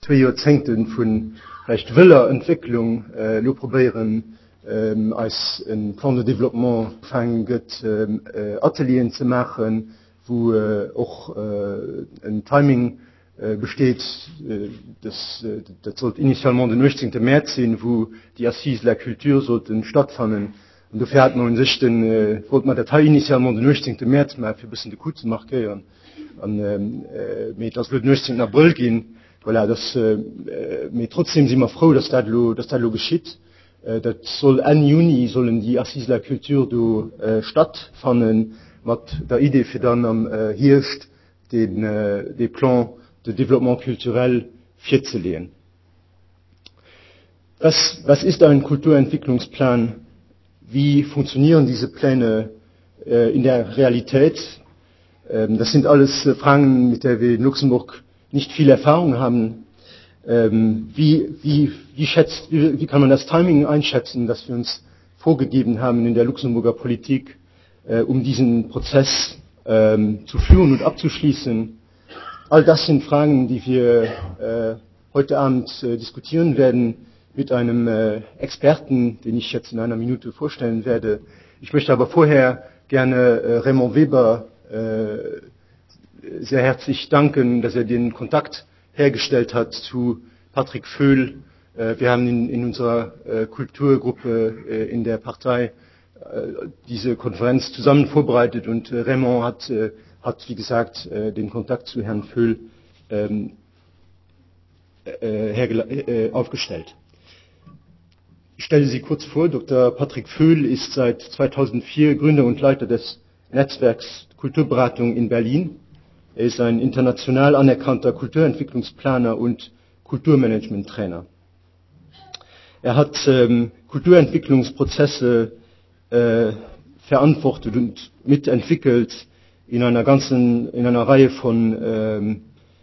2 Jahrzehnten von vielleicht Wille-Entwicklung lo probieren, als ein Plan de Développement fangen Atelieren zu machen, wo auch ein Timing besteht, das sollte initialement den 19. März sein, wo die Assises la Culture sollten stattfinden. Und dafür hat man sich wollte man Datei initialement den 19. März mal für ein bisschen die Kuh zu markieren. Das wird 19. April gehen, voilà, trotzdem sind wir froh, dass das lo geschieht. Das soll Ende Juni sollen die Assises la Culture stattfinden, mit der Idee für dann am Hirst den Plan de Développement culturel vorzulegen. Was ist ein Kulturentwicklungsplan? Wie funktionieren diese Pläne in der Realität? Das sind alles Fragen, mit denen wir in Luxemburg nicht viel Erfahrung haben. Wie kann man das Timing einschätzen, das wir uns vorgegeben haben in der Luxemburger Politik, um diesen Prozess zu führen und abzuschließen? All das sind Fragen, die wir heute Abend diskutieren werden mit einem Experten, den ich jetzt in einer Minute vorstellen werde. Ich möchte aber vorher gerne Raymond Weber sehr herzlich danken, dass er den Kontakt hergestellt hat zu Patrick Vöhl. Wir haben in unserer Kulturgruppe in der Partei diese Konferenz zusammen vorbereitet und Raymond hat, wie gesagt, den Kontakt zu Herrn Vöhl aufgestellt. Ich stelle Sie kurz vor, Dr. Patrick Vöhl ist seit 2004 Gründer und Leiter des Netzwerks Kulturberatung in Berlin. Er ist ein international anerkannter Kulturentwicklungsplaner und Kulturmanagement-Trainer. Er hat Kulturentwicklungsprozesse verantwortet und mitentwickelt in einer Reihe von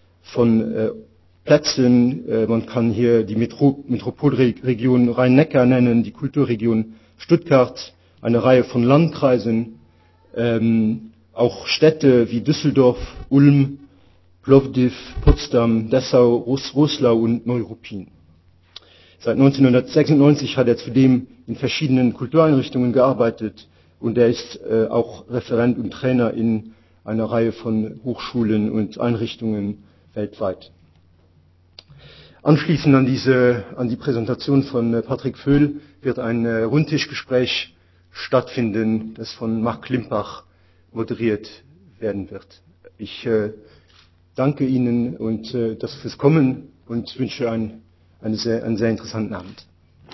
Plätzen. Man kann hier die Metropolregion Rhein-Neckar nennen, die Kulturregion Stuttgart, eine Reihe von Landkreisen, auch Städte wie Düsseldorf, Ulm, Plovdiv, Potsdam, Dessau, Roßlau und Neuruppin. Seit 1996 hat er zudem in verschiedenen Kultureinrichtungen gearbeitet und er ist auch Referent und Trainer in einer Reihe von Hochschulen und Einrichtungen weltweit. Anschließend an die Präsentation von Patrick Vöhl wird ein Rundtischgespräch stattfinden, das von Marc Klimpach moderiert werden wird. Ich danke Ihnen fürs Kommen und wünsche einen sehr interessanten Abend.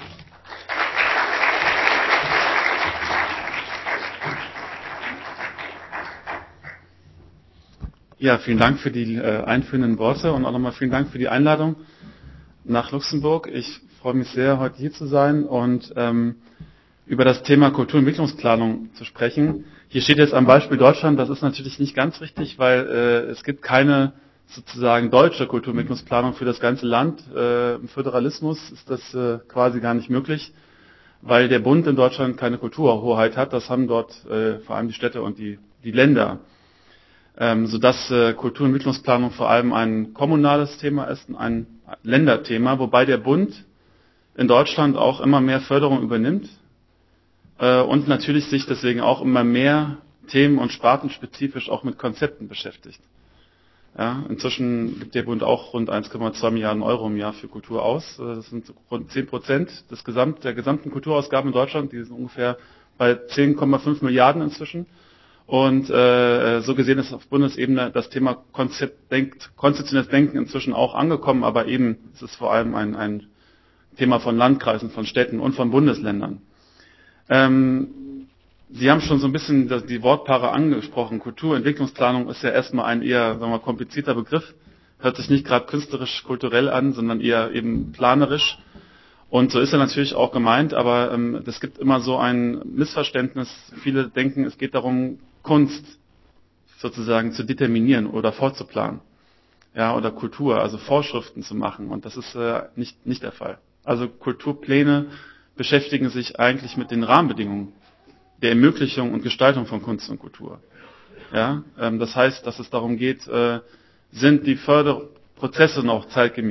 Ja, vielen Dank für die einführenden Worte und auch nochmal vielen Dank für die Einladung nach Luxemburg. Ich freue mich sehr, heute hier zu sein und über das Thema Kulturentwicklungsplanung zu sprechen. Hier steht jetzt am Beispiel Deutschland, das ist natürlich nicht ganz richtig, weil es gibt keine sozusagen deutsche Kulturentwicklungsplanung für das ganze Land. Im Föderalismus ist das quasi gar nicht möglich, weil der Bund in Deutschland keine Kulturhoheit hat. Das haben dort vor allem die Städte und die Länder. Sodass Kulturentwicklungsplanung vor allem ein kommunales Thema ist, ein Länderthema, wobei der Bund in Deutschland auch immer mehr Förderung übernimmt und natürlich sich deswegen auch immer mehr themen- und spartenspezifisch auch mit Konzepten beschäftigt. Ja, inzwischen gibt der Bund auch rund 1,2 Milliarden Euro im Jahr für Kultur aus. Das sind rund 10% der gesamten Kulturausgaben in Deutschland. Die sind ungefähr bei 10,5 Milliarden inzwischen. Und so gesehen ist auf Bundesebene das Thema konzeptionelles Denken inzwischen auch angekommen, aber eben es ist vor allem ein Thema von Landkreisen, von Städten und von Bundesländern. Sie haben schon so ein bisschen die Wortpaare angesprochen. Kulturentwicklungsplanung ist ja erstmal ein eher komplizierter Begriff. Hört sich nicht gerade künstlerisch, kulturell an, sondern eher eben planerisch. Und so ist er natürlich auch gemeint, aber es gibt immer so ein Missverständnis. Viele denken, es geht darum, Kunst sozusagen zu determinieren oder vorzuplanen. Ja, oder Kultur, also Vorschriften zu machen. Und das ist nicht der Fall. Also Kulturpläne beschäftigen sich eigentlich mit den Rahmenbedingungen der Ermöglichung und Gestaltung von Kunst und Kultur. Ja, das heißt, dass es darum geht, sind die Förderprozesse noch zeitgemäß?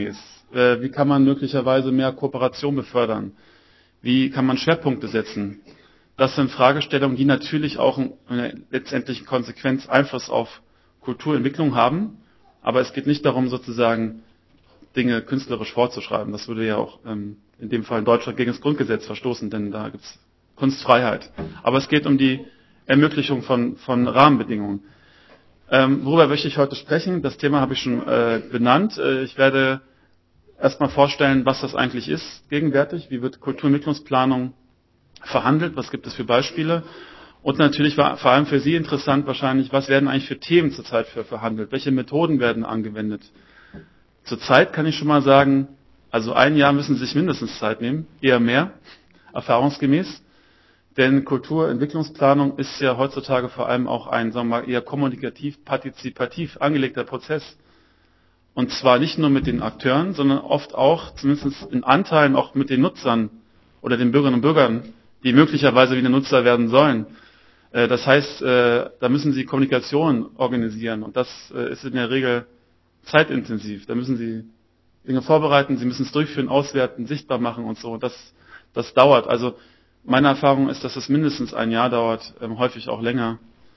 Wie kann man möglicherweise mehr Kooperation befördern? Wie kann man Schwerpunkte setzen? Das sind Fragestellungen, die natürlich auch in einer letztendlichen Konsequenz Einfluss auf Kulturentwicklung haben. Aber es geht nicht darum, sozusagen Dinge künstlerisch vorzuschreiben. Das würde ja auch in dem Fall in Deutschland gegen das Grundgesetz verstoßen, denn da gibt es Kunstfreiheit. Aber es geht um die Ermöglichung von Rahmenbedingungen. Worüber möchte ich heute sprechen? Das Thema habe ich schon benannt. Ich werde erstmal vorstellen, was das eigentlich ist gegenwärtig. Wie wird Kulturentwicklungsplanung verhandelt? Was gibt es für Beispiele? Und natürlich war vor allem für Sie interessant wahrscheinlich, was werden eigentlich für Themen zurzeit verhandelt? Welche Methoden werden angewendet? Zurzeit kann ich schon mal sagen, also ein Jahr müssen Sie sich mindestens Zeit nehmen, eher mehr, erfahrungsgemäß. Denn Kulturentwicklungsplanung ist ja heutzutage vor allem auch ein, sagen wir mal, eher kommunikativ, partizipativ angelegter Prozess. Und zwar nicht nur mit den Akteuren, sondern oft auch, zumindest in Anteilen, auch mit den Nutzern oder den Bürgerinnen und Bürgern, die möglicherweise wieder Nutzer werden sollen. Das heißt, da müssen Sie Kommunikation organisieren und das ist in der Regel zeitintensiv. Da müssen Sie Dinge vorbereiten, Sie müssen es durchführen, auswerten, sichtbar machen und so. Das dauert. Also meine Erfahrung ist, dass es mindestens ein Jahr dauert, häufig auch länger.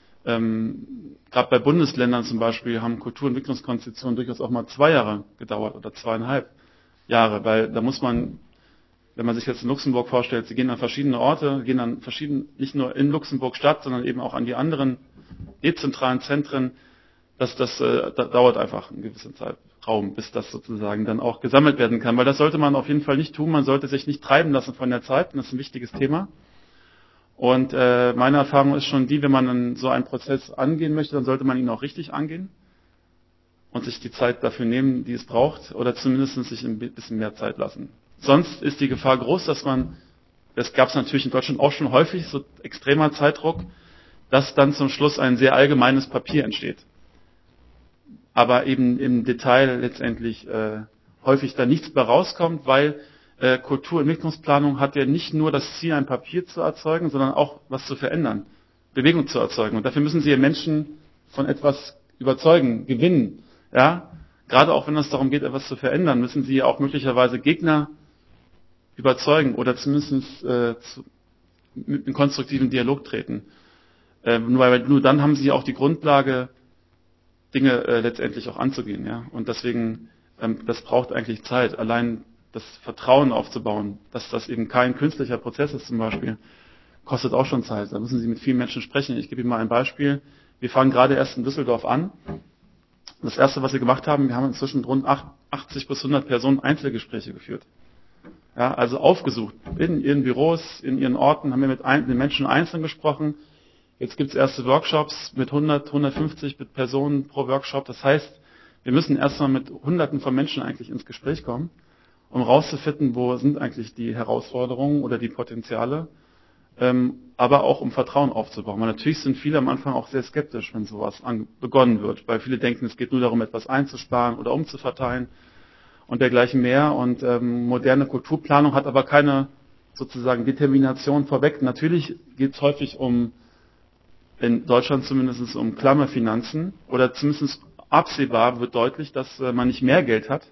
Gerade bei Bundesländern zum Beispiel haben Kulturentwicklungskonzeptionen durchaus auch mal 2 Jahre gedauert oder 2,5 Jahre, weil da muss man, wenn man sich jetzt in Luxemburg vorstellt, sie gehen an verschiedene Orte, gehen an nicht nur in Luxemburg Stadt, sondern eben auch an die anderen dezentralen Zentren. Das dauert einfach einen gewissen Zeitraum, bis das sozusagen dann auch gesammelt werden kann. Weil das sollte man auf jeden Fall nicht tun. Man sollte sich nicht treiben lassen von der Zeit. Und das ist ein wichtiges Thema. Und meine Erfahrung ist schon die, wenn man so einen Prozess angehen möchte, dann sollte man ihn auch richtig angehen und sich die Zeit dafür nehmen, die es braucht, oder zumindest sich ein bisschen mehr Zeit lassen. Sonst ist die Gefahr groß, das gab es natürlich in Deutschland auch schon häufig, so extremer Zeitdruck, dass dann zum Schluss ein sehr allgemeines Papier entsteht. Aber eben im Detail letztendlich häufig da nichts mehr rauskommt, weil Kulturentwicklungsplanung hat ja nicht nur das Ziel, ein Papier zu erzeugen, sondern auch was zu verändern, Bewegung zu erzeugen. Und dafür müssen Sie Menschen von etwas überzeugen, gewinnen. Ja? Gerade auch wenn es darum geht, etwas zu verändern, müssen Sie auch möglicherweise Gegner überzeugen oder zumindest mit einem konstruktiven Dialog treten. Nur dann haben Sie auch die Grundlage, Dinge letztendlich auch anzugehen. Ja? Und deswegen, das braucht eigentlich Zeit. Allein das Vertrauen aufzubauen, dass das eben kein künstlicher Prozess ist zum Beispiel, kostet auch schon Zeit. Da müssen Sie mit vielen Menschen sprechen. Ich gebe Ihnen mal ein Beispiel. Wir fangen gerade erst in Düsseldorf an. Das Erste, was wir gemacht haben, wir haben inzwischen rund 80 bis 100 Personen Einzelgespräche geführt. Ja, also aufgesucht. In ihren Büros, in ihren Orten haben wir mit den Menschen einzeln gesprochen. Jetzt gibt es erste Workshops mit 100, 150 Personen pro Workshop. Das heißt, wir müssen erstmal mit Hunderten von Menschen eigentlich ins Gespräch kommen, um rauszufinden, wo sind eigentlich die Herausforderungen oder die Potenziale, aber auch um Vertrauen aufzubauen. Weil natürlich sind viele am Anfang auch sehr skeptisch, wenn sowas begonnen wird, weil viele denken, es geht nur darum, etwas einzusparen oder umzuverteilen und dergleichen mehr. Und moderne Kulturplanung hat aber keine sozusagen Determination vorweg. Natürlich geht es häufig in Deutschland zumindest um klamme Finanzen oder zumindest absehbar wird deutlich, dass man nicht mehr Geld hat,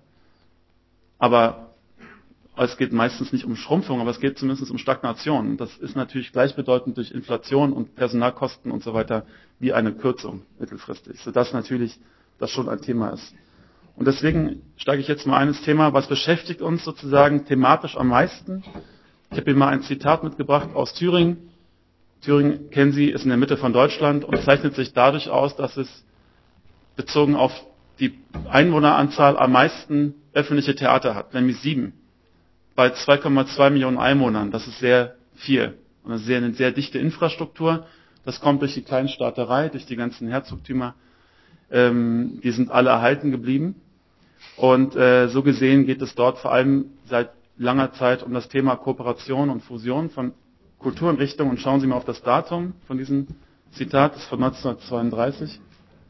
aber es geht meistens nicht um Schrumpfung, aber es geht zumindest um Stagnation. Das ist natürlich gleichbedeutend durch Inflation und Personalkosten und so weiter wie eine Kürzung mittelfristig, sodass natürlich das schon ein Thema ist. Und deswegen steige ich jetzt mal ein ins Thema, was beschäftigt uns sozusagen thematisch am meisten. Ich habe Ihnen mal ein Zitat mitgebracht aus Thüringen. Thüringen, kennen Sie, ist in der Mitte von Deutschland und zeichnet sich dadurch aus, dass es bezogen auf die Einwohneranzahl am meisten öffentliche Theater hat, nämlich 7. Bei 2,2 Millionen Einwohnern. Das ist sehr viel. Und eine sehr dichte Infrastruktur. Das kommt durch die Kleinstaaterei, durch die ganzen Herzogtümer. Die sind alle erhalten geblieben. Und so gesehen geht es dort vor allem seit langer Zeit um das Thema Kooperation und Fusion von Kultureinrichtungen. Und schauen Sie mal auf das Datum von diesem Zitat, das ist von 1932.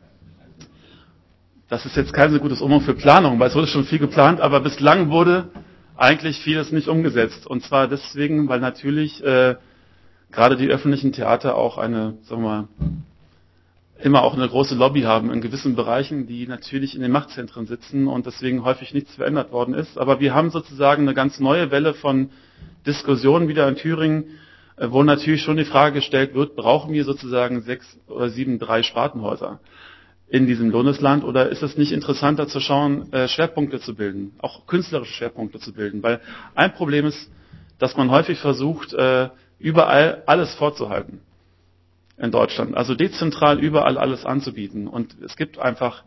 Das ist jetzt kein so gutes Omen für Planung, weil es wurde schon viel geplant, aber bislang wurde eigentlich vieles nicht umgesetzt. Und zwar deswegen, weil natürlich gerade die öffentlichen Theater auch eine, sagen wir mal, immer auch eine große Lobby haben in gewissen Bereichen, die natürlich in den Machtzentren sitzen und deswegen häufig nichts verändert worden ist. Aber wir haben sozusagen eine ganz neue Welle von Diskussionen wieder in Thüringen, wo natürlich schon die Frage gestellt wird, brauchen wir sozusagen 6 oder 7 Drei-Spartenhäuser in diesem Bundesland oder ist es nicht interessanter zu schauen, Schwerpunkte zu bilden, auch künstlerische Schwerpunkte zu bilden? Weil ein Problem ist, dass man häufig versucht, überall alles vorzuhalten in Deutschland. Also dezentral überall alles anzubieten. Und es gibt einfach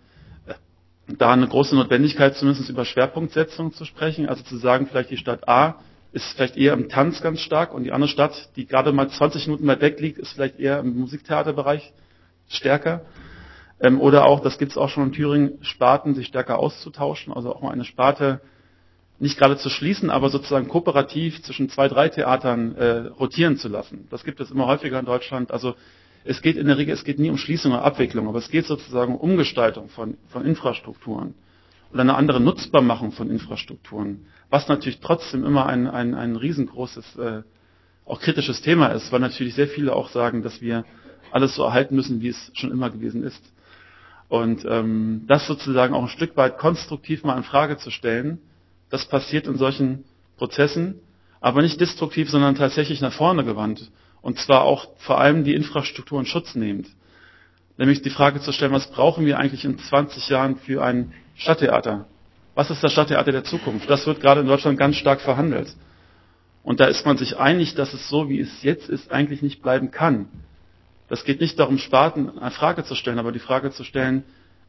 da eine große Notwendigkeit, zumindest über Schwerpunktsetzung zu sprechen. Also zu sagen, vielleicht die Stadt A ist vielleicht eher im Tanz ganz stark und die andere Stadt, die gerade mal 20 Minuten weit weg liegt, ist vielleicht eher im Musiktheaterbereich stärker. Oder auch, das gibt es auch schon in Thüringen, Sparten sich stärker auszutauschen, also auch mal eine Sparte nicht gerade zu schließen, aber sozusagen kooperativ zwischen 2, 3 Theatern rotieren zu lassen. Das gibt es immer häufiger in Deutschland. Also es geht in der Regel, es geht nie um Schließung oder Abwicklung, aber es geht sozusagen um Umgestaltung von Infrastrukturen oder eine andere Nutzbarmachung von Infrastrukturen, was natürlich trotzdem immer ein riesengroßes, auch kritisches Thema ist, weil natürlich sehr viele auch sagen, dass wir alles so erhalten müssen, wie es schon immer gewesen ist. Und das sozusagen auch ein Stück weit konstruktiv mal in Frage zu stellen, das passiert in solchen Prozessen, aber nicht destruktiv, sondern tatsächlich nach vorne gewandt. Und zwar auch vor allem die Infrastruktur in Schutz nehmend. Nämlich die Frage zu stellen, was brauchen wir eigentlich in 20 Jahren für ein Stadttheater? Was ist das Stadttheater der Zukunft? Das wird gerade in Deutschland ganz stark verhandelt. Und da ist man sich einig, dass es so, wie es jetzt ist, eigentlich nicht bleiben kann. Das geht nicht darum, Sparten eine Frage zu stellen, aber die Frage zu stellen,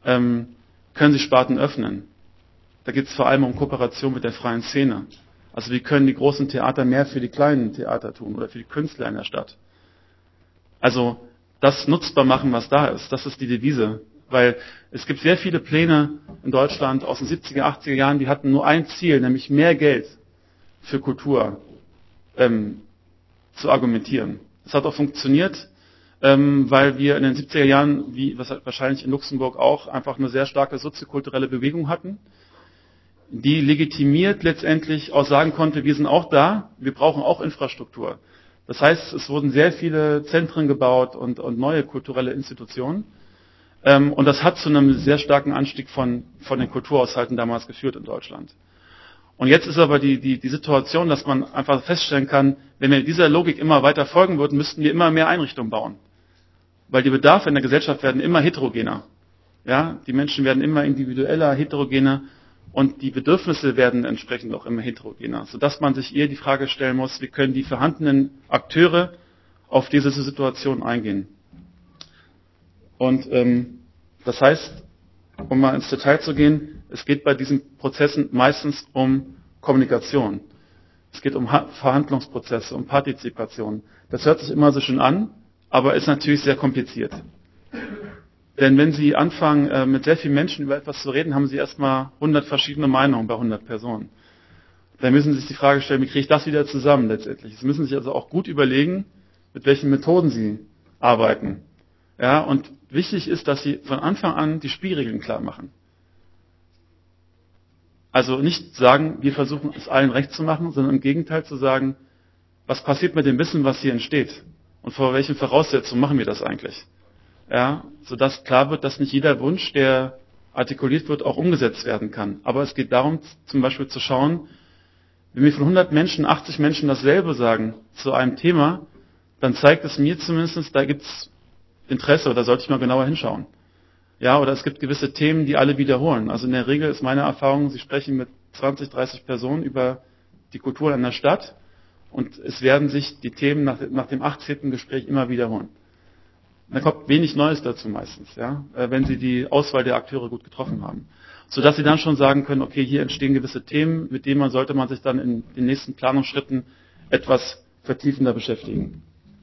können Sie Sparten öffnen? Da geht es vor allem um Kooperation mit der freien Szene. Also wie können die großen Theater mehr für die kleinen Theater tun oder für die Künstler in der Stadt? Also das nutzbar machen, was da ist, das ist die Devise. Weil es gibt sehr viele Pläne in Deutschland aus den 70er, 80er Jahren, die hatten nur ein Ziel, nämlich mehr Geld für Kultur zu argumentieren. Das hat auch funktioniert, weil wir in den 70er Jahren, wie wahrscheinlich in Luxemburg auch, einfach eine sehr starke soziokulturelle Bewegung hatten, die legitimiert letztendlich auch sagen konnte, wir sind auch da, wir brauchen auch Infrastruktur. Das heißt, es wurden sehr viele Zentren gebaut und neue kulturelle Institutionen. Und das hat zu einem sehr starken Anstieg von den Kulturhaushalten damals geführt in Deutschland. Und jetzt ist aber die Situation, dass man einfach feststellen kann, wenn wir dieser Logik immer weiter folgen würden, müssten wir immer mehr Einrichtungen bauen. Weil die Bedarfe in der Gesellschaft werden immer heterogener. Ja, die Menschen werden immer individueller, heterogener. Und die Bedürfnisse werden entsprechend auch immer heterogener, sodass man sich eher die Frage stellen muss, wie können die vorhandenen Akteure auf diese Situation eingehen. Und das heißt, um mal ins Detail zu gehen, es geht bei diesen Prozessen meistens um Kommunikation. Es geht um Verhandlungsprozesse, um Partizipation. Das hört sich immer so schön an, aber ist natürlich sehr kompliziert. Denn wenn Sie anfangen, mit sehr vielen Menschen über etwas zu reden, haben Sie erstmal 100 verschiedene Meinungen bei 100 Personen. Dann müssen Sie sich die Frage stellen, wie kriege ich das wieder zusammen letztendlich? Sie müssen sich also auch gut überlegen, mit welchen Methoden Sie arbeiten. Ja, und wichtig ist, dass Sie von Anfang an die Spielregeln klar machen. Also nicht sagen, wir versuchen es allen recht zu machen, sondern im Gegenteil zu sagen, was passiert mit dem Wissen, was hier entsteht? Und vor welchen Voraussetzungen machen wir das eigentlich? Ja, sodass klar wird, dass nicht jeder Wunsch, der artikuliert wird, auch umgesetzt werden kann. Aber es geht darum, zum Beispiel zu schauen, wenn mir von 100 Menschen 80 Menschen dasselbe sagen zu einem Thema, dann zeigt es mir zumindest, da gibt es Interesse, oder sollte ich mal genauer hinschauen. Ja, oder es gibt gewisse Themen, die alle wiederholen. Also in der Regel ist meine Erfahrung, Sie sprechen mit 20, 30 Personen über die Kultur in der Stadt und es werden sich die Themen nach dem 18. Gespräch immer wiederholen. Da kommt wenig Neues dazu meistens, ja, wenn Sie die Auswahl der Akteure gut getroffen haben. Sodass Sie dann schon sagen können, okay, hier entstehen gewisse Themen, mit denen sollte man sich dann in den nächsten Planungsschritten etwas vertiefender beschäftigen.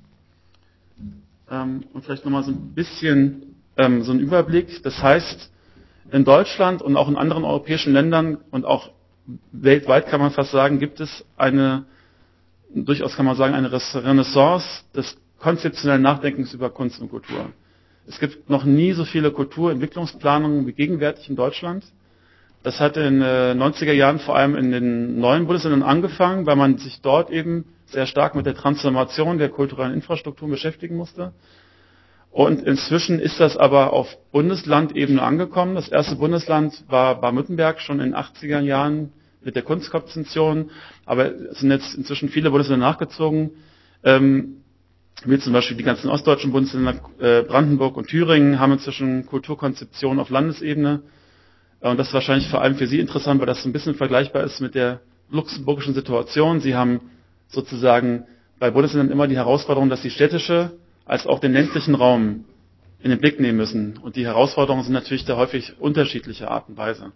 Und vielleicht nochmal so ein bisschen so ein Überblick. Das heißt, in Deutschland und auch in anderen europäischen Ländern und auch weltweit kann man fast sagen, gibt es durchaus kann man sagen, eine Renaissance des konzeptionellen Nachdenkens über Kunst und Kultur. Es gibt noch nie so viele Kulturentwicklungsplanungen wie gegenwärtig in Deutschland. Das hat in den 90er Jahren vor allem in den neuen Bundesländern angefangen, weil man sich dort eben sehr stark mit der Transformation der kulturellen Infrastruktur beschäftigen musste. Und inzwischen ist das aber auf Bundeslandebene angekommen. Das erste Bundesland war Baden-Württemberg schon in den 80er Jahren mit der Kunstkonzeption. Aber es sind jetzt inzwischen viele Bundesländer nachgezogen. Wie zum Beispiel die ganzen ostdeutschen Bundesländer, Brandenburg und Thüringen haben inzwischen Kulturkonzeption auf Landesebene. Und das ist wahrscheinlich vor allem für Sie interessant, weil das so ein bisschen vergleichbar ist mit der luxemburgischen Situation. Sie haben sozusagen bei Bundesländern immer die Herausforderung, dass sie städtische als auch den ländlichen Raum in den Blick nehmen müssen. Und die Herausforderungen sind natürlich da häufig unterschiedlicher Art und Weise.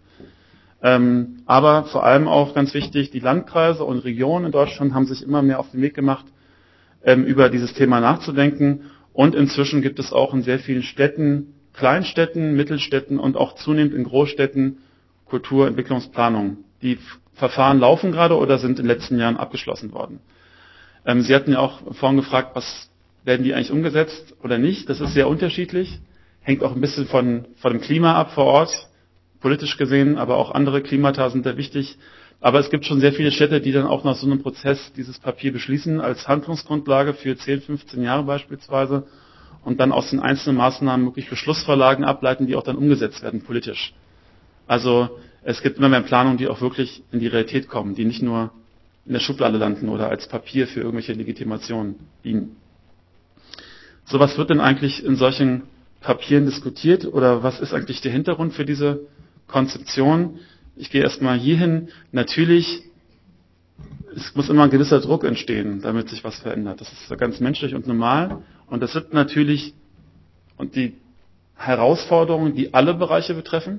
Aber vor allem auch ganz wichtig, die Landkreise und Regionen in Deutschland haben sich immer mehr auf den Weg gemacht, über dieses Thema nachzudenken. Und inzwischen gibt es auch in sehr vielen Städten, Kleinstädten, Mittelstädten und auch zunehmend in Großstädten Kulturentwicklungsplanung. Die Verfahren laufen gerade oder sind in den letzten Jahren abgeschlossen worden. Sie hatten ja auch vorhin gefragt, was werden die eigentlich umgesetzt oder nicht? Das ist sehr unterschiedlich, hängt auch ein bisschen von dem Klima ab vor Ort, politisch gesehen, aber auch andere Klimata sind da wichtig. Aber es gibt schon sehr viele Städte, die dann auch nach so einem Prozess dieses Papier beschließen, als Handlungsgrundlage für 10, 15 Jahre beispielsweise und dann aus den einzelnen Maßnahmen wirklich Beschlussvorlagen ableiten, die auch dann umgesetzt werden politisch. Also es gibt immer mehr Planungen, die auch wirklich in die Realität kommen, die nicht nur in der Schublade landen oder als Papier für irgendwelche Legitimationen dienen. So, was wird denn eigentlich in solchen Papieren diskutiert oder was ist eigentlich der Hintergrund für diese Konzeption? Ich gehe erstmal hierhin. Natürlich, es muss immer ein gewisser Druck entstehen, damit sich was verändert. Das ist ganz menschlich und normal. Und das sind natürlich die Herausforderungen, die alle Bereiche betreffen.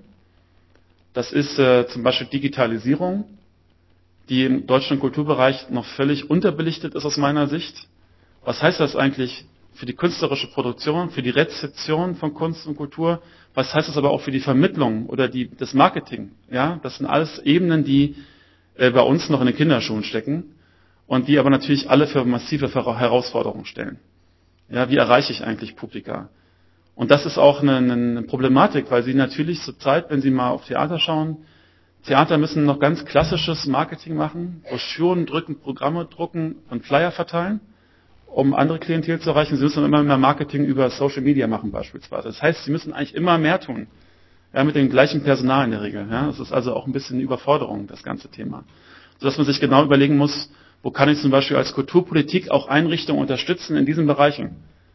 Das ist zum Beispiel Digitalisierung, die im deutschen Kulturbereich noch völlig unterbelichtet ist aus meiner Sicht. Was heißt das eigentlich für die künstlerische Produktion, für die Rezeption von Kunst und Kultur? Was heißt das aber auch für die Vermittlung oder das Marketing? Ja, das sind alles Ebenen, die bei uns noch in den Kinderschuhen stecken und die aber natürlich alle für massive Herausforderungen stellen. Ja, wie erreiche ich eigentlich Publika? Und das ist auch eine Problematik, weil Sie natürlich zurzeit, wenn Sie mal auf Theater schauen, Theater müssen noch ganz klassisches Marketing machen, Broschüren drücken, Programme drucken und Flyer verteilen, um andere Klientel zu erreichen. Sie müssen immer mehr Marketing über Social Media machen beispielsweise. Das heißt, Sie müssen eigentlich immer mehr tun. Ja, mit dem gleichen Personal in der Regel. Ja, das ist also auch ein bisschen Überforderung, das ganze Thema. Sodass man sich genau überlegen muss, wo kann ich zum Beispiel als Kulturpolitik auch Einrichtungen unterstützen in diesen Bereichen?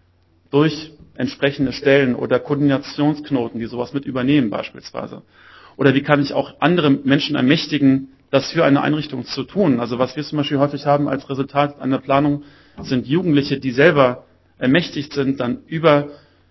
Durch entsprechende Stellen oder Koordinationsknoten, die sowas mit übernehmen beispielsweise. Oder wie kann ich auch andere Menschen ermächtigen, das für eine Einrichtung zu tun? Also was wir zum Beispiel häufig haben als Resultat einer Planung, sind Jugendliche, die selber ermächtigt sind, dann über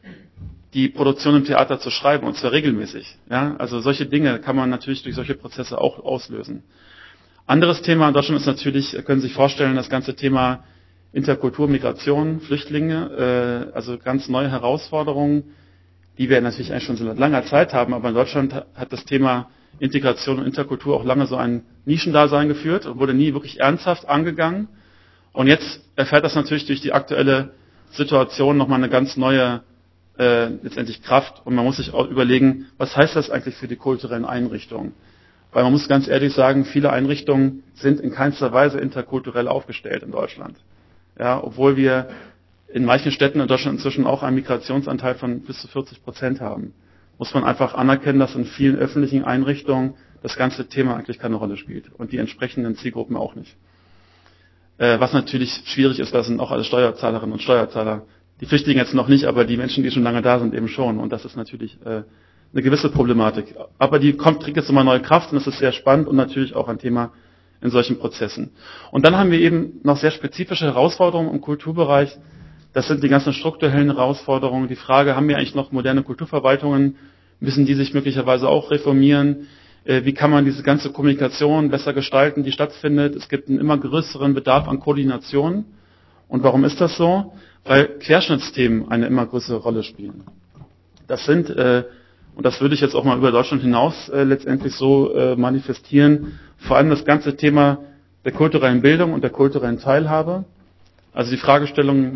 die Produktion im Theater zu schreiben, und zwar regelmäßig. Ja? Also solche Dinge kann man natürlich durch solche Prozesse auch auslösen. Anderes Thema in Deutschland ist natürlich, können Sie sich vorstellen, das ganze Thema Interkultur, Migration, Flüchtlinge, also ganz neue Herausforderungen, die wir natürlich eigentlich schon seit langer Zeit haben, aber in Deutschland hat das Thema Integration und Interkultur auch lange so ein Nischendasein geführt und wurde nie wirklich ernsthaft angegangen. Und jetzt erfährt das natürlich durch die aktuelle Situation nochmal eine ganz neue letztendlich Kraft. Und man muss sich auch überlegen, was heißt das eigentlich für die kulturellen Einrichtungen? Weil man muss ganz ehrlich sagen, viele Einrichtungen sind in keinster Weise interkulturell aufgestellt in Deutschland. Ja, obwohl wir in manchen Städten in Deutschland inzwischen auch einen Migrationsanteil von bis zu 40% haben. Muss man einfach anerkennen, dass in vielen öffentlichen Einrichtungen das ganze Thema eigentlich keine Rolle spielt und die entsprechenden Zielgruppen auch nicht. Was natürlich schwierig ist, das sind auch alle Steuerzahlerinnen und Steuerzahler. Die Flüchtlinge jetzt noch nicht, aber die Menschen, die schon lange da sind, eben schon. Und das ist natürlich eine gewisse Problematik. Aber die kriegt jetzt immer neue Kraft und das ist sehr spannend und natürlich auch ein Thema in solchen Prozessen. Und dann haben wir eben noch sehr spezifische Herausforderungen im Kulturbereich. Das sind die ganzen strukturellen Herausforderungen. Die Frage, haben wir eigentlich noch moderne Kulturverwaltungen? Müssen die sich möglicherweise auch reformieren? Wie kann man diese ganze Kommunikation besser gestalten, die stattfindet? Es gibt einen immer größeren Bedarf an Koordination. Und warum ist das so? Weil Querschnittsthemen eine immer größere Rolle spielen. Das sind, und das würde ich jetzt auch mal über Deutschland hinaus letztendlich so manifestieren, vor allem das ganze Thema der kulturellen Bildung und der kulturellen Teilhabe. Also die Fragestellung,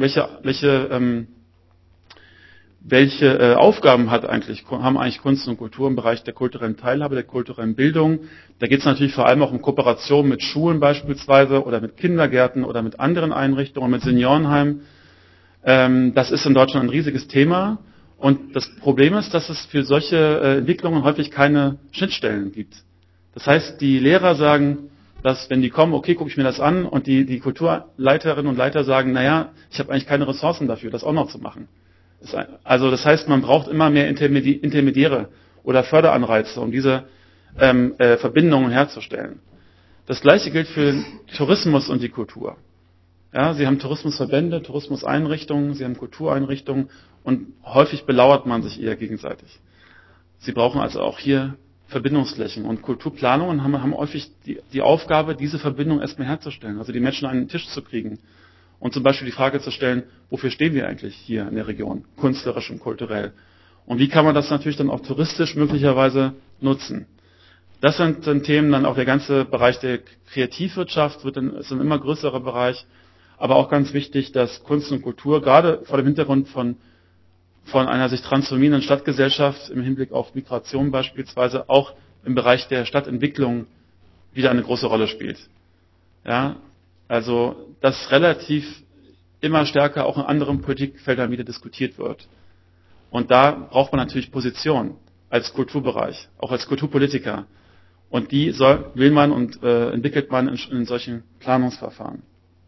welche Aufgaben haben eigentlich Kunst und Kultur im Bereich der kulturellen Teilhabe, der kulturellen Bildung. Da geht es natürlich vor allem auch um Kooperation mit Schulen beispielsweise oder mit Kindergärten oder mit anderen Einrichtungen, mit Seniorenheimen. Das ist in Deutschland ein riesiges Thema. Und das Problem ist, dass es für solche Entwicklungen häufig keine Schnittstellen gibt. Das heißt, die Lehrer sagen, dass wenn die kommen, okay, gucke ich mir das an, und die Kulturleiterinnen und Leiter sagen, naja, ich habe eigentlich keine Ressourcen dafür, das auch noch zu machen. Also das heißt, man braucht immer mehr Intermediäre oder Förderanreize, um diese Verbindungen herzustellen. Das Gleiche gilt für den Tourismus und die Kultur. Ja, Sie haben Tourismusverbände, Tourismuseinrichtungen, Sie haben Kultureinrichtungen, und häufig belauert man sich eher gegenseitig. Sie brauchen also auch hier Verbindungsflächen, und Kulturplanungen haben häufig die Aufgabe, diese Verbindung erstmal herzustellen, also die Menschen an den Tisch zu kriegen und zum Beispiel die Frage zu stellen, wofür stehen wir eigentlich hier in der Region, künstlerisch und kulturell, und wie kann man das natürlich dann auch touristisch möglicherweise nutzen. Das sind Themen, dann auch der ganze Bereich der Kreativwirtschaft ist ein immer größerer Bereich, aber auch ganz wichtig, dass Kunst und Kultur, gerade vor dem Hintergrund von einer sich transformierenden Stadtgesellschaft im Hinblick auf Migration beispielsweise, auch im Bereich der Stadtentwicklung wieder eine große Rolle spielt. Ja, also dass relativ immer stärker auch in anderen Politikfeldern wieder diskutiert wird. Und da braucht man natürlich Position als Kulturbereich, auch als Kulturpolitiker. Und die will man und entwickelt man in solchen Planungsverfahren.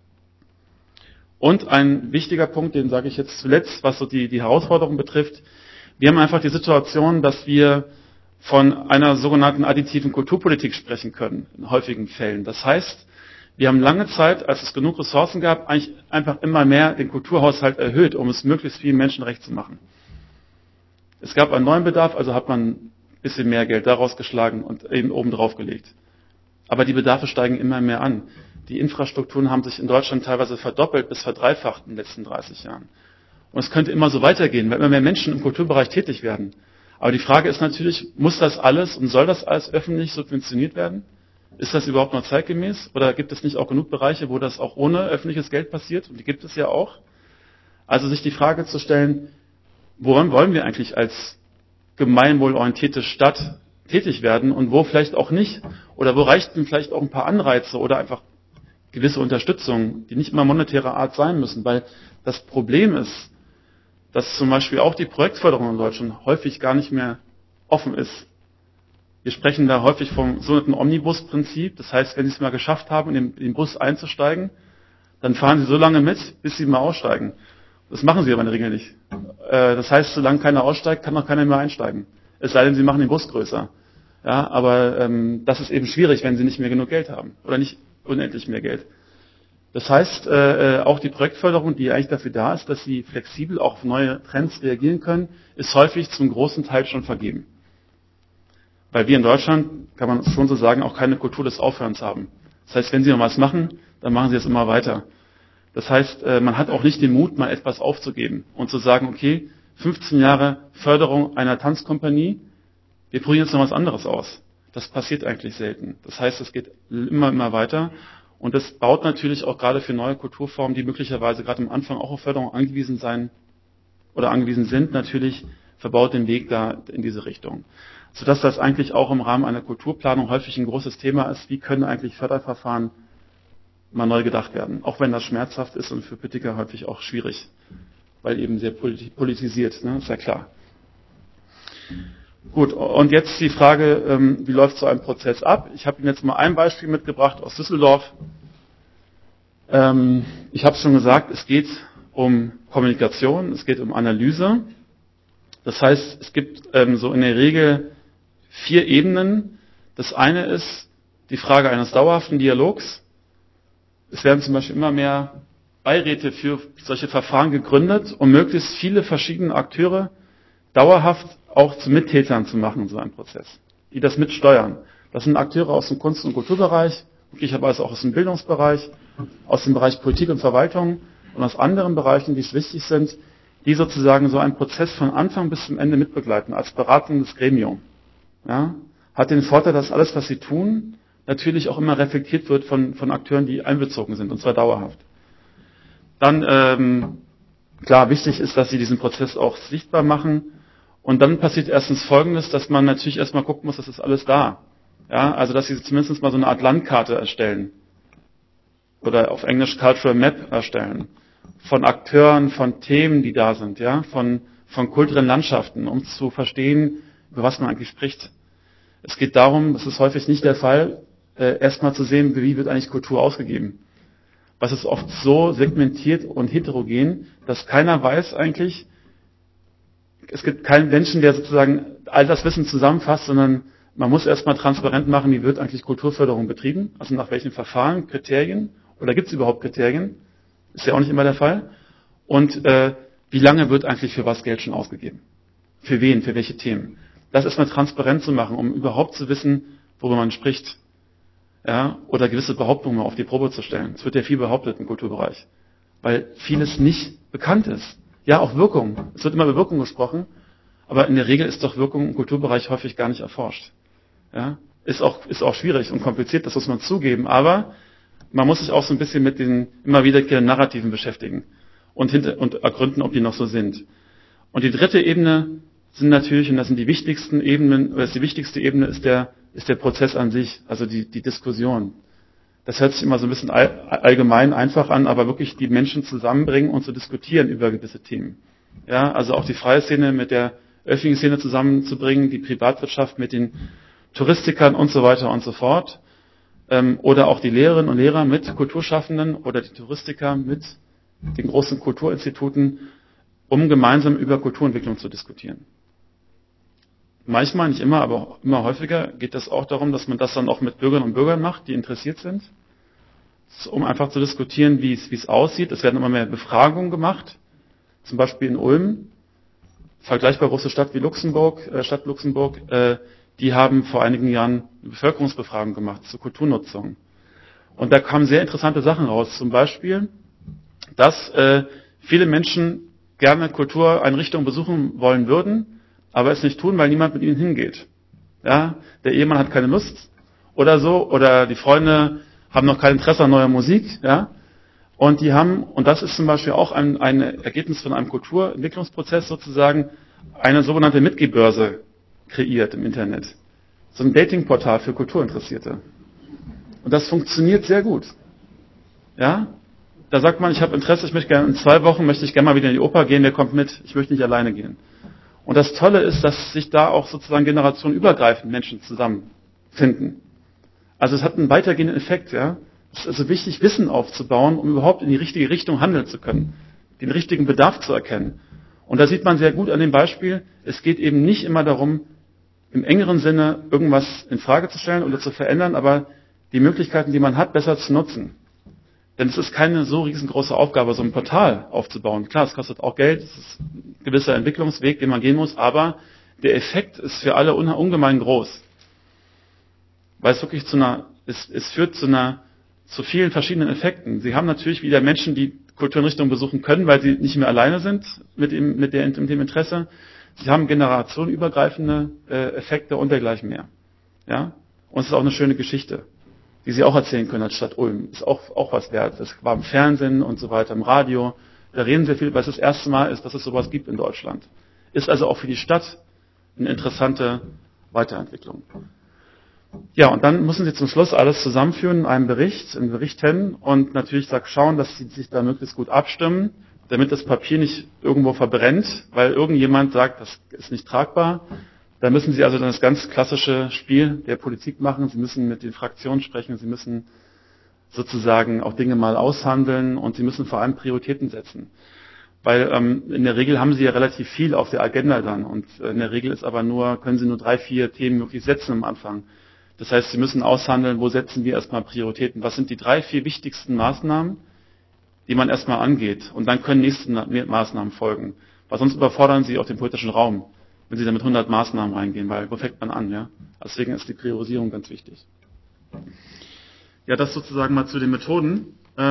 Und ein wichtiger Punkt, den sage ich jetzt zuletzt, was so die Herausforderung betrifft: Wir haben einfach die Situation, dass wir von einer sogenannten additiven Kulturpolitik sprechen können, in häufigen Fällen. Das heißt, wir haben lange Zeit, als es genug Ressourcen gab, eigentlich einfach immer mehr den Kulturhaushalt erhöht, um es möglichst vielen Menschen recht zu machen. Es gab einen neuen Bedarf, also hat man ein bisschen mehr Geld daraus geschlagen und eben oben drauf gelegt. Aber die Bedarfe steigen immer mehr an. Die Infrastrukturen haben sich in Deutschland teilweise verdoppelt bis verdreifacht in den letzten 30 Jahren. Und es könnte immer so weitergehen, weil immer mehr Menschen im Kulturbereich tätig werden. Aber die Frage ist natürlich, muss das alles und soll das alles öffentlich subventioniert werden? Ist das überhaupt noch zeitgemäß? Oder gibt es nicht auch genug Bereiche, wo das auch ohne öffentliches Geld passiert? Und die gibt es ja auch. Also sich die Frage zu stellen, woran wollen wir eigentlich als gemeinwohlorientierte Stadt tätig werden und wo vielleicht auch nicht? Oder wo reichten vielleicht auch ein paar Anreize oder einfach gewisse Unterstützung, die nicht immer monetärer Art sein müssen? Weil das Problem ist, dass zum Beispiel auch die Projektförderung in Deutschland häufig gar nicht mehr offen ist. Wir sprechen da häufig vom sogenannten Omnibus-Prinzip. Das heißt, wenn Sie es mal geschafft haben, in den Bus einzusteigen, dann fahren Sie so lange mit, bis Sie mal aussteigen. Das machen Sie aber in der Regel nicht. Das heißt, solange keiner aussteigt, kann auch keiner mehr einsteigen. Es sei denn, Sie machen den Bus größer. Ja, aber das ist eben schwierig, wenn Sie nicht mehr genug Geld haben oder nicht unendlich mehr Geld. Das heißt, auch die Projektförderung, die eigentlich dafür da ist, dass sie flexibel auch auf neue Trends reagieren können, ist häufig zum großen Teil schon vergeben. Weil wir in Deutschland, kann man schon so sagen, auch keine Kultur des Aufhörens haben. Das heißt, wenn Sie noch was machen, dann machen Sie es immer weiter. Das heißt, man hat auch nicht den Mut, mal etwas aufzugeben und zu sagen, okay, 15 Jahre Förderung einer Tanzkompanie, wir probieren jetzt noch was anderes aus. Das passiert eigentlich selten. Das heißt, es geht immer weiter. Und das baut natürlich auch gerade für neue Kulturformen, die möglicherweise gerade am Anfang auch auf Förderung angewiesen sein oder angewiesen sind, natürlich verbaut den Weg da in diese Richtung. Sodass das eigentlich auch im Rahmen einer Kulturplanung häufig ein großes Thema ist, wie können eigentlich Förderverfahren mal neu gedacht werden. Auch wenn das schmerzhaft ist und für Politiker häufig auch schwierig, weil eben sehr politisiert, ne? Ist ja klar. Gut, und jetzt die Frage, wie läuft so ein Prozess ab? Ich habe Ihnen jetzt mal ein Beispiel mitgebracht aus Düsseldorf. Ich habe es schon gesagt, es geht um Kommunikation, es geht um Analyse. Das heißt, es gibt so in der Regel 4 Ebenen. Das eine ist die Frage eines dauerhaften Dialogs. Es werden zum Beispiel immer mehr Beiräte für solche Verfahren gegründet, um möglichst viele verschiedene Akteure dauerhaft auch zu Mittätern zu machen in so einem Prozess, die das mitsteuern. Das sind Akteure aus dem Kunst- und Kulturbereich, möglicherweise auch aus dem Bildungsbereich, aus dem Bereich Politik und Verwaltung und aus anderen Bereichen, die es wichtig sind, die sozusagen so einen Prozess von Anfang bis zum Ende mitbegleiten, als beratendes Gremium. Ja? Hat den Vorteil, dass alles, was sie tun, natürlich auch immer reflektiert wird von Akteuren, die einbezogen sind, und zwar dauerhaft. Dann, klar, wichtig ist, dass sie diesen Prozess auch sichtbar machen. Und dann passiert erstens Folgendes, dass man natürlich erstmal gucken muss, das ist alles da. Ja, also dass sie zumindest mal so eine Art Landkarte erstellen. Oder auf Englisch Cultural Map erstellen. von Akteuren, von Themen, die da sind, ja, von kulturellen Landschaften, um zu verstehen, über was man eigentlich spricht. Es geht darum, das ist häufig nicht der Fall, erstmal zu sehen, wie wird eigentlich Kultur ausgegeben. Was ist oft so segmentiert und heterogen, dass keiner weiß eigentlich, es gibt keinen Menschen, der sozusagen all das Wissen zusammenfasst, sondern man muss erstmal transparent machen, wie wird eigentlich Kulturförderung betrieben, also nach welchen Verfahren, Kriterien, oder gibt es überhaupt Kriterien? Ist ja auch nicht immer der Fall. Und wie lange wird eigentlich für was Geld schon ausgegeben? Für wen, für welche Themen? Das erstmal transparent zu machen, um überhaupt zu wissen, worüber man spricht. Ja, oder gewisse Behauptungen mal auf die Probe zu stellen. Es wird ja viel behauptet im Kulturbereich, weil vieles nicht bekannt ist. Ja, auch Wirkung. Es wird immer über Wirkung gesprochen, aber in der Regel ist doch Wirkung im Kulturbereich häufig gar nicht erforscht. Ja, ist auch schwierig und kompliziert, das muss man zugeben, aber man muss sich auch so ein bisschen mit den immer wiederkehrenden Narrativen beschäftigen und ergründen, ob die noch so sind. Und die dritte Ebene sind natürlich, und das sind die wichtigsten Ebenen, oder die wichtigste Ebene ist der Prozess an sich, also die Diskussion. Das hört sich immer so ein bisschen allgemein einfach an, aber wirklich die Menschen zusammenbringen und zu diskutieren über gewisse Themen. Ja, also auch die freie Szene mit der öffentlichen Szene zusammenzubringen, die Privatwirtschaft mit den Touristikern und so weiter und so fort. Oder auch die Lehrerinnen und Lehrer mit Kulturschaffenden oder die Touristiker mit den großen Kulturinstituten, um gemeinsam über Kulturentwicklung zu diskutieren. Manchmal, nicht immer, aber immer häufiger geht es auch darum, dass man das dann auch mit Bürgerinnen und Bürgern macht, die interessiert sind, um einfach zu diskutieren, wie es aussieht. Es werden immer mehr Befragungen gemacht, zum Beispiel in Ulm, vergleichbar große Stadt wie Stadt Luxemburg, die haben vor einigen Jahren eine Bevölkerungsbefragung gemacht zur Kulturnutzung. Und da kamen sehr interessante Sachen raus. Zum Beispiel, dass viele Menschen gerne Kultureinrichtungen besuchen wollen würden, aber es nicht tun, weil niemand mit ihnen hingeht. Ja, der Ehemann hat keine Lust oder so, oder die Freunde haben noch kein Interesse an neuer Musik, ja. Und das ist zum Beispiel auch ein Ergebnis von einem Kulturentwicklungsprozess sozusagen, eine sogenannte Mitgliedbörse kreiert im Internet. So ein Datingportal für Kulturinteressierte. Und das funktioniert sehr gut. Ja? Da sagt man, ich habe Interesse, ich möchte gerne in 2 Wochen möchte ich gerne mal wieder in die Oper gehen, wer kommt mit? Ich möchte nicht alleine gehen. Und das Tolle ist, dass sich da auch sozusagen generationenübergreifend Menschen zusammenfinden. Also es hat einen weitergehenden Effekt, ja. Es ist also wichtig, Wissen aufzubauen, um überhaupt in die richtige Richtung handeln zu können, den richtigen Bedarf zu erkennen. Und da sieht man sehr gut an dem Beispiel, es geht eben nicht immer darum, im engeren Sinne irgendwas in Frage zu stellen oder zu verändern, aber die Möglichkeiten, die man hat, besser zu nutzen. Denn es ist keine so riesengroße Aufgabe, so ein Portal aufzubauen. Klar, es kostet auch Geld, es ist ein gewisser Entwicklungsweg, den man gehen muss, aber der Effekt ist für alle ungemein groß. Weil es wirklich es führt zu vielen verschiedenen Effekten. Sie haben natürlich wieder Menschen, die Kultureinrichtungen besuchen können, weil sie nicht mehr alleine sind mit dem Interesse. Sie haben generationenübergreifende Effekte und dergleichen mehr. Ja? Und es ist auch eine schöne Geschichte, die Sie auch erzählen können als Stadt Ulm. Ist auch was wert. Das war im Fernsehen und so weiter, im Radio. Da reden sehr viel, weil es das erste Mal ist, dass es sowas gibt in Deutschland. Ist also auch für die Stadt eine interessante Weiterentwicklung. Ja, und dann müssen Sie zum Schluss alles zusammenführen in einem Berichten und natürlich schauen, dass Sie sich da möglichst gut abstimmen, damit das Papier nicht irgendwo verbrennt, weil irgendjemand sagt, das ist nicht tragbar. Da müssen Sie also dann das ganz klassische Spiel der Politik machen. Sie müssen mit den Fraktionen sprechen, Sie müssen sozusagen auch Dinge mal aushandeln und Sie müssen vor allem Prioritäten setzen. Weil in der Regel haben Sie ja relativ viel auf der Agenda dann und in der Regel können Sie nur 3, 4 Themen wirklich setzen am Anfang. Das heißt, Sie müssen aushandeln, wo setzen wir erstmal Prioritäten. Was sind die 3, 4 wichtigsten Maßnahmen, die man erstmal angeht? Und dann können nächste Maßnahmen folgen. Weil sonst überfordern Sie auch den politischen Raum, wenn Sie da mit 100 Maßnahmen reingehen, weil wo fängt man an? Ja? Deswegen ist die Priorisierung ganz wichtig. Ja, das sozusagen mal zu den Methoden.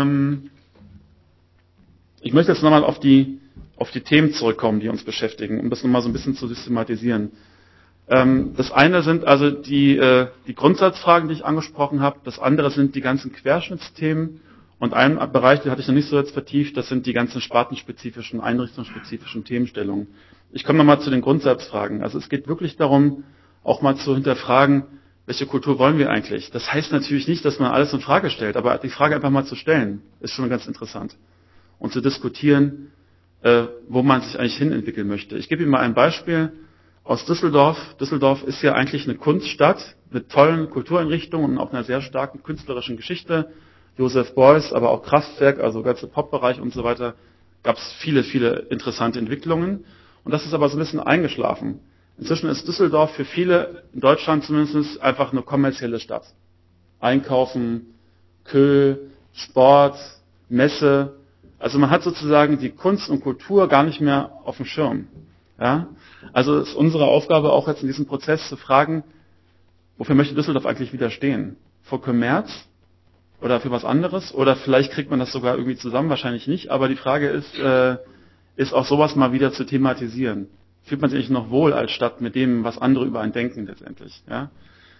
Ich möchte jetzt nochmal auf die Themen zurückkommen, die uns beschäftigen, um das nochmal so ein bisschen zu systematisieren. Das eine sind also die Grundsatzfragen, die ich angesprochen habe. Das andere sind die ganzen Querschnittsthemen. Und ein Bereich, den hatte ich noch nicht so jetzt vertieft, das sind die ganzen spartenspezifischen, einrichtungsspezifischen Themenstellungen. Ich komme nochmal zu den Grundsatzfragen. Also es geht wirklich darum, auch mal zu hinterfragen, welche Kultur wollen wir eigentlich? Das heißt natürlich nicht, dass man alles in Frage stellt, aber die Frage einfach mal zu stellen, ist schon ganz interessant. und zu diskutieren, wo man sich eigentlich hin entwickeln möchte. Ich gebe Ihnen mal ein Beispiel aus Düsseldorf. Düsseldorf ist ja eigentlich eine Kunststadt mit tollen Kultureinrichtungen und auch einer sehr starken künstlerischen Geschichte. Joseph Beuys, aber auch Kraftwerk, also ganze Pop-Bereich und so weiter, gab es viele, viele interessante Entwicklungen. Und das ist aber so ein bisschen eingeschlafen. Inzwischen ist Düsseldorf für viele, in Deutschland zumindest, einfach eine kommerzielle Stadt. Einkaufen, Kö, Sport, Messe. Also man hat sozusagen die Kunst und Kultur gar nicht mehr auf dem Schirm. Ja? Also ist unsere Aufgabe auch jetzt in diesem Prozess zu fragen, wofür möchte Düsseldorf eigentlich wieder stehen? Vor Kommerz oder für was anderes? Oder vielleicht kriegt man das sogar irgendwie zusammen, wahrscheinlich nicht. Aber die Frage ist auch sowas mal wieder zu thematisieren. Fühlt man sich eigentlich noch wohl als Stadt mit dem, was andere über einen denken letztendlich? Ja?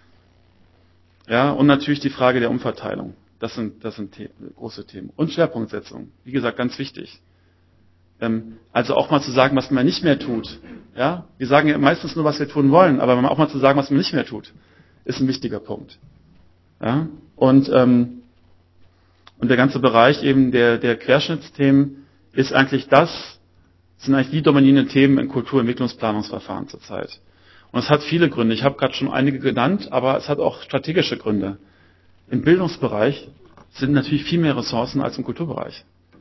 Ja, und natürlich die Frage der Umverteilung. Das sind große Themen. Und Schwerpunktsetzung. Wie gesagt, ganz wichtig. Also auch mal zu sagen, was man nicht mehr tut. Ja? Wir sagen ja meistens nur, was wir tun wollen, aber auch mal zu sagen, was man nicht mehr tut, ist ein wichtiger Punkt. Ja? Und der ganze Bereich eben der Querschnittsthemen ist eigentlich sind eigentlich die dominierenden Themen in Kulturentwicklungsplanungsverfahren zurzeit. Und es hat viele Gründe. Ich habe gerade schon einige genannt, aber es hat auch strategische Gründe. Im Bildungsbereich sind natürlich viel mehr Ressourcen als im Kulturbereich.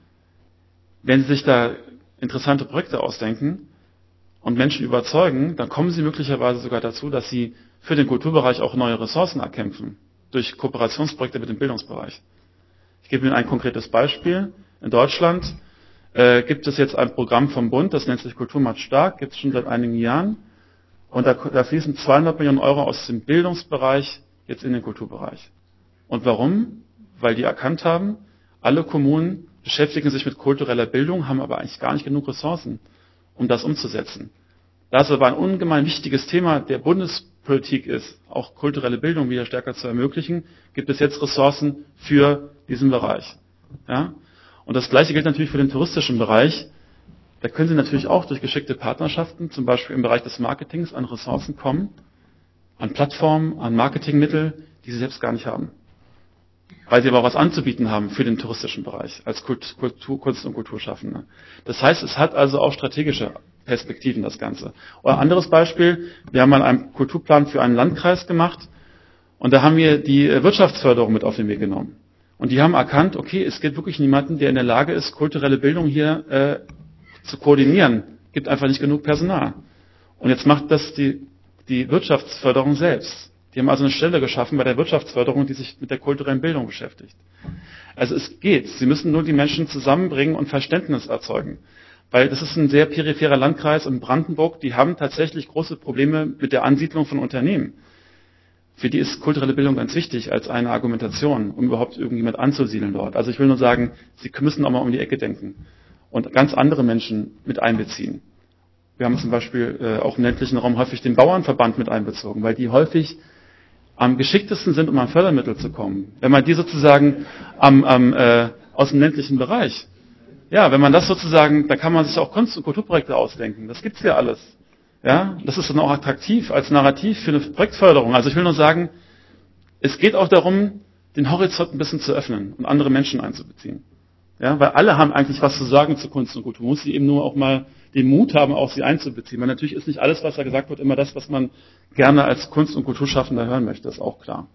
Wenn Sie sich da interessante Projekte ausdenken und Menschen überzeugen, dann kommen Sie möglicherweise sogar dazu, dass Sie für den Kulturbereich auch neue Ressourcen erkämpfen, durch Kooperationsprojekte mit dem Bildungsbereich. Ich gebe Ihnen ein konkretes Beispiel. In Deutschland gibt es jetzt ein Programm vom Bund, das nennt sich Kultur macht stark, gibt es schon seit einigen Jahren. Und da fließen 200 Millionen Euro aus dem Bildungsbereich jetzt in den Kulturbereich. Und warum? Weil die erkannt haben, alle Kommunen beschäftigen sich mit kultureller Bildung, haben aber eigentlich gar nicht genug Ressourcen, um das umzusetzen. Da es aber ein ungemein wichtiges Thema der Bundespolitik ist, auch kulturelle Bildung wieder stärker zu ermöglichen, gibt es jetzt Ressourcen für diesen Bereich. Ja? Und das Gleiche gilt natürlich für den touristischen Bereich. Da können Sie natürlich auch durch geschickte Partnerschaften, zum Beispiel im Bereich des Marketings, an Ressourcen kommen, an Plattformen, an Marketingmittel, die Sie selbst gar nicht haben. Weil Sie aber auch was anzubieten haben für den touristischen Bereich, als Kunst- und Kulturschaffende. Das heißt, es hat also auch strategische Perspektiven, das Ganze. Oder ein anderes Beispiel, wir haben mal einen Kulturplan für einen Landkreis gemacht und da haben wir die Wirtschaftsförderung mit auf den Weg genommen. Und die haben erkannt, okay, es gibt wirklich niemanden, der in der Lage ist, kulturelle Bildung hier zu koordinieren. Gibt einfach nicht genug Personal. Und jetzt macht das die Wirtschaftsförderung selbst. Die haben also eine Stelle geschaffen bei der Wirtschaftsförderung, die sich mit der kulturellen Bildung beschäftigt. Also es geht. Sie müssen nur die Menschen zusammenbringen und Verständnis erzeugen. Weil das ist ein sehr peripherer Landkreis in Brandenburg, die haben tatsächlich große Probleme mit der Ansiedlung von Unternehmen. Für die ist kulturelle Bildung ganz wichtig als eine Argumentation, um überhaupt irgendjemand anzusiedeln dort. Also ich will nur sagen, Sie müssen auch mal um die Ecke denken und ganz andere Menschen mit einbeziehen. Wir haben zum Beispiel auch im ländlichen Raum häufig den Bauernverband mit einbezogen, weil die häufig am geschicktesten sind, um an Fördermittel zu kommen. Wenn man die sozusagen aus dem ländlichen Bereich, ja, wenn man das sozusagen, da kann man sich auch Kunst- und Kulturprojekte ausdenken. Das gibt's ja alles. Ja, das ist dann auch attraktiv als Narrativ für eine Projektförderung. Also ich will nur sagen, es geht auch darum, den Horizont ein bisschen zu öffnen und andere Menschen einzubeziehen. Ja, weil alle haben eigentlich was zu sagen zu Kunst und Kultur. Man muss sie eben nur auch mal den Mut haben, auch sie einzubeziehen. Weil natürlich ist nicht alles, was da gesagt wird, immer das, was man gerne als Kunst- und Kulturschaffender hören möchte. Ist auch klar.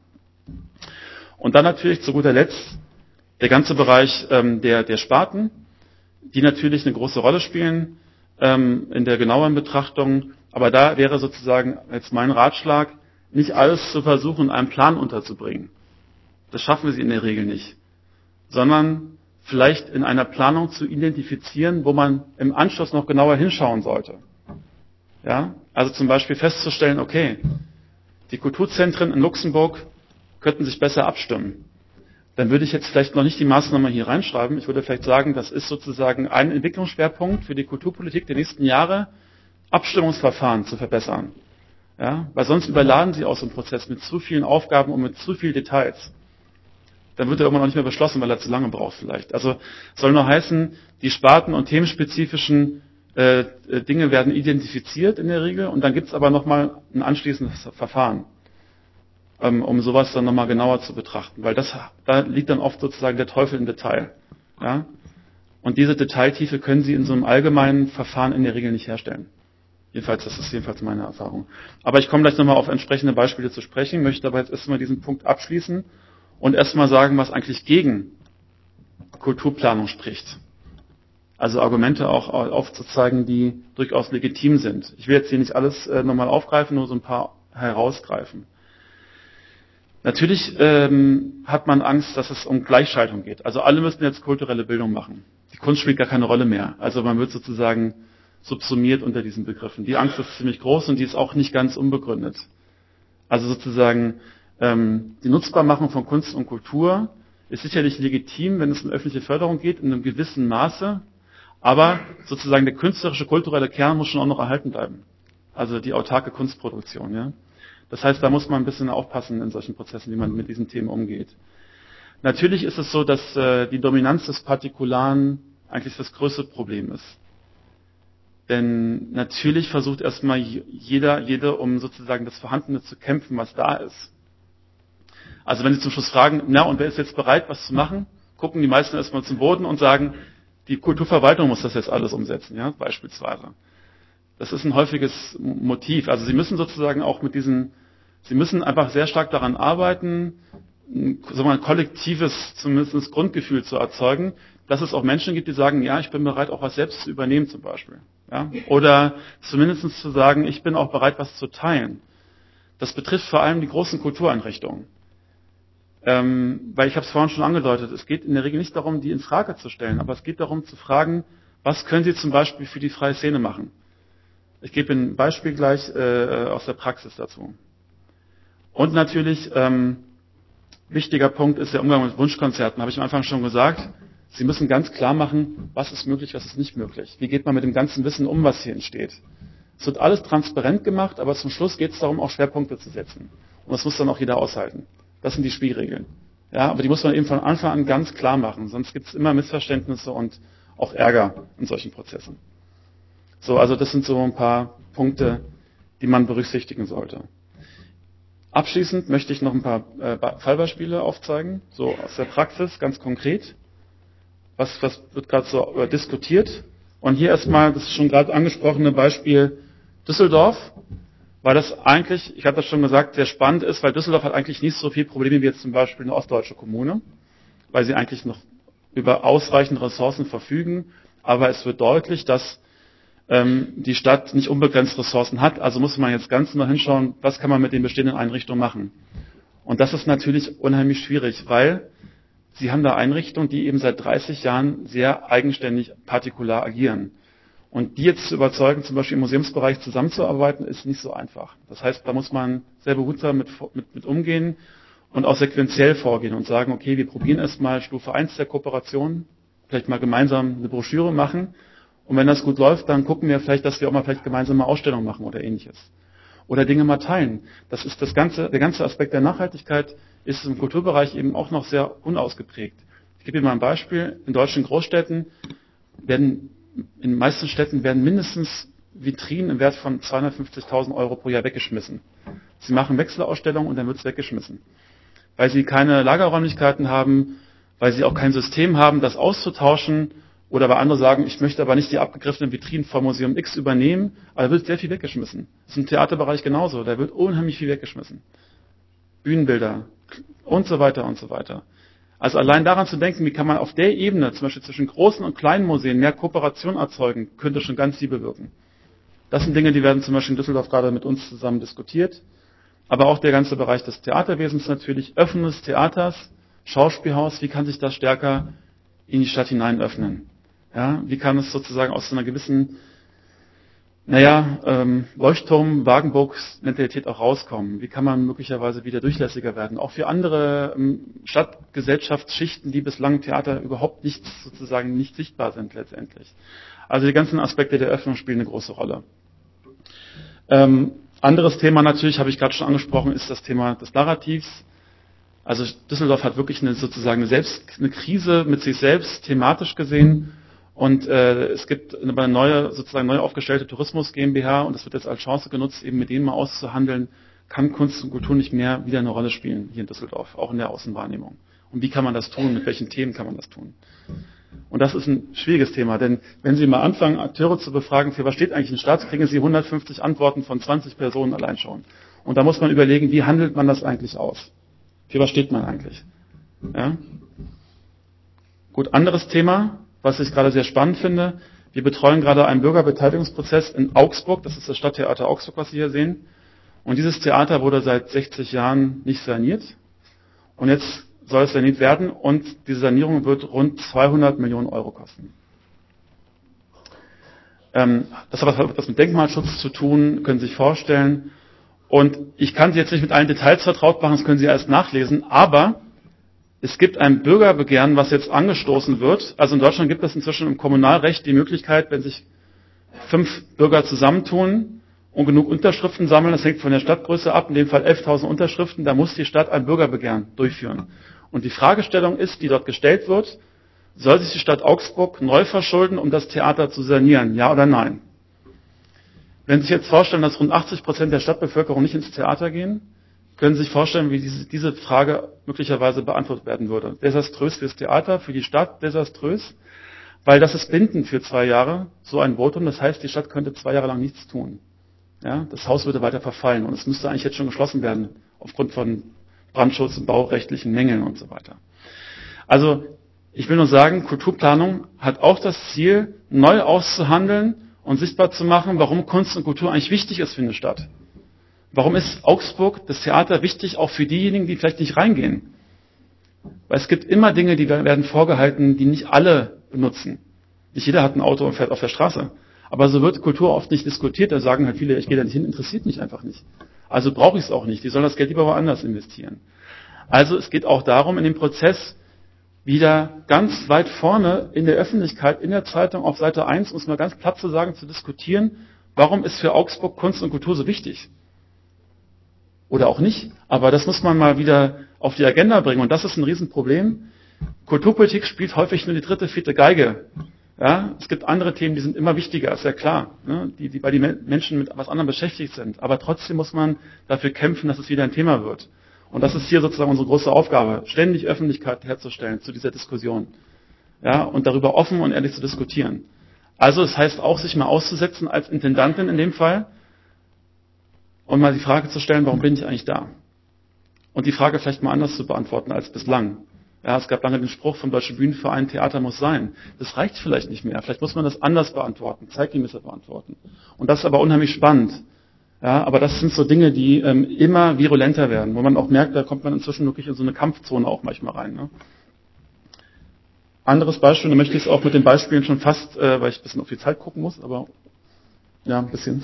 Und dann natürlich zu guter Letzt der ganze Bereich der Sparten, die natürlich eine große Rolle spielen in der genaueren Betrachtung. Aber da wäre sozusagen jetzt mein Ratschlag, nicht alles zu versuchen, in einem Plan unterzubringen. Das schaffen Sie in der Regel nicht. Sondern vielleicht in einer Planung zu identifizieren, wo man im Anschluss noch genauer hinschauen sollte. Ja? Also zum Beispiel festzustellen, okay, die Kulturzentren in Luxemburg könnten sich besser abstimmen. Dann würde ich jetzt vielleicht noch nicht die Maßnahme hier reinschreiben. Ich würde vielleicht sagen, das ist sozusagen ein Entwicklungsschwerpunkt für die Kulturpolitik der nächsten Jahre, Abstimmungsverfahren zu verbessern. Ja? Weil sonst überladen Sie auch so einen Prozess mit zu vielen Aufgaben und mit zu vielen Details. Dann wird er irgendwann noch nicht mehr beschlossen, weil er zu lange braucht vielleicht. Also soll nur heißen, die Sparten- und themenspezifischen Dinge werden identifiziert in der Regel und dann gibt es aber nochmal ein anschließendes Verfahren, um sowas dann nochmal genauer zu betrachten. Weil da liegt dann oft sozusagen der Teufel im Detail. Ja? Und diese Detailtiefe können Sie in so einem allgemeinen Verfahren in der Regel nicht herstellen. Das ist jedenfalls meine Erfahrung. Aber ich komme gleich nochmal auf entsprechende Beispiele zu sprechen, möchte aber jetzt erstmal diesen Punkt abschließen und erstmal sagen, was eigentlich gegen Kulturplanung spricht. Also Argumente auch aufzuzeigen, die durchaus legitim sind. Ich will jetzt hier nicht alles nochmal aufgreifen, nur so ein paar herausgreifen. Natürlich hat man Angst, dass es um Gleichschaltung geht. Also alle müssen jetzt kulturelle Bildung machen. Die Kunst spielt gar keine Rolle mehr. Also man wird sozusagen subsumiert unter diesen Begriffen. Die Angst ist ziemlich groß und die ist auch nicht ganz unbegründet. Also sozusagen die Nutzbarmachung von Kunst und Kultur ist sicherlich legitim, wenn es um öffentliche Förderung geht, in einem gewissen Maße, aber sozusagen der künstlerische, kulturelle Kern muss schon auch noch erhalten bleiben. Also die autarke Kunstproduktion. Ja? Das heißt, da muss man ein bisschen aufpassen in solchen Prozessen, wie man mit diesen Themen umgeht. Natürlich ist es so, dass die Dominanz des Partikularen eigentlich das größte Problem ist. Denn natürlich versucht erstmal jede, um sozusagen das Vorhandene zu kämpfen, was da ist. Also wenn Sie zum Schluss fragen, na und wer ist jetzt bereit, was zu machen, gucken die meisten erstmal zum Boden und sagen, die Kulturverwaltung muss das jetzt alles umsetzen, ja, beispielsweise. Das ist ein häufiges Motiv. Also Sie müssen sozusagen auch Sie müssen einfach sehr stark daran arbeiten, so ein kollektives, zumindest Grundgefühl zu erzeugen, dass es auch Menschen gibt, die sagen, ja, ich bin bereit, auch was selbst zu übernehmen zum Beispiel. Ja? Oder zumindest zu sagen, ich bin auch bereit, was zu teilen. Das betrifft vor allem die großen Kultureinrichtungen. Weil ich habe es vorhin schon angedeutet, es geht in der Regel nicht darum, die in Frage zu stellen, aber es geht darum zu fragen, was können Sie zum Beispiel für die freie Szene machen? Ich gebe Ihnen ein Beispiel gleich aus der Praxis dazu. Und natürlich, wichtiger Punkt ist der Umgang mit Wunschkonzerten, habe ich am Anfang schon gesagt. Sie müssen ganz klar machen, was ist möglich, was ist nicht möglich. Wie geht man mit dem ganzen Wissen um, was hier entsteht? Es wird alles transparent gemacht, aber zum Schluss geht es darum, auch Schwerpunkte zu setzen. Und das muss dann auch jeder aushalten. Das sind die Spielregeln. Ja, aber die muss man eben von Anfang an ganz klar machen, sonst gibt es immer Missverständnisse und auch Ärger in solchen Prozessen. So, also das sind so ein paar Punkte, die man berücksichtigen sollte. Abschließend möchte ich noch ein paar Fallbeispiele aufzeigen, so aus der Praxis, ganz konkret. Was wird gerade so diskutiert? Und hier erstmal das schon gerade angesprochene Beispiel Düsseldorf, weil das eigentlich, ich habe das schon gesagt, sehr spannend ist, weil Düsseldorf hat eigentlich nicht so viele Probleme wie jetzt zum Beispiel eine ostdeutsche Kommune, weil sie eigentlich noch über ausreichend Ressourcen verfügen, aber es wird deutlich, dass die Stadt nicht unbegrenzt Ressourcen hat, also muss man jetzt ganz genau hinschauen, was kann man mit den bestehenden Einrichtungen machen. Und das ist natürlich unheimlich schwierig, weil Sie haben da Einrichtungen, die eben seit 30 Jahren sehr eigenständig partikular agieren. Und die jetzt zu überzeugen, zum Beispiel im Museumsbereich zusammenzuarbeiten, ist nicht so einfach. Das heißt, da muss man sehr behutsam mit umgehen und auch sequenziell vorgehen und sagen, okay, wir probieren erstmal Stufe 1 der Kooperation, vielleicht mal gemeinsam eine Broschüre machen. Und wenn das gut läuft, dann gucken wir vielleicht, dass wir auch mal vielleicht gemeinsame Ausstellungen machen oder ähnliches. Oder Dinge mal teilen. Das ist der ganze Aspekt der Nachhaltigkeit ist im Kulturbereich eben auch noch sehr unausgeprägt. Ich gebe Ihnen mal ein Beispiel. In deutschen Großstädten in den meisten Städten werden mindestens Vitrinen im Wert von 250.000 Euro pro Jahr weggeschmissen. Sie machen Wechselausstellungen und dann wird es weggeschmissen. Weil sie keine Lagerräumlichkeiten haben, weil sie auch kein System haben, das auszutauschen, oder weil andere sagen, ich möchte aber nicht die abgegriffenen Vitrinen vom Museum X übernehmen, aber da wird sehr viel weggeschmissen. Das ist im Theaterbereich genauso, da wird unheimlich viel weggeschmissen. Bühnenbilder und so weiter und so weiter. Also allein daran zu denken, wie kann man auf der Ebene, zum Beispiel zwischen großen und kleinen Museen, mehr Kooperation erzeugen, könnte schon ganz viel bewirken. Das sind Dinge, die werden zum Beispiel in Düsseldorf gerade mit uns zusammen diskutiert. Aber auch der ganze Bereich des Theaterwesens natürlich, Öffnen des Theaters, Schauspielhaus, wie kann sich das stärker in die Stadt hinein öffnen? Ja, wie kann es sozusagen aus so einer gewissen, Leuchtturm-Wagenburgs-Mentalität auch rauskommen? Wie kann man möglicherweise wieder durchlässiger werden? Auch für andere Stadtgesellschaftsschichten, die bislang im Theater überhaupt nicht sichtbar sind letztendlich. Also die ganzen Aspekte der Öffnung spielen eine große Rolle. Anderes Thema natürlich, habe ich gerade schon angesprochen, ist das Thema des Narrativs. Also Düsseldorf hat wirklich eine Krise mit sich selbst thematisch gesehen. Und es gibt eine neu aufgestellte Tourismus GmbH und das wird jetzt als Chance genutzt, eben mit denen mal auszuhandeln, kann Kunst und Kultur nicht mehr wieder eine Rolle spielen hier in Düsseldorf, auch in der Außenwahrnehmung. Und wie kann man das tun? Mit welchen Themen kann man das tun? Und das ist ein schwieriges Thema, denn wenn Sie mal anfangen, Akteure zu befragen, für was steht eigentlich ein Staat, kriegen Sie 150 Antworten von 20 Personen allein schon. Und da muss man überlegen, wie handelt man das eigentlich aus? Für was steht man eigentlich? Ja? Gut, anderes Thema, was ich gerade sehr spannend finde. Wir betreuen gerade einen Bürgerbeteiligungsprozess in Augsburg. Das ist das Stadttheater Augsburg, was Sie hier sehen. Und dieses Theater wurde seit 60 Jahren nicht saniert. Und jetzt soll es saniert werden und diese Sanierung wird rund 200 Millionen Euro kosten. Das hat etwas mit Denkmalschutz zu tun, können Sie sich vorstellen. Und ich kann Sie jetzt nicht mit allen Details vertraut machen, das können Sie erst nachlesen, aber es gibt ein Bürgerbegehren, was jetzt angestoßen wird. Also in Deutschland gibt es inzwischen im Kommunalrecht die Möglichkeit, wenn sich 5 Bürger zusammentun und genug Unterschriften sammeln, das hängt von der Stadtgröße ab, in dem Fall 11.000 Unterschriften, da muss die Stadt ein Bürgerbegehren durchführen. Und die Fragestellung ist, die dort gestellt wird, soll sich die Stadt Augsburg neu verschulden, um das Theater zu sanieren, ja oder nein? Wenn Sie sich jetzt vorstellen, dass rund 80% der Stadtbevölkerung nicht ins Theater gehen, können Sie sich vorstellen, wie diese Frage möglicherweise beantwortet werden würde. Desaströs fürs Theater, für die Stadt desaströs, weil das ist bindend für 2 Jahre, so ein Votum. Das heißt, die Stadt könnte 2 Jahre lang nichts tun. Ja, das Haus würde weiter verfallen und es müsste eigentlich jetzt schon geschlossen werden, aufgrund von Brandschutz und baurechtlichen Mängeln und so weiter. Also, ich will nur sagen, Kulturplanung hat auch das Ziel, neu auszuhandeln und sichtbar zu machen, warum Kunst und Kultur eigentlich wichtig ist für eine Stadt. Warum ist Augsburg, das Theater, wichtig auch für diejenigen, die vielleicht nicht reingehen? Weil es gibt immer Dinge, die werden vorgehalten, die nicht alle benutzen. Nicht jeder hat ein Auto und fährt auf der Straße. Aber so wird Kultur oft nicht diskutiert. Da sagen halt viele, ich gehe da nicht hin, interessiert mich einfach nicht. Also brauche ich es auch nicht. Die sollen das Geld lieber woanders investieren. Also es geht auch darum, in dem Prozess wieder ganz weit vorne in der Öffentlichkeit, in der Zeitung, auf Seite 1, um es mal ganz platt zu sagen, zu diskutieren, warum ist für Augsburg Kunst und Kultur so wichtig? Oder auch nicht. Aber das muss man mal wieder auf die Agenda bringen. Und das ist ein Riesenproblem. Kulturpolitik spielt häufig nur die 3., 4. Geige. Ja, es gibt andere Themen, die sind immer wichtiger, ist ja klar, ne? die bei den Menschen mit was anderem beschäftigt sind. Aber trotzdem muss man dafür kämpfen, dass es wieder ein Thema wird. Und das ist hier sozusagen unsere große Aufgabe, ständig Öffentlichkeit herzustellen zu dieser Diskussion. Ja, und darüber offen und ehrlich zu diskutieren. Also es heißt auch, sich mal auszusetzen als Intendantin in dem Fall und mal die Frage zu stellen, warum bin ich eigentlich da? Und die Frage vielleicht mal anders zu beantworten als bislang. Ja, es gab lange den Spruch vom Deutschen Bühnenverein, Theater muss sein. Das reicht vielleicht nicht mehr. Vielleicht muss man das anders beantworten, zeitgemäßer beantworten. Und das ist aber unheimlich spannend. Ja, aber das sind so Dinge, die immer virulenter werden, wo man auch merkt, da kommt man inzwischen wirklich in so eine Kampfzone auch manchmal rein. Ne? Anderes Beispiel, da möchte ich es auch mit den Beispielen schon fast, weil ich ein bisschen auf die Zeit gucken muss, aber ja, ein bisschen.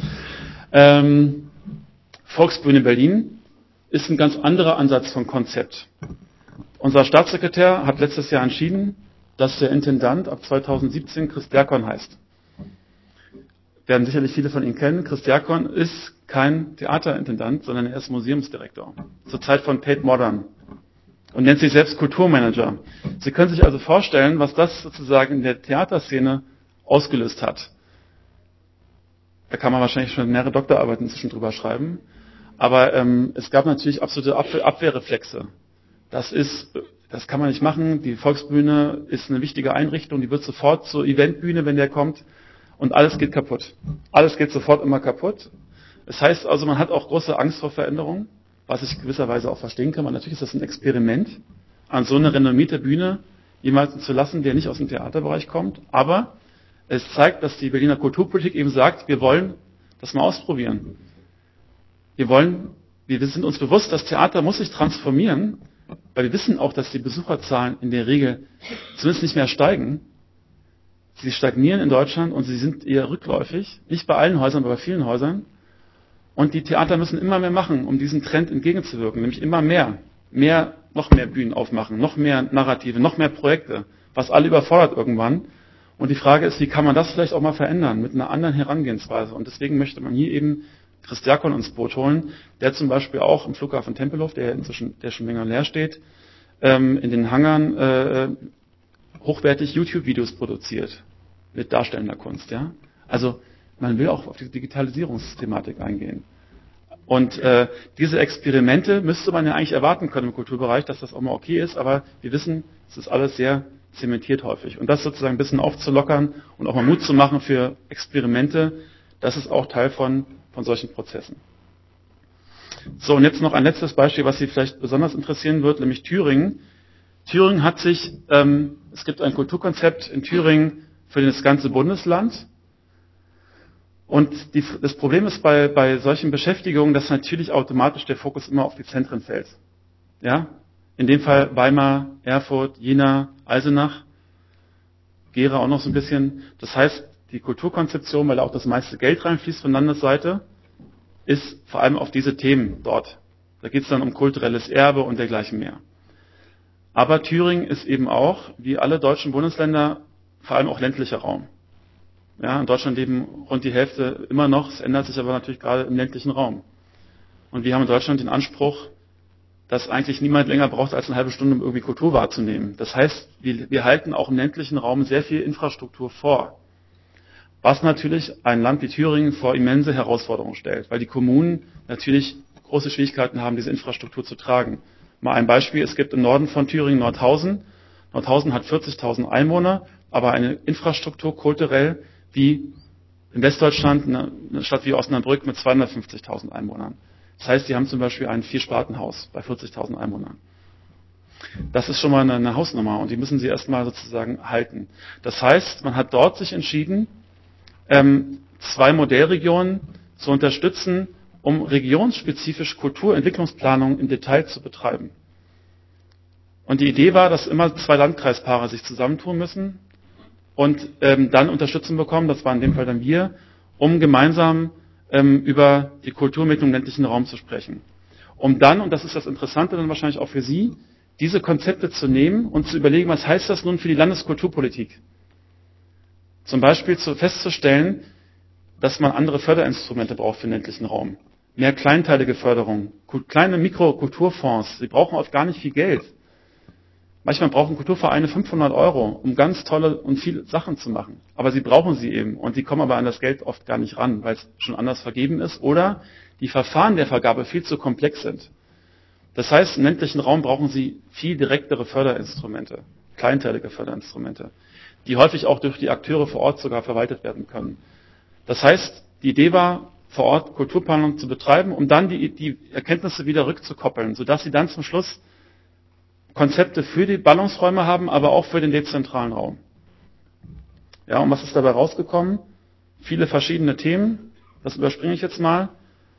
Volksbühne Berlin ist ein ganz anderer Ansatz von Konzept. Unser Staatssekretär hat letztes Jahr entschieden, dass der Intendant ab 2017 Chris Diakon heißt. Werden sicherlich viele von Ihnen kennen. Chris Diakon ist kein Theaterintendant, sondern er ist Museumsdirektor. Zur Zeit von Tate Modern. Und nennt sich selbst Kulturmanager. Sie können sich also vorstellen, was das sozusagen in der Theaterszene ausgelöst hat. Da kann man wahrscheinlich schon mehrere Doktorarbeiten inzwischen drüber schreiben. Aber es gab natürlich absolute Abwehrreflexe. Das kann man nicht machen. Die Volksbühne ist eine wichtige Einrichtung, die wird sofort zur Eventbühne, wenn der kommt, und alles geht kaputt. Alles geht sofort immer kaputt. Das heißt also, man hat auch große Angst vor Veränderungen, was ich gewisserweise auch verstehen kann. Aber natürlich ist das ein Experiment, an so eine renommierte Bühne jemanden zu lassen, der nicht aus dem Theaterbereich kommt. Aber es zeigt, dass die Berliner Kulturpolitik eben sagt, wir wollen das mal ausprobieren. Wir sind uns bewusst, das Theater muss sich transformieren, weil wir wissen auch, dass die Besucherzahlen in der Regel zumindest nicht mehr steigen. Sie stagnieren in Deutschland und sie sind eher rückläufig. Nicht bei allen Häusern, aber bei vielen Häusern. Und die Theater müssen immer mehr machen, um diesem Trend entgegenzuwirken. Nämlich immer mehr. Noch mehr Bühnen aufmachen, noch mehr Narrative, noch mehr Projekte. Was alle überfordert irgendwann. Und die Frage ist, wie kann man das vielleicht auch mal verändern mit einer anderen Herangehensweise? Und deswegen möchte man hier eben Chris Diakon ins Boot holen, der zum Beispiel auch im Flughafen Tempelhof, der schon länger leer steht, in den Hangaren hochwertig YouTube-Videos produziert mit darstellender Kunst. Ja? Also man will auch auf die Digitalisierungsthematik eingehen. Und diese Experimente müsste man ja eigentlich erwarten können im Kulturbereich, dass das auch mal okay ist, aber wir wissen, es ist alles sehr zementiert häufig. Und das sozusagen ein bisschen aufzulockern und auch mal Mut zu machen für Experimente, das ist auch Teil von solchen Prozessen. So, und jetzt noch ein letztes Beispiel, was Sie vielleicht besonders interessieren wird, nämlich Thüringen. Thüringen hat sich, es gibt ein Kulturkonzept in Thüringen für das ganze Bundesland. Und das Problem ist bei solchen Beschäftigungen, dass natürlich automatisch der Fokus immer auf die Zentren fällt. Ja? In dem Fall Weimar, Erfurt, Jena, Eisenach, Gera auch noch so ein bisschen. Das heißt, die Kulturkonzeption, weil auch das meiste Geld reinfließt von Landesseite, ist vor allem auf diese Themen dort. Da geht es dann um kulturelles Erbe und dergleichen mehr. Aber Thüringen ist eben auch, wie alle deutschen Bundesländer, vor allem auch ländlicher Raum. Ja, in Deutschland leben rund die Hälfte immer noch, es ändert sich aber natürlich gerade im ländlichen Raum. Und wir haben in Deutschland den Anspruch, dass eigentlich niemand länger braucht als eine halbe Stunde, um irgendwie Kultur wahrzunehmen. Das heißt, wir halten auch im ländlichen Raum sehr viel Infrastruktur vor. Was natürlich ein Land wie Thüringen vor immense Herausforderungen stellt, weil die Kommunen natürlich große Schwierigkeiten haben, diese Infrastruktur zu tragen. Mal ein Beispiel, es gibt im Norden von Thüringen Nordhausen. Nordhausen hat 40.000 Einwohner, aber eine Infrastruktur kulturell wie in Westdeutschland eine Stadt wie Osnabrück mit 250.000 Einwohnern. Das heißt, sie haben zum Beispiel ein Vierspartenhaus bei 40.000 Einwohnern. Das ist schon mal eine Hausnummer und die müssen sie erstmal sozusagen halten. Das heißt, man hat dort sich entschieden, 2 Modellregionen zu unterstützen, um regionsspezifisch Kulturentwicklungsplanung im Detail zu betreiben. Und die Idee war, dass immer 2 Landkreispaare sich zusammentun müssen und dann Unterstützung bekommen, das war in dem Fall dann wir, um gemeinsam über die Kulturentwicklung im ländlichen Raum zu sprechen. Um dann, und das ist das Interessante dann wahrscheinlich auch für Sie, diese Konzepte zu nehmen und zu überlegen, was heißt das nun für die Landeskulturpolitik? Zum Beispiel festzustellen, dass man andere Förderinstrumente braucht für den ländlichen Raum. Mehr kleinteilige Förderung, kleine Mikrokulturfonds, sie brauchen oft gar nicht viel Geld. Manchmal brauchen Kulturvereine 500 €, um ganz tolle und viele Sachen zu machen. Aber sie brauchen sie eben und sie kommen aber an das Geld oft gar nicht ran, weil es schon anders vergeben ist oder die Verfahren der Vergabe viel zu komplex sind. Das heißt, im ländlichen Raum brauchen sie viel direktere Förderinstrumente, kleinteilige Förderinstrumente, die häufig auch durch die Akteure vor Ort sogar verwaltet werden können. Das heißt, die Idee war, vor Ort Kulturplanung zu betreiben, um dann die Erkenntnisse wieder rückzukoppeln, sodass sie dann zum Schluss Konzepte für die Ballungsräume haben, aber auch für den dezentralen Raum. Ja, und was ist dabei rausgekommen? Viele verschiedene Themen, das überspringe ich jetzt mal.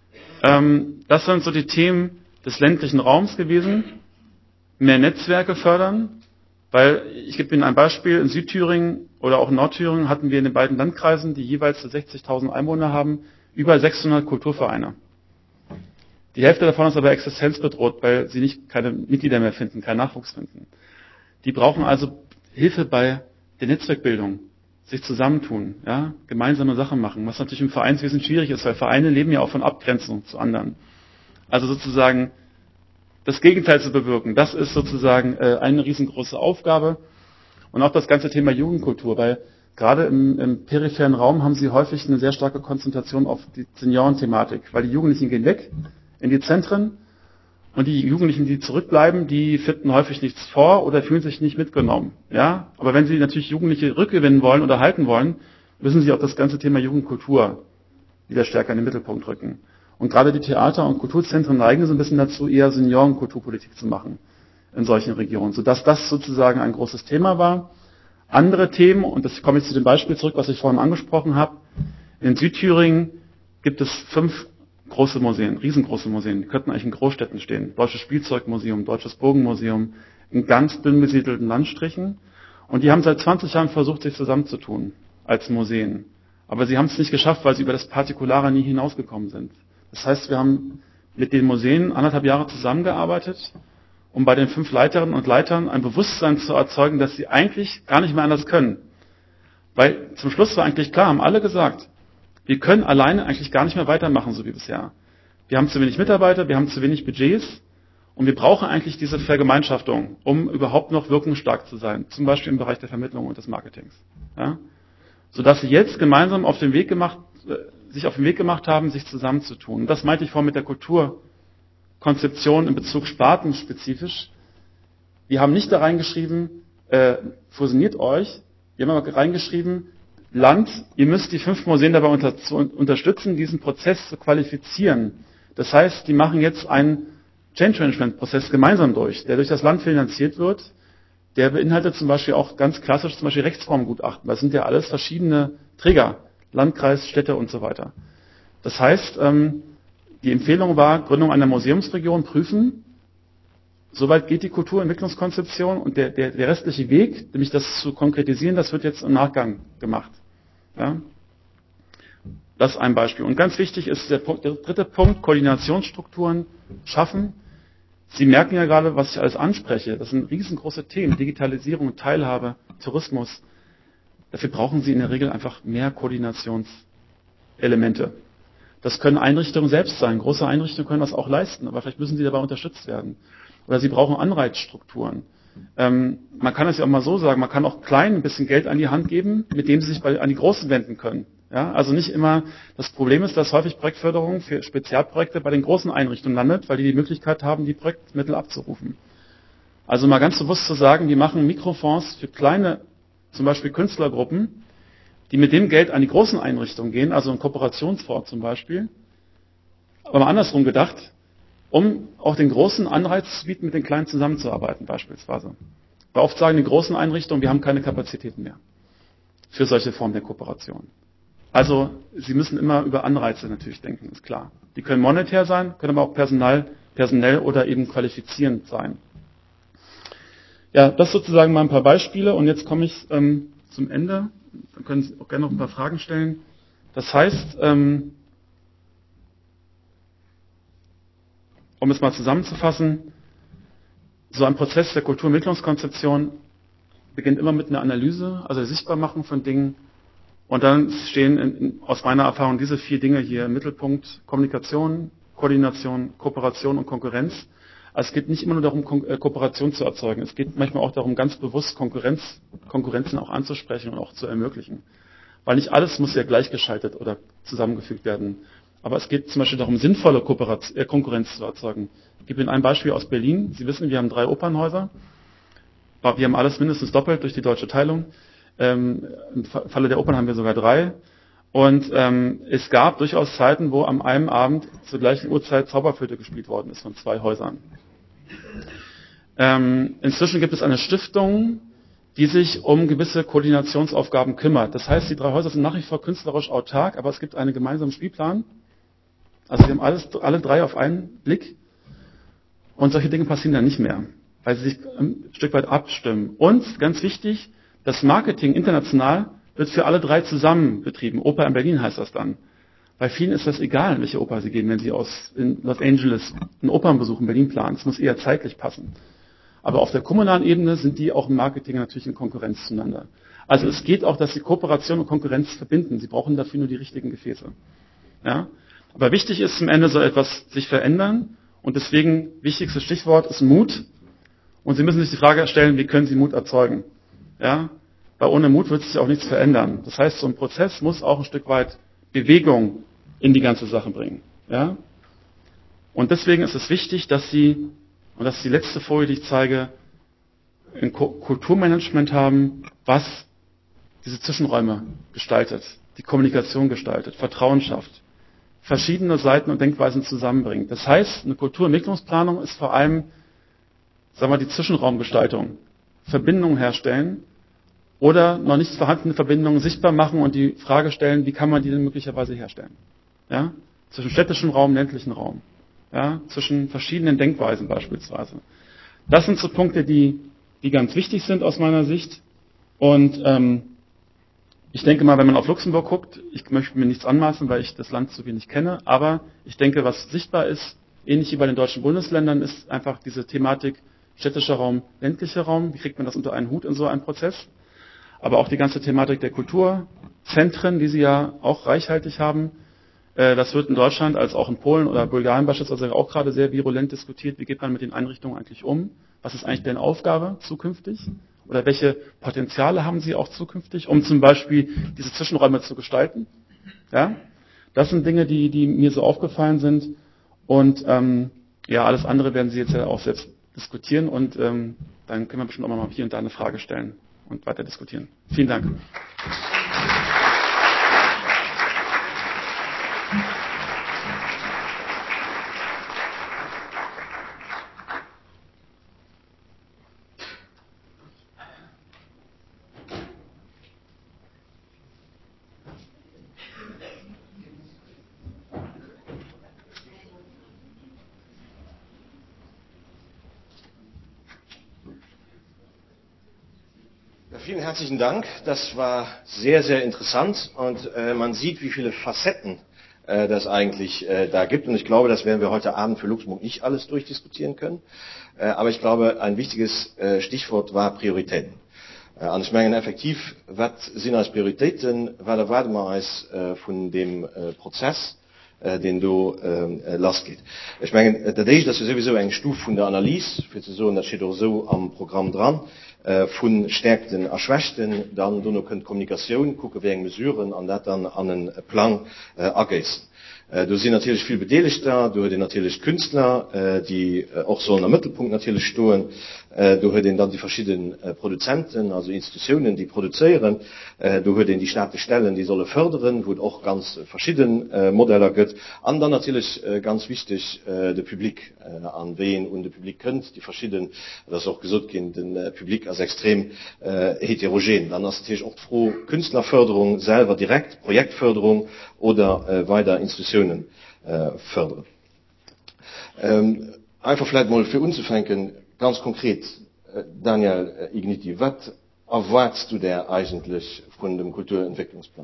Das sind so die Themen des ländlichen Raums gewesen. Mehr Netzwerke fördern, weil, ich gebe Ihnen ein Beispiel, in Südthüringen oder auch in Nordthüringen hatten wir in den beiden Landkreisen, die jeweils 60.000 Einwohner haben, über 600 Kulturvereine. Die Hälfte davon ist aber existenzbedroht, weil sie keine Mitglieder mehr finden, keinen Nachwuchs finden. Die brauchen also Hilfe bei der Netzwerkbildung, sich zusammentun, ja, gemeinsame Sachen machen, was natürlich im Vereinswesen schwierig ist, weil Vereine leben ja auch von Abgrenzung zu anderen. Also sozusagen das Gegenteil zu bewirken, das ist sozusagen eine riesengroße Aufgabe. Und auch das ganze Thema Jugendkultur, weil gerade im peripheren Raum haben sie häufig eine sehr starke Konzentration auf die Seniorenthematik, weil die Jugendlichen gehen weg in die Zentren und die Jugendlichen, die zurückbleiben, die finden häufig nichts vor oder fühlen sich nicht mitgenommen. Ja? Aber wenn sie natürlich Jugendliche rückgewinnen wollen oder halten wollen, müssen sie auch das ganze Thema Jugendkultur wieder stärker in den Mittelpunkt rücken. Und gerade die Theater- und Kulturzentren neigen so ein bisschen dazu, eher Seniorenkulturpolitik zu machen in solchen Regionen, sodass das sozusagen ein großes Thema war. Andere Themen, und das komme ich zu dem Beispiel zurück, was ich vorhin angesprochen habe, in Südthüringen gibt es 5 große Museen, riesengroße Museen, die könnten eigentlich in Großstädten stehen. Deutsches Spielzeugmuseum, Deutsches Burgenmuseum, in ganz dünn besiedelten Landstrichen. Und die haben seit 20 Jahren versucht, sich zusammenzutun als Museen. Aber sie haben es nicht geschafft, weil sie über das Partikulare nie hinausgekommen sind. Das heißt, wir haben mit den Museen 1,5 Jahre zusammengearbeitet, um bei den 5 Leiterinnen und Leitern ein Bewusstsein zu erzeugen, dass sie eigentlich gar nicht mehr anders können. Weil zum Schluss war eigentlich klar, haben alle gesagt, wir können alleine eigentlich gar nicht mehr weitermachen, so wie bisher. Wir haben zu wenig Mitarbeiter, wir haben zu wenig Budgets und wir brauchen eigentlich diese Vergemeinschaftung, um überhaupt noch wirkungsstark zu sein, zum Beispiel im Bereich der Vermittlung und des Marketings. Ja? Sodass sie jetzt gemeinsam sich auf den Weg gemacht haben, sich zusammenzutun. Und das meinte ich vorhin mit der Kulturkonzeption in Bezug spartenspezifisch. Wir haben nicht da reingeschrieben, fusioniert euch. Wir haben mal reingeschrieben, Land, ihr müsst die 5 Museen dabei unterstützen, diesen Prozess zu qualifizieren. Das heißt, die machen jetzt einen Change Management Prozess gemeinsam der durch das Land finanziert wird. Der beinhaltet zum Beispiel auch ganz klassisch zum Beispiel Rechtsformgutachten. Das sind ja alles verschiedene Träger, Landkreis, Städte und so weiter. Das heißt, die Empfehlung war, Gründung einer Museumsregion prüfen. Soweit geht die Kulturentwicklungskonzeption und der restliche Weg, nämlich das zu konkretisieren, das wird jetzt im Nachgang gemacht. Ja? Das ist ein Beispiel. Und ganz wichtig ist der dritte Punkt, Koordinationsstrukturen schaffen. Sie merken ja gerade, was ich alles anspreche. Das sind riesengroße Themen, Digitalisierung, Teilhabe, Tourismus. Dafür brauchen Sie in der Regel einfach mehr Koordinationselemente. Das können Einrichtungen selbst sein. Große Einrichtungen können das auch leisten, aber vielleicht müssen sie dabei unterstützt werden. Oder sie brauchen Anreizstrukturen. Man kann es ja auch mal so sagen, man kann auch klein ein bisschen Geld an die Hand geben, mit dem sie sich an die Großen wenden können. Ja, also nicht immer, das Problem ist, dass häufig Projektförderung für Spezialprojekte bei den großen Einrichtungen landet, weil die Möglichkeit haben, die Projektmittel abzurufen. Also mal ganz bewusst zu sagen, die machen Mikrofonds für kleine, zum Beispiel Künstlergruppen, die mit dem Geld an die großen Einrichtungen gehen, also ein Kooperationsfonds zum Beispiel, aber mal andersrum gedacht, um auch den großen Anreiz zu bieten, mit den Kleinen zusammenzuarbeiten beispielsweise. Weil oft sagen die großen Einrichtungen, wir haben keine Kapazitäten mehr für solche Formen der Kooperation. Also Sie müssen immer über Anreize natürlich denken, ist klar. Die können monetär sein, können aber auch personell oder eben qualifizierend sein. Ja, das sozusagen mal ein paar Beispiele und jetzt komme ich zum Ende. Dann können Sie auch gerne noch ein paar Fragen stellen. Das heißt, um es mal zusammenzufassen, so ein Prozess der Kulturentwicklungskonzeption beginnt immer mit einer Analyse, also der Sichtbarmachung von Dingen. Und dann stehen aus meiner Erfahrung diese 4 Dinge hier im Mittelpunkt. Kommunikation, Koordination, Kooperation und Konkurrenz. Also es geht nicht immer nur darum, Kooperation zu erzeugen. Es geht manchmal auch darum, ganz bewusst Konkurrenzen auch anzusprechen und auch zu ermöglichen. Weil nicht alles muss ja gleichgeschaltet oder zusammengefügt werden. Aber es geht zum Beispiel darum, sinnvolle Konkurrenz zu erzeugen. Ich gebe Ihnen ein Beispiel aus Berlin. Sie wissen, wir haben 3 Opernhäuser. Wir haben alles mindestens doppelt durch die deutsche Teilung. Im Falle der Opern haben wir sogar 3. Und es gab durchaus Zeiten, wo am einem Abend zur gleichen Uhrzeit Zauberflöte gespielt worden ist von 2 Häusern. Inzwischen gibt es eine Stiftung, die sich um gewisse Koordinationsaufgaben kümmert. Das heißt, die 3 Häuser sind nach wie vor künstlerisch autark, aber es gibt einen gemeinsamen Spielplan. Also wir haben alle 3 auf einen Blick. Und solche Dinge passieren dann nicht mehr, weil sie sich ein Stück weit abstimmen. Und ganz wichtig, das Marketing international wird für alle 3 zusammen betrieben. Oper in Berlin heißt das dann. Bei vielen ist das egal, in welche Oper sie gehen, wenn sie in Los Angeles einen Opernbesuch in Berlin planen. Es muss eher zeitlich passen. Aber auf der kommunalen Ebene sind die auch im Marketing natürlich in Konkurrenz zueinander. Also es geht auch, dass sie Kooperation und Konkurrenz verbinden. Sie brauchen dafür nur die richtigen Gefäße. Ja? Aber wichtig ist, zum Ende soll etwas sich verändern. Und deswegen, wichtigstes Stichwort ist Mut. Und Sie müssen sich die Frage stellen, wie können Sie Mut erzeugen? Ja? Weil ohne Mut wird sich auch nichts verändern. Das heißt, so ein Prozess muss auch ein Stück weit Bewegung in die ganze Sache bringen. Ja? Und deswegen ist es wichtig, dass Sie, und das ist die letzte Folie, die ich zeige, ein Kulturmanagement haben, was diese Zwischenräume gestaltet, die Kommunikation gestaltet, Vertrauen schafft, verschiedene Seiten und Denkweisen zusammenbringt. Das heißt, eine Kulturentwicklungsplanung ist vor allem, sagen wir, die Zwischenraumgestaltung, Verbindungen herstellen oder noch nicht vorhandene Verbindungen sichtbar machen und die Frage stellen, wie kann man die denn möglicherweise herstellen? Ja? Zwischen städtischem Raum, ländlichen Raum. Ja? Zwischen verschiedenen Denkweisen beispielsweise. Das sind so Punkte, die ganz wichtig sind aus meiner Sicht. Und ich denke mal, wenn man auf Luxemburg guckt, ich möchte mir nichts anmaßen, weil ich das Land zu wenig kenne, aber ich denke, was sichtbar ist, ähnlich wie bei den deutschen Bundesländern, ist einfach diese Thematik städtischer Raum, ländlicher Raum. Wie kriegt man das unter einen Hut in so einem Prozess? Aber auch die ganze Thematik der Kulturzentren, die Sie ja auch reichhaltig haben. Das wird in Deutschland als auch in Polen oder Bulgarien beispielsweise auch gerade sehr virulent diskutiert. Wie geht man mit den Einrichtungen eigentlich um? Was ist eigentlich deren Aufgabe zukünftig? Oder welche Potenziale haben sie auch zukünftig, um zum Beispiel diese Zwischenräume zu gestalten? Ja? Das sind Dinge, die mir so aufgefallen sind. Und ja, alles andere werden Sie jetzt ja auch selbst diskutieren. Und dann können wir bestimmt auch mal hier und da eine Frage stellen und weiter diskutieren. Vielen Dank. Vielen herzlichen Dank. Das war sehr, sehr interessant und man sieht, wie viele Facetten das eigentlich da gibt. Und ich glaube, das werden wir heute Abend für Luxemburg nicht alles durchdiskutieren können. Aber ich glaube, ein wichtiges Stichwort war Prioritäten. Und ich meine, effektiv, was sind als Prioritäten, was erwarten wir als von dem Prozess, den du losgeht. Ich meine, das ist sowieso eine Stufe von der Analyse, für zu sagen, das steht auch so am Programm dran, von Stärkten erschwächten, dann du noch könnt Kommunikation gucken wegen Mesuren und das dann an einen Plan ergänzen. Du sind natürlich viel Beteiligter, du hast natürlich Künstler, die auch so in der Mittelpunkt natürlich stehen. Du hast dann die verschiedenen Produzenten, also Institutionen, die produzieren. Du hast die staatlichen Stellen, die sollen fördern, wo es auch ganz verschiedene Modelle gibt. Und dann natürlich ganz wichtig, der Publik, an wen und der Publik könnt, die verschiedenen, das auch gesagt gehen, den Publik als extrem heterogen. Dann ist natürlich auch froh, Künstlerförderung selber direkt, Projektförderung oder weiter Institutionen fördern. Einfach vielleicht mal für uns zu fangen, ganz konkret, Daniel Igniti, was erwartest du da eigentlich von dem Kulturentwicklungsplan?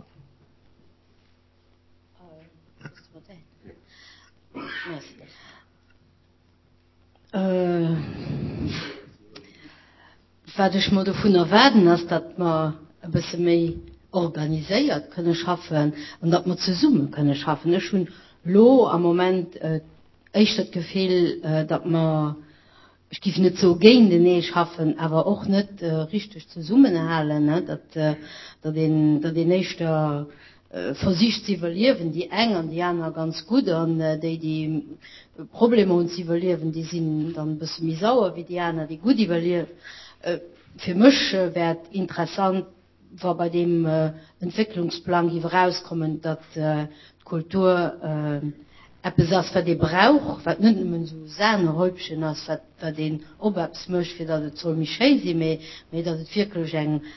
Was ich mir davon erwarten, ist, dass wir ein bisschen mehr organisiert können schaffen und dass wir zusammen können schaffen. Ich schon lo am Moment echt das Gefühl, dass wir ich gebe nicht so gegen den Nähe schaffen, aber auch nicht richtig zusammenhalten, ne? dass den nächsten Versuch zu überleben, die eng und die anderen ganz gut und die Probleme uns überleben, die sind dann ein bisschen mehr sauer wie die anderen, die gut überleben. Für mich wäre interessant, war bei dem Entwicklungsplan hier rauskommen, dass Kultur etwas für die braucht, was nicht nur so Sahnehäubchen ist, was den Oberst möchte, dass es so mich schön ist, aber dass es wirklich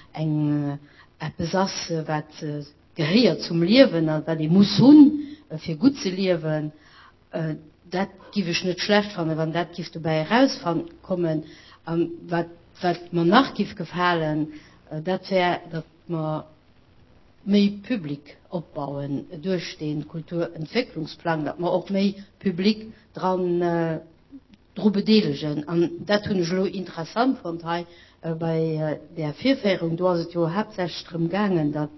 etwas ist, was gehört zum Leben, was die muss tun, für gut zu leben. Das gebe ich nicht schlecht von, wenn das dabei rauskommen, was mir nachgibt gefallen, das wäre, dass man mehr Publik aufbauen durch den Kulturentwicklungsplan, dass man auch mehr Publik dran beteiligen. Und das finde ich interessant von bei der Vierfährung, da ist es ja hauptsächlich darum gegangen, dass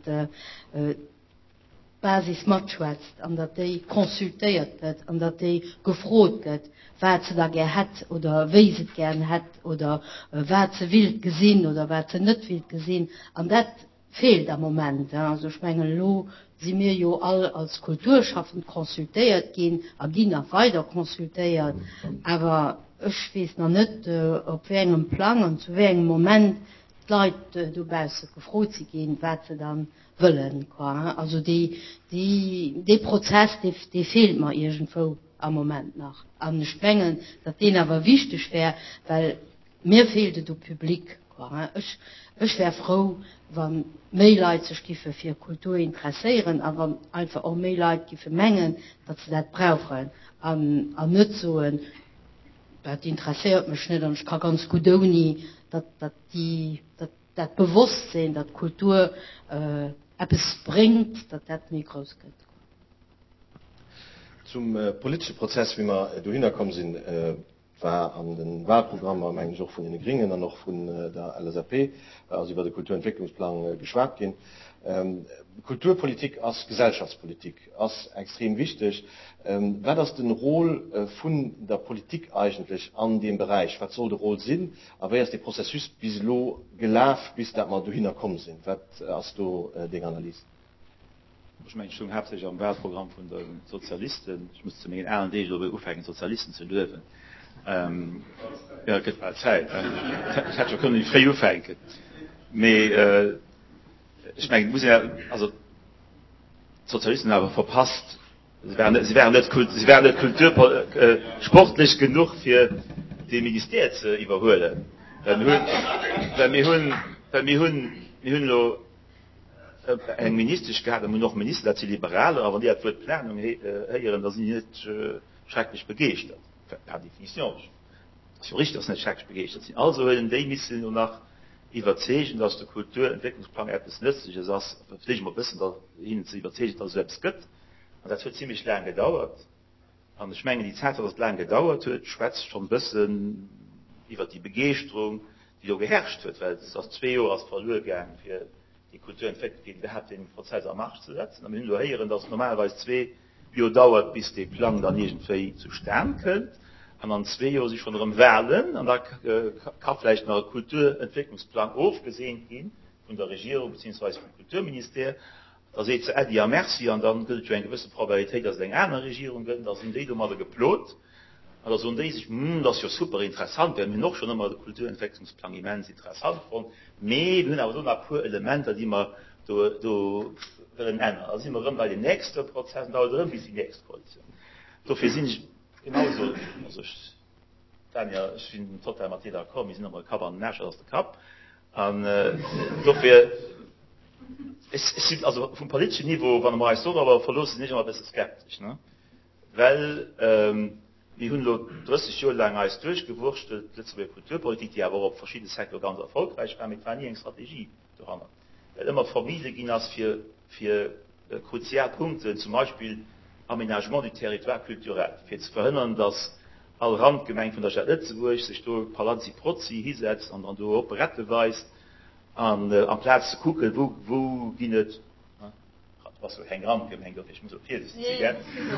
Basis mitschwätzt und dass die konsultiert wird und dass die gefragt wird, was sie da gerne hat oder wie sie gerne hat oder was sie will gesehen oder was sie nicht will gesehen. Und das fehlt am Moment. Also ich meine, lo sind wir ja alle als Kulturschaffend konsultiert gehen, gehen auch weiter konsultiert. Aber ich weiß noch nicht, ob wir einen Plan und zu welchem Moment die Leute dabei gefragt zu gehen, was sie dann wollen. Also die Prozess, die fehlt mir irgendwo am Moment noch. An den Sprengen, dass denen aber wichtig wäre, weil mir fehlte du Publik. Ich wäre froh, wenn mehr Leute sich für Kultur interessieren, aber einfach auch mehr Leute für Mengen, dass sie das brauchen. Und nicht so, das interessiert mich nicht und ich kann ganz gut ohne, dass das Bewusstsein, dass Kultur etwas bringt, dass das nicht groß geht. Zum politischen Prozess, wie wir da hingekommen sind, war an den Wahlprogrammen eigentlich auch von den Grünen und noch von der LSAP, also über den Kulturentwicklungsplan geschwärzt gehen. Kulturpolitik als Gesellschaftspolitik ist extrem wichtig. Was ist die Rolle von der Politik eigentlich an dem Bereich? Was soll die Rolle sein? Aber wer ist der Prozess bislang gelaufen, bis wir da hingekommen sind? Was hast du die Analyse? Ich meine schon hauptsächlich am Wahlprogramm von den Sozialisten. Ich muss zu mir RD darüber aufhängen, Sozialisten zu löwen. Ja, geht mal Zeit. Ich hätte schon die freie Fähigkeit. Aber, ich meine, muss ja, also, Sozialisten haben verpasst. Sie wären nicht sportlich genug für die Ministerien zu überholen. Wenn wir ein Minister gehabt, noch Minister, die Liberale, aber die hat für die Planung hören, dass sie nicht schrecklich begeistert. Per Definition. Das ist richtig, dass sie nicht schrecklich begeistert sind. Also, die müssen nur nach überzeugen, dass der Kulturentwicklungsplan etwas Nützliches ist, verpflichten wir ein bisschen dahin zu überzeugen, dass es selbst gibt. Und das hat ziemlich lange gedauert. Und ich meine, die Zeit, dass es lange gedauert hat, schwätzt schon ein bisschen über die Begeisterung, die da geherrscht wird, weil es aus 2 Jahren als verloren gegangen für die Kulturentwicklung, die überhaupt den Prozess am Markt zu setzen. Und wir hören, dass es normalerweise 2 Jahre dauert, bis der Plan dann irgendwie zustande kommt. Und dann 2 Jahre sich von einem Wählen, und da kann vielleicht noch ein Kulturentwicklungsplan aufgesehen gehen, von der Regierung bzw. vom Kulturministerium. Da seht ihr, ja, merci, und dann gilt ja eine gewisse Probabilität, dass es eine andere Regierung wird, da sind die mal geplot. Also so die sich, das ist ja super interessant, wir haben noch schon immer den Kulturentwicklungsplan immens interessant gefunden. Wir haben aber so ein paar Elemente, die wir ändern. Also sind wir bei den nächsten Prozessen, dauert drin bis die nächste Koalition. Dafür sind ich genauso, also ich bin total mit dir d'accord, wir sind aber Kappa und Nascher aus der Kap. Und dafür, es ist also vom politischen Niveau, wenn man so, aber verlust ist nicht immer ein bisschen skeptisch, ne? Weil, wir haben 30 Jahre lang als durchgewurschtelt, letzte Kulturpolitik, die aber auf verschiedene Sektoren ganz erfolgreich war, mit einer Strategie daran. Weil immer vermieden ging das für Kruzialpunkte, zum Beispiel Aménagement du territoire kulturell, für zu verhindern, dass alle Randgemeinden von der Stadt Lützeburg sich durch Palazzi Prozzi hinsetzt und dann durch Operette weist, am Platz zu gucken, wo ging es, was so kein Randgemeinde, ich muss so viel sagen.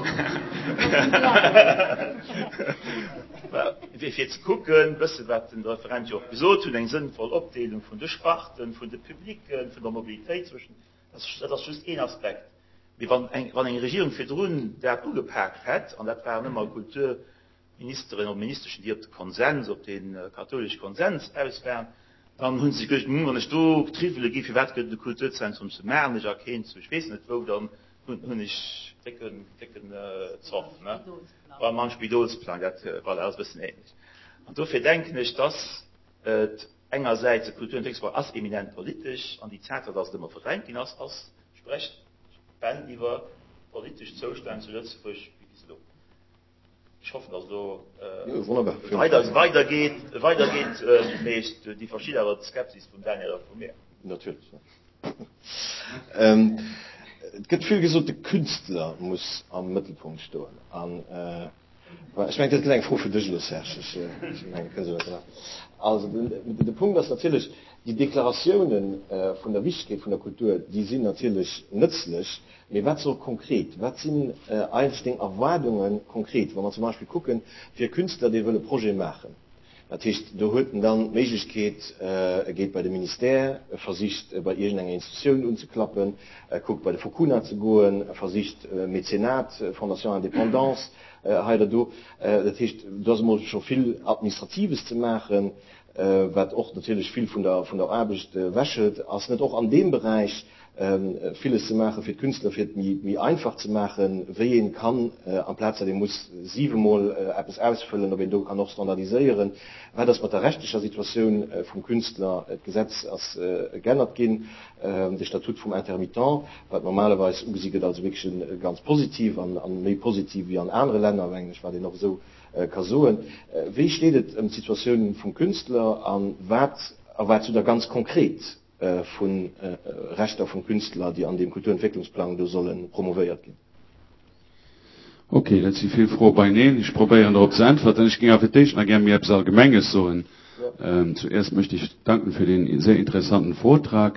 Wir zu gucken, wissen, was den Referent auch wieso zu den sinnvollen Abteilung von der Sparten, von der Publiken, von der Mobilität zwischen, das ist just ein Aspekt. Wie wenn eine Regierung für Drohnen der angepackt hat, und das waren immer Kulturministerinnen und Minister, die auf den Konsens, auf den katholischen Konsens auswählen, dann haben sie gesagt, wenn ich da Trifele gehe, für was könnte Kulturzentrum zu machen, ich erkenne, ich weiß nicht wo, dann habe ich dicken Zopf, ne? War man Spidolsplan, das war alles ein bisschen ähnlich. Und dafür denke ich, dass einerseits die Kulturentwicklung als eminent politisch, und die Zeit, dass es immer verdrängt, als spricht, wenn über politisch Zustand zu Lützburg, wie diese Lob. Ich hoffe, dass so weitergeht mit die verschiedenen Skepsis von Daniel oder von mir. Natürlich. Es gibt viel gesunde Künstler, muss am Mittelpunkt stehen. Ich meine, das ist eigentlich froh für dich, also, der Punkt ist natürlich, die Deklarationen von der Wichtigkeit von der Kultur, die sind natürlich nützlich, aber was so konkret? Was sind eigentlich die Erwartungen konkret? Wenn wir zum Beispiel gucken, für Künstler, die wollen ein Projekt machen. Natürlich, da hätten dann Möglichkeit, geht bei dem Ministerium, versucht bei irgendeiner Institution umzuklappen, guckt bei der Fokuna zu gehen, versucht Mäzenat, Fondation Indépendance, das heißt, da ist schon viel Administratives zu machen, was auch natürlich viel von der Arbeit wäscht, als nicht auch an dem Bereich vieles zu machen für die Künstler, für mir einfach zu machen, wen kann am Platz, der muss 7-mal etwas ausfüllen, aber du kann noch standardisieren, weil das mit der rechtlichen Situation vom Künstler Gesetz als geändert gehen, das Statut vom Intermittent, was normalerweise umgesiedelt als wirklich ganz positiv, mehr positiv wie an andere Länder, eigentlich war die noch so Kasuren. Wie steht es in Situationen vom Künstler an, was erwartest du da ganz konkret von Rechten von Künstlern, die an dem Kulturentwicklungsplan sollen promoviert gehen? Okay, das ist viel froh bei Ihnen. Ich probiere darauf zu antworten. Ich ging auf die Tisch, gerne mir etwas Allgemeines so. Zuerst möchte ich danken für den sehr interessanten Vortrag.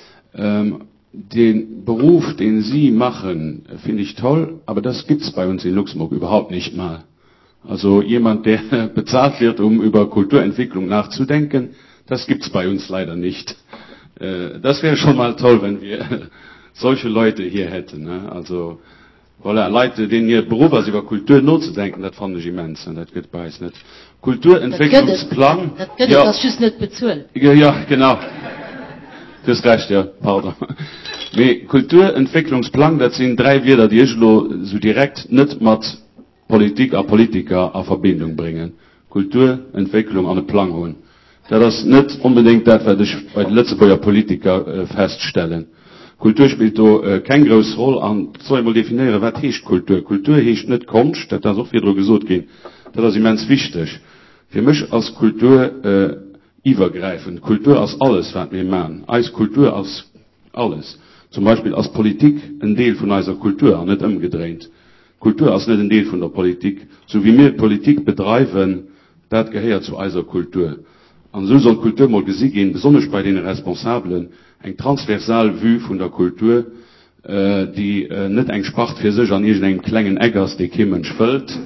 Den Beruf, den Sie machen, finde ich toll, aber das gibt es bei uns in Luxemburg überhaupt nicht mal. Also jemand, der bezahlt wird, um über Kulturentwicklung nachzudenken, das gibt es bei uns leider nicht. Das wäre schon mal toll, wenn wir solche Leute hier hätten. Ne? Also Voilà, Leute, den ihr Beruf als über Kultur nachzudenken, das fand ich immens, und das geht bei uns nicht. Kulturentwicklungsplan. Das ist nicht bezahlt. Ja, genau. Das reicht, ja, pardon. Aber Kulturentwicklungsplan, das sind 3 Wörter, die ich so direkt nicht mit Politik und Politiker in Verbindung bringen. Kulturentwicklung an den Plan holen. Das ist nicht unbedingt das, was ich bei den letzten Politiker feststellen. Kultur spielt da keine große Rolle an. Soll ich mal definieren, was heißt Kultur? Kultur heißt nicht Kunst, das darf auch wieder gesagt gehen. Das ist immens wichtig. Für mich als Kultur übergreifend. Kultur als alles, was wir machen. Als Kultur als alles. Zum Beispiel als Politik ein Teil von unserer Kultur, nicht umgedreht. Kultur als nicht ein Teil von der Politik. So wie wir Politik betreiben, das gehört zu unserer Kultur. Und so soll Kultur mal gesehen gehen, besonders bei den Responsablen, eine transversal Vue von der Kultur, die nicht eng Spacht für sich an irgendeinem kleinen Eggers, die kein Mensch fällt,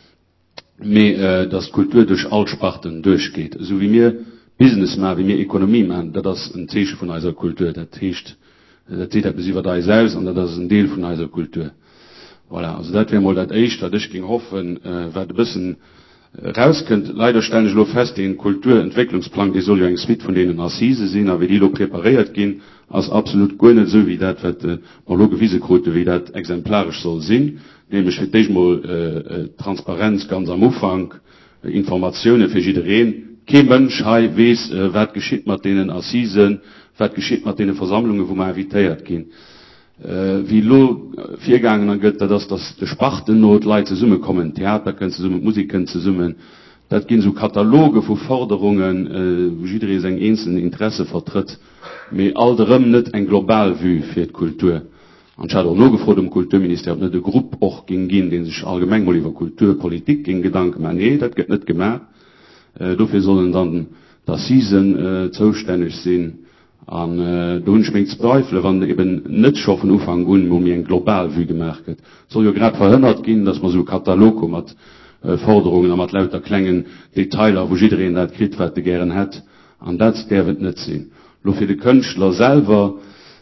dass Kultur durch alle Sparten durchgeht. So wie wir Business machen, wie wir Ökonomie machen, das ist ein Zeichen von unserer Kultur. Das heißt, das sieht etwas über da selbst und das ist ein Teil von unserer Kultur. Voilà, also das wäre mal das Erste, das ich ging hoffen, wird ein bisschen rauskommt. Leider stellen ich nur fest, den Kulturentwicklungsplan, die soll ja ein Schritt von denen Assise sein, aber wie die präpariert gehen, als absolut gar nicht so, wie das, was mal gewisse Quote, wie das exemplarisch soll sein. Nämlich für dich mal Transparenz ganz am Anfang, Informationen für jeden. Kein Mensch weiß, was geschieht mit denen Assisen, was geschieht mit denen Versammlungen, wo man invitiert gehen. Wie lo viergangen an gëtt, dass de Spartennot Leute Summe kommen, Theater können ze summen, Musik können ze summen. Dat gin so Kataloge vu Forderungen, wo jeder seg einzelnen Interesse vertritt, me alterem net eng global Vue fir d Kultur. Anscheinend auch no gefrot dem Kulturministerium, net de Gruppe och ging gin, den sich allgemeng mal iwwer Kulturpolitik ging Gedanken, man nee, dat gëtt net gemerk. Dafür sollen dann Assisen zuständig sein. An du schmeckt Zweifel, wann eben nicht schaffen Ufang gun, wo mir ein global wie gemerkt wird. Soll ja gerade verhindert gehen, dass man so Katalog mit Forderungen, mit lauter Klängen, Detailer, wo jeder in das kriegt, was er gern hat. Und das der wird nicht sehen. Nur für die Künstler selber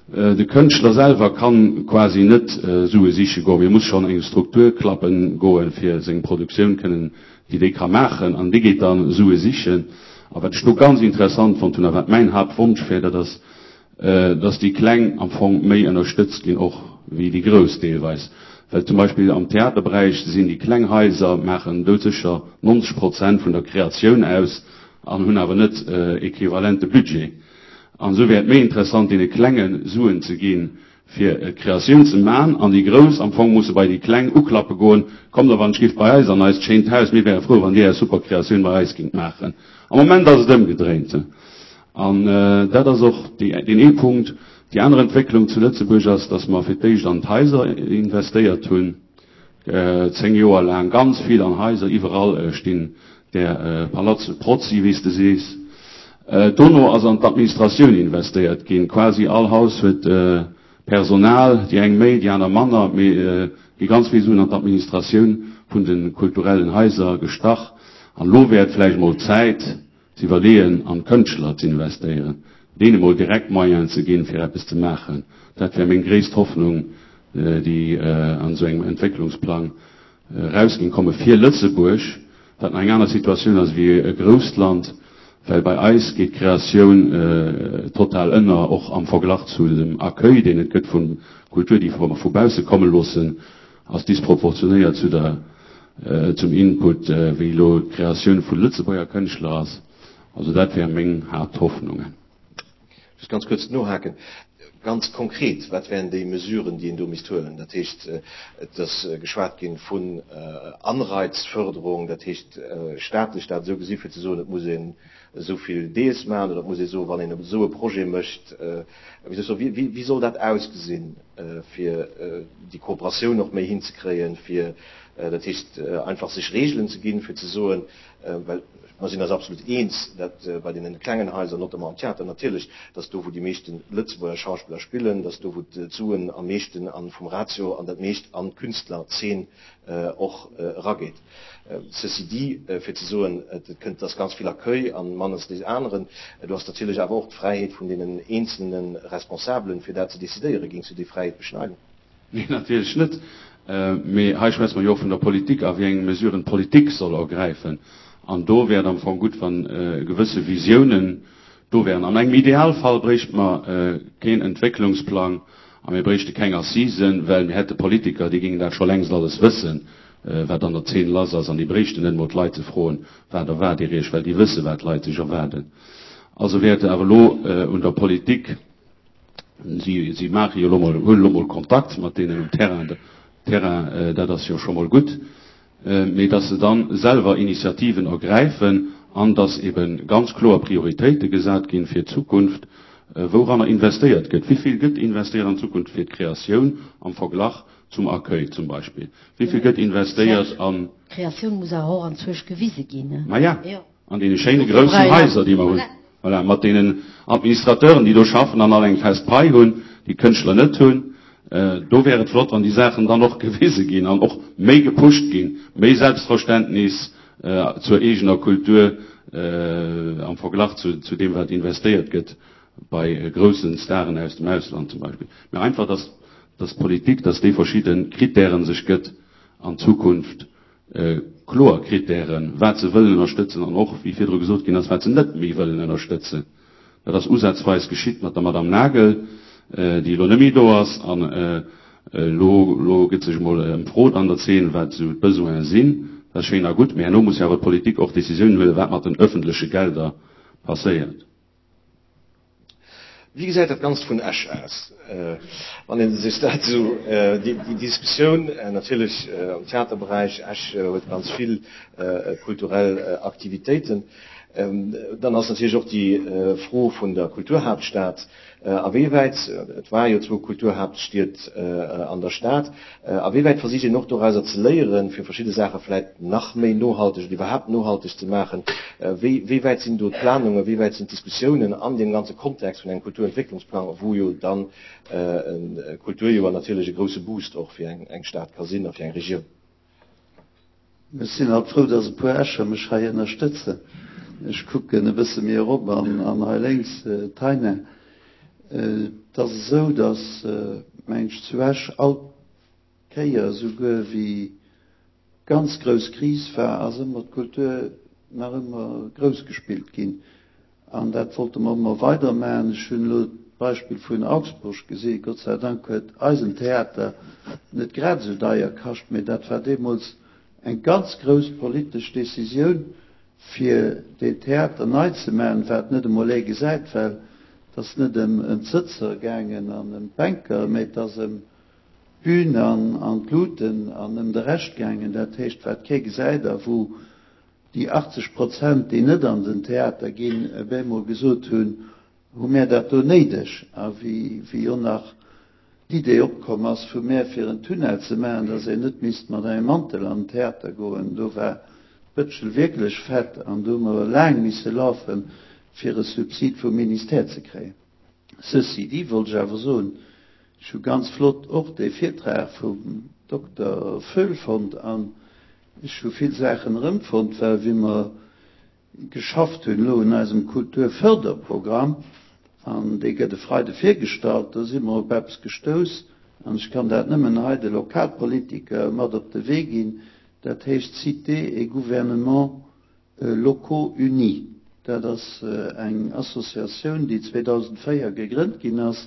kann quasi nicht so sicher gehen. Wir muss schon eine Struktur klappen gehen für seine Produktion können, die kann machen. Und die geht dann so sicher. Aber das ist doch ganz interessant von tun, was mein Hauptwunsch wäre, dass die Klänge am Anfang mehr unterstützt gehen, auch wie die Größe teilweise. Weil zum Beispiel am Theaterbereich sind die Klanghäuser machen sicher 90% von der Kreation aus, und haben aber nicht äquivalente Budget. Und so wäre es mehr interessant, in die Klänge suchen zu gehen, für Kreation zu machen, an die Größe, am Anfang muss bei die Klänge auch gehen, kommt aber ein Schiff bei uns, und als Chained House, mir wäre froh, wenn die eine super Kreation bei uns machen. Am Moment ist es dem gedreht. Und das ist auch den E-Punkt. Die andere Entwicklung zu Lützeburg ist, dass man für dich an Häuser investiert tun. 10 Jahre lang ganz viel an Häuser, überall stehen der Palazzo Prozzi, wie es das ist. Donno also an die Administration investiert, gehen quasi all Haus mit Personal, die eng mehr, die an der Männer, die ganz viel so an die Administration von den kulturellen Häusern gestacht. An lo wird vielleicht mal Zeit, sie überlegen, an Künstler zu investieren. Denen mal direkt mal zu gehen, für etwas zu machen. Das wäre meine größte Hoffnung, die an so einem Entwicklungsplan rausgehen kommen. Für Lützeburg, das ist eine andere Situation als wie Großland, weil bei uns geht Kreation total inner, auch am Vergleich zu dem Accueil, den es gibt von Kultur, die vorbei kommen lassen, als disproportioniert zu der zum Input, wie die Kreation von Lützeburger Künstler ist. Also das wären meine Haupthoffnungen. Ich muss ganz kurz nur haken. Ganz konkret, was wären die Mesuren, die du mich tun? Das heißt, das Geschwatgehen von Anreizförderung, das heißt, staatlich da so gesehen zu so, das muss so viel DS machen, oder muss so, wenn ich so ein Projekt möchte, wie soll das aussehen, für die Kooperation noch mehr hinzukriegen, für das heißt, einfach sich Regeln zu gehen, für zu so, weil wir sind das absolut eins, dass bei den kleinen Häusern, not am Theater natürlich, dass du, wo die meisten Lützeburger Schauspieler spielen, dass du, wo die Zuen am meisten an vom Ratio an das meisten an Künstler 10 auch rangeht. Ceci für zu so, das könnte das ganz viel Accueil an Mannes des anderen. Du hast natürlich aber auch die Freiheit von den einzelnen Responsablen, für das zu dezidieren, gegen zu die Freiheit beschneiden. Nee, natürlich nicht. Ich weiß mal ja von der Politik, auf welche Mesuren Politik soll ergreifen. Und da wäre dann von gut von gewisse Visionen, da wären an einem Idealfall bricht man keinen Entwicklungsplan, aber wir bricht keine Season, weil wir hätten Politiker, die gingen da schon längst alles wissen, wer dann der 10 Lasers an die Berichten nennen, wo die Leute frohen, wer da war die Recht, weil die wissen, wer die Leute schon werden. Also werden aber unter Politik, sie machen ja mal Kontakt mit denen im Terrain, das ist ja schon mal gut, mit dass sie dann selber Initiativen ergreifen, an das eben ganz klar Prioritäten gesagt gehen für die Zukunft, woran investiert wird. Wie viel Geld investiert in Zukunft für die Kreation am Vergleich zum Accueil zum Beispiel? Wie viel Geld investiert an... Kreation muss auch an Zwischgewiese gehen. Ne? Na ja, an den schönen großen Häuser, die man voilà, mit den Administrateuren, die da schaffen, an allen fest Preis haben, die Künstler nicht tun. Da wäre es flott, wenn die Sachen dann noch gewisse gehen, und auch mehr gepusht gehen, mehr Selbstverständnis zur eigener Kultur am Vergleich zu dem, was investiert wird bei großen Starren aus dem Ausland zum Beispiel. Mir einfach, dass Politik, dass die verschiedenen Kriterien sich gibt an Zukunft, klar Kriterien, was sie wollen unterstützen und auch, wie viel gesagt gehen, was sie nicht mehr wollen unterstützen. Da das Ursatzweis geschieht mit der Madame Nagel, die Lonemidoas an lo geht sich mal Brot an der 10, was sie Besucher sind. Das ist schön gut. Mehr nur muss ja aber Politik auch Decisionen will, was mit den öffentlichen Geldern passiert. Wie gesagt, das ganz von Asch aus. Wenn sich dazu die Diskussion natürlich im Theaterbereich, Asch hat ganz viel kulturelle Aktivitäten. Dann hast natürlich auch die Frage von der Kulturhauptstadt. Wie weit, es war ja zwar Kulturhauptstadt an der Stadt, wie weit versucht ihr noch daraus zu lehren, für verschiedene Sachen vielleicht noch mehr nachhaltig oder überhaupt nachhaltig zu machen? Wie weit sind dort Planungen, wie weit sind Diskussionen an dem ganzen Kontext von einem Kulturentwicklungsplan, wo ja dann ein Kulturjahr natürlich ein großer Boost auch für eine Stadt kann sein, für eine Region? Wir sind auch froh, dass ein paar Escher mich hier unterstützen. Ich gucke ein bisschen mehr rum an links Teine. Das ist so, dass Mensch zuerst auch sogar wie ganz groß Krise war, also immer die Kultur noch immer groß gespielt ging. Und das wollte man immer weitermachen. Ich habe ein Beispiel von Augsburg gesehen. Gott sei Dank hat Eisentheater nicht gerade so teuer gekostet, aber das war damals eine ganz große politische Decision für den Theater neu zu machen, was nicht einmal gesagt, weil das nicht ein Sitzer gegangen an einem Banker, mit das Bühnen an Gluten, an der Rest gegangen. Das heißt, was kein gesagt hat, wo die 80%, die nicht an den Theater gehen, einmal gesagt haben, wo mehr das da nötig, wie auch nach die Idee abgekommen ist, für mehr für einen Tunnel zu machen, dass nicht mit einem Mantel an den Theater gehen. Da war Bütschel wirklich fett, und da wir lang müssen laufen, für ein Subsid vom Minister zu kriegen. Ceci, die wollte ich aber sagen, ich habe ganz flott auch den Vortrag vom Dr. Völlfond an. Ich habe viele Sachen rumgefunden, weil wie wir geschafft haben, in unserem Kulturförderprogramm, an der geht Freude vorgestellt, da sind wir auf etwas gestoßen, und ich kann das nicht mehr heute Lokalpolitiker mit auf den Weg gehen, das heißt Cité et Gouvernement Locaux Unis. Das ist eine Assoziation, die 2004 gegründet ist,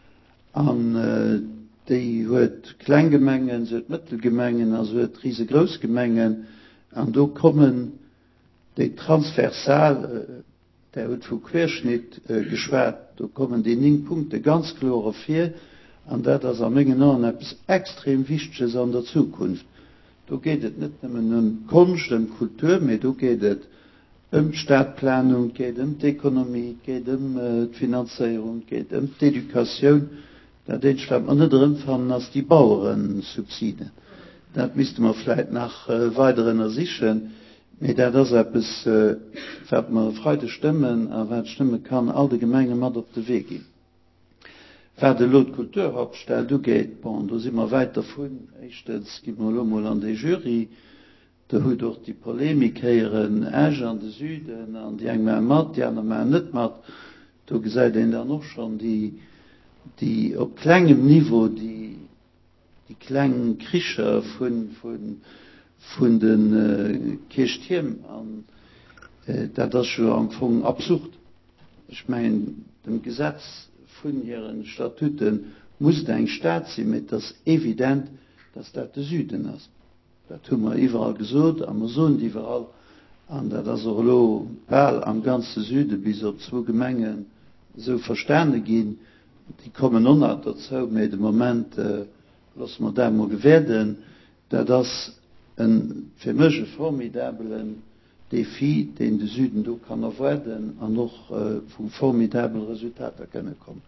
und die hat Kleingemengen, sie hat Mittelgemengen, also hat riesengroße Gemengen, und da kommen die transversal, der wird vom Querschnitt geschwärzt, da kommen die 9 Punkte ganz klar auf hier, und das ist am Ende noch etwas extrem Wichtiges an der Zukunft. Da geht es nicht nur um Kunst und Kultur, aber da geht es um Stadtplanung, geht um die Ökonomie, geht um die Finanzierung, geht um die Education. Da denke ich, man nicht drin fanden, als die Bauernsubsidien. Das müsste man vielleicht nach weiteren ersichern. Aber das ist etwas, was man Freude stimmen, aber stimmen kann, all die Gemeinden mal auf den Weg gehen. Wer die Lot Kulturhauptstadt geht, da sind wir weit davon. Erstens gibt man mal an die Jury, da hat auch die Polemik heieren, an den Süden, an die einen matt, die anderen nicht matt. Da gesagt, dann noch schon die auf kleinem Niveau, die die kleinen Krischer von den Kirchtürmen an, das schon am Anfang absurd. Ich meine, dem Gesetz von ihren Statuten muss ein Staat sein, mit das evident, dass das der Süden ist. Das haben wir überall gesagt, Amazon überall, und das ist auch am ganzen Süden bis auf 2 Gemeinden so verstanden gehen, die kommen noch nicht dazu, mit dem Moment, lassen wir da mal werden, dass das ein für mich formidablen Defi, den der Süden do kann erwerden, und noch von formidablen Resultaten können kommen.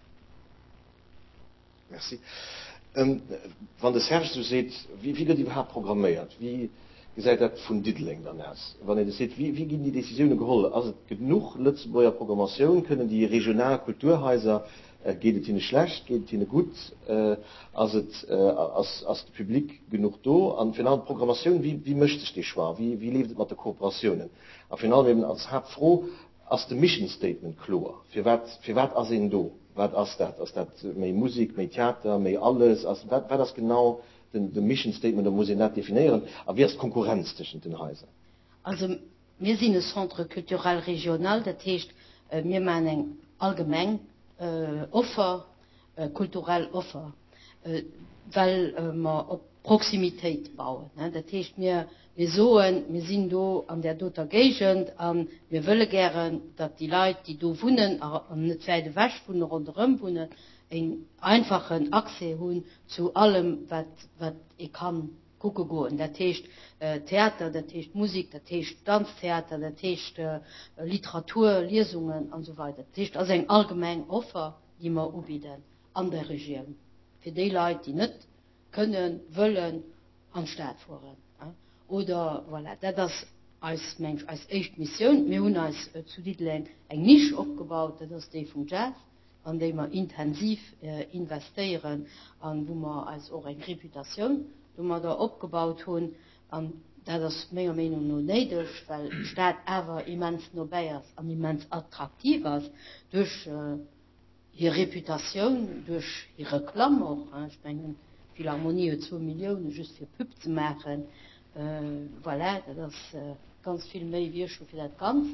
Merci. Wann das Herrsch so seht, wie wird überhaupt programmiert? Wie gesagt hat von Diddling dann erst. Wenn ihr das seht, wie gehen die Decisionen geholt? Also genug Lützburger Programmation können die regionalen Kulturhäuser geht es ihnen schlecht, geht es ihnen gut, als das Publikum genug da. Und final Programmation, wie möchte ich die schwa? Wie lebt es mit den Kooperationen? Und final eben als Haupt froh, als das Mission Statement klar. Für was ist ihn da? Was ist das? Ist das mehr Musik, mehr Theater, mehr alles? Also, was das genau? Den Mission Statement, da muss ich nicht definieren, aber wie ist Konkurrenz zwischen den Häusern? Also, wir sind ein Centre kulturell regional, das heißt, wir meinen allgemein Offer, kulturell Offer, weil wir auf Proximität bauen. Ne? Das heißt, wir sind da an der Dotter Gegend, wir wollen gerne, dass die Leute, die da wohnen, an der zweiten Wäsche wohnen, rundherum wohnen, einen einfachen Access haben zu allem, was ich kann gucken gehen. Das heißt Theater, das heißt Musik, das heißt Tanztheater, das heißt Literatur, Lesungen und so weiter. Das heißt also ein allgemein Offer, die wir anbieten an der Region. Für die Leute, die nicht können, wollen, an den Staat fahren. Oder, voilà, das ist als erste Mission. Wir haben als zu Dietlen eine Nische aufgebaut, das ist die vom Jazz, an dem wir intensiv investieren, und wo wir als auch eine Reputation, die wir da aufgebaut haben, das ist mehr oder weniger nur nötig, weil die Stadt aber immens nobel ist und immens attraktiv ist, durch ihre Reputation, durch ihre Reklame auch. Ich meine, Philharmonie 2 Millionen just für Puppen zu machen, voilà, das ist ganz viel mehr wie schon für das Ganze.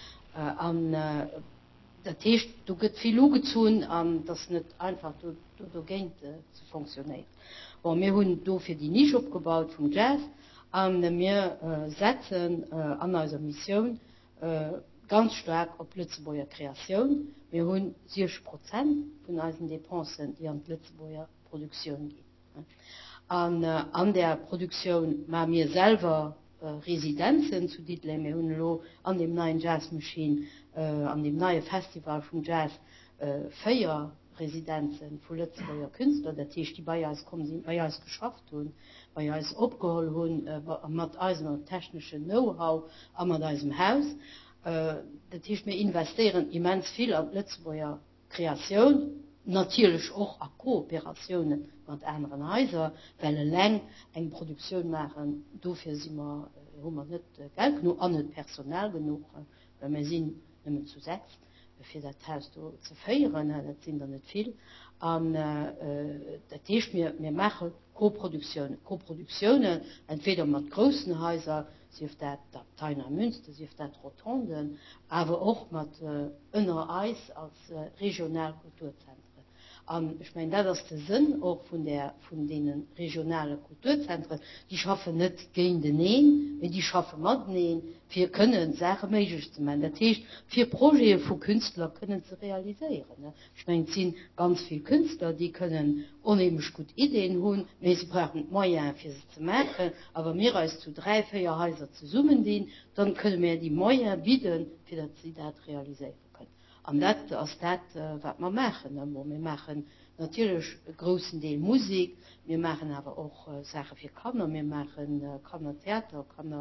Das heißt, du geht viel gezogen, das nicht einfach du gehen zu funktionieren. Und wir haben dafür die Nische aufgebaut vom Jazz, und wir setzen an unserer Mission ganz stark auf Lützburger Kreation. Wir haben 60% von unseren Depensen, die an die Lützburger Produktion gehen. An der Produktion machen wir selber Residenzen zu Dietlen. Wir haben an dem neuen Jazzmaschine, an dem neuen Festival vom Jazz 4 Residenzen von Lützburger Künstler, das heißt, die bei uns geschafft haben, bei uns abgeholt haben, mit unserem technischen Know-how, und mit unserem Haus. Das heißt, wir investieren immens viel an Lützburger Kreation, natürlich auch an Kooperationen mit anderen Häusern, weil allein eine Produktion machen, dafür haben wir nicht Geld genug, auch nicht Personal genug, weil wir sind nicht zu 6. Für das Haus zu feiern, das sind da nicht viel. Und das heißt, wir machen Koproduktionen, entweder mit großen Häusern, sie auf der Teiner Münster, sie auf der Rotonden, aber auch mit einer Eis als Regionalkulturzentren. Ich meine, das ist der Sinn auch von den regionalen Kulturzentren. Die schaffen nicht gegen den Nähen, die schaffen mit Nähen. Wir können Sachen möglich zu machen. Das heißt, 4 Projekte von Künstlern können sie realisieren. Ich meine, es sind ganz viele Künstler, die können unheimlich gut Ideen haben, aber sie brauchen Moyens für sie zu machen. Aber wir als zu 3, 4 Häuser zusammen dienen, dann können wir die Moyens bieten, für dass sie das realisieren können. Und das ist das, was wir machen. Wir machen natürlich einen großen Teil Musik, wir machen aber auch Sachen für Kinder, wir machen Kindertheater,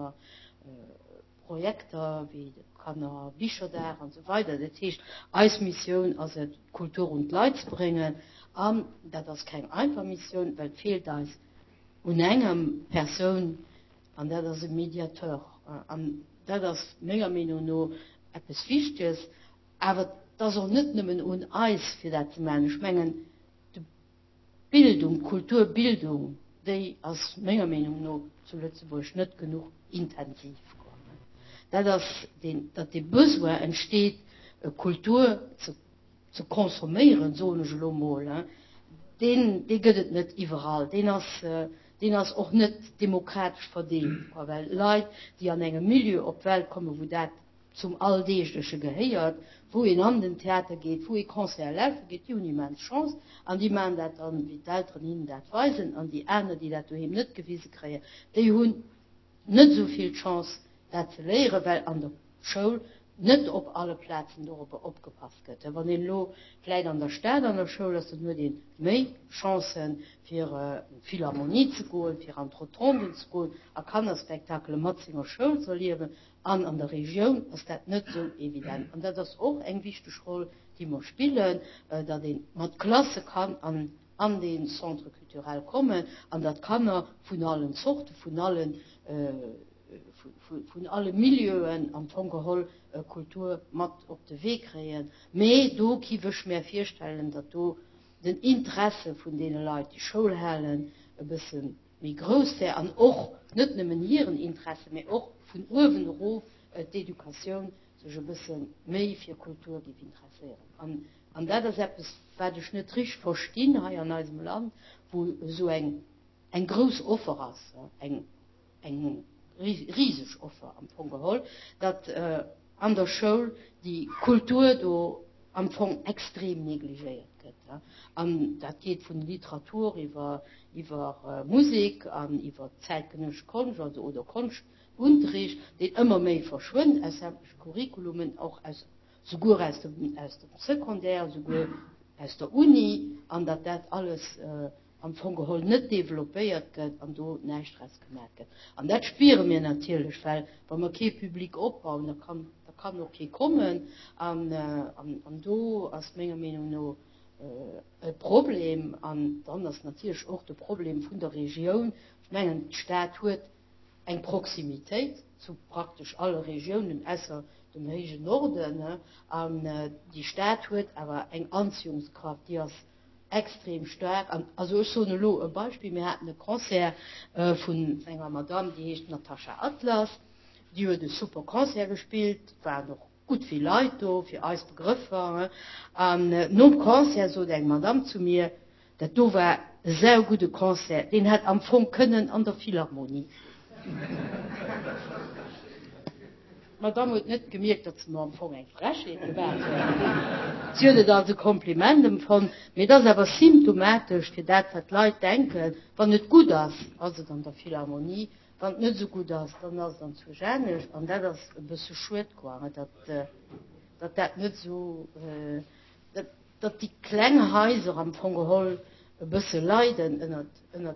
Kinderprojekte wie Kinderbücher da und so weiter. Das heißt, als Mission, also Kultur und Leute zu bringen, das ist keine einfache Mission, weil fehlt da eine Person, und das ist ein Mediator. Und das ist mega nur etwas Wichtiges. Aber das ist auch nicht nur ein Eis für das zu machen. Ich meine, die Bildung, Kulturbildung die aus meiner Meinung nach zu Lützeburg nicht genug intensiv kommen. Dass die Besoin entsteht, Kultur zu konsumieren, so eine Schlumol, den geht es nicht überall. Den ist auch nicht demokratisch verdient. Weil Leute, die an einem Milieu auf die Welt kommen, wo das zum Alltäglichen gehört, wo in an den Theater geht, wo in Konzert laufen geht, die haben niemand Chance. Und die machen das dann, wie die Eltern ihnen das weisen, und die anderen, die das eben nicht gewiesen kriegen, die haben nicht so viel Chance, das zu lernen, weil an der Schule nicht auf alle Plätze darüber aufgepasst wird. Wenn den Lo vielleicht an der Stadt, an der Schule, ist nur den mehr Chancen für Philharmonie zu gehen, für eine Rotonde zu gehen, kann das Spektakel Matzinger Schule zu leben, an der Region ist das nicht so evident. Und das ist auch eine wichtige Rolle, die wir spielen, dass man Klasse kann an den Centre kulturell kommen, und das kann er von allen Sorten, von allen Milieuen am Tongeholl Kultur mat op de Weg kreen. Me do kiwech mir firstellen, dat do den Interesse vun de Leute die Schulhellen bisssen wie groß der an och net nemmen hireieren Interesse mé och vun Uwenruf d'Education sech bisssen méi fir Kultur gi interessieren. An dat werdech net trich verstehen ha an diesem Land, wo so eng gros Offer ass eng riesig Offer am Tongeholl, dat an der Schule die Kultur do am Fong extrem negligiert wird. Das geht von Literatur über Musik, über zeitgenössische Kunst oder Kunstunterricht, den immer mehr verschwindet, als Curriculumen auch sogar aus dem Sekundär, sogar aus der Uni, und das alles am Tongeholl nicht developiert wird und da nicht Stress gemerkt wird. Und das spüren wir natürlich, weil wenn wir kein Publikum aufbauen, dann kann noch kein kommen, und da ist meiner Meinung nach ein Problem, und dann ist natürlich auch das Problem von der Region. Ich meine, die Stadt hat eine Proximität zu praktisch allen Regionen, außer dem höheren Norden, und die Stadt hat aber eine Anziehungskraft, die ist extrem stark. Also so ein Beispiel, wir hatten ein Konzert von einer Madame, die heißt Natascha Atlas, die hat ein super Konzert gespielt, war noch gut viel Leute da, für alles Begriff waren. Nach dem Konzert so eine Madame zu mir, das war ein sehr guter Konzert, den hat empfangen können an der Philharmonie. Madame hat nicht gemerkt, dass sie mir am Anfang ein Frechheit gewährt hat. Sie hat also Komplimente empfangen, aber das ist aber symptomatisch für das, was die Leute denken, wenn es gut ist, also dann der Philharmonie, wenn es nicht so gut ist, dann ist es dann zu genisch, und das ist ein bisschen schwer geworden, dass das nicht so, dass die kleinen Häuser am Tongeholl ein bisschen leiden unter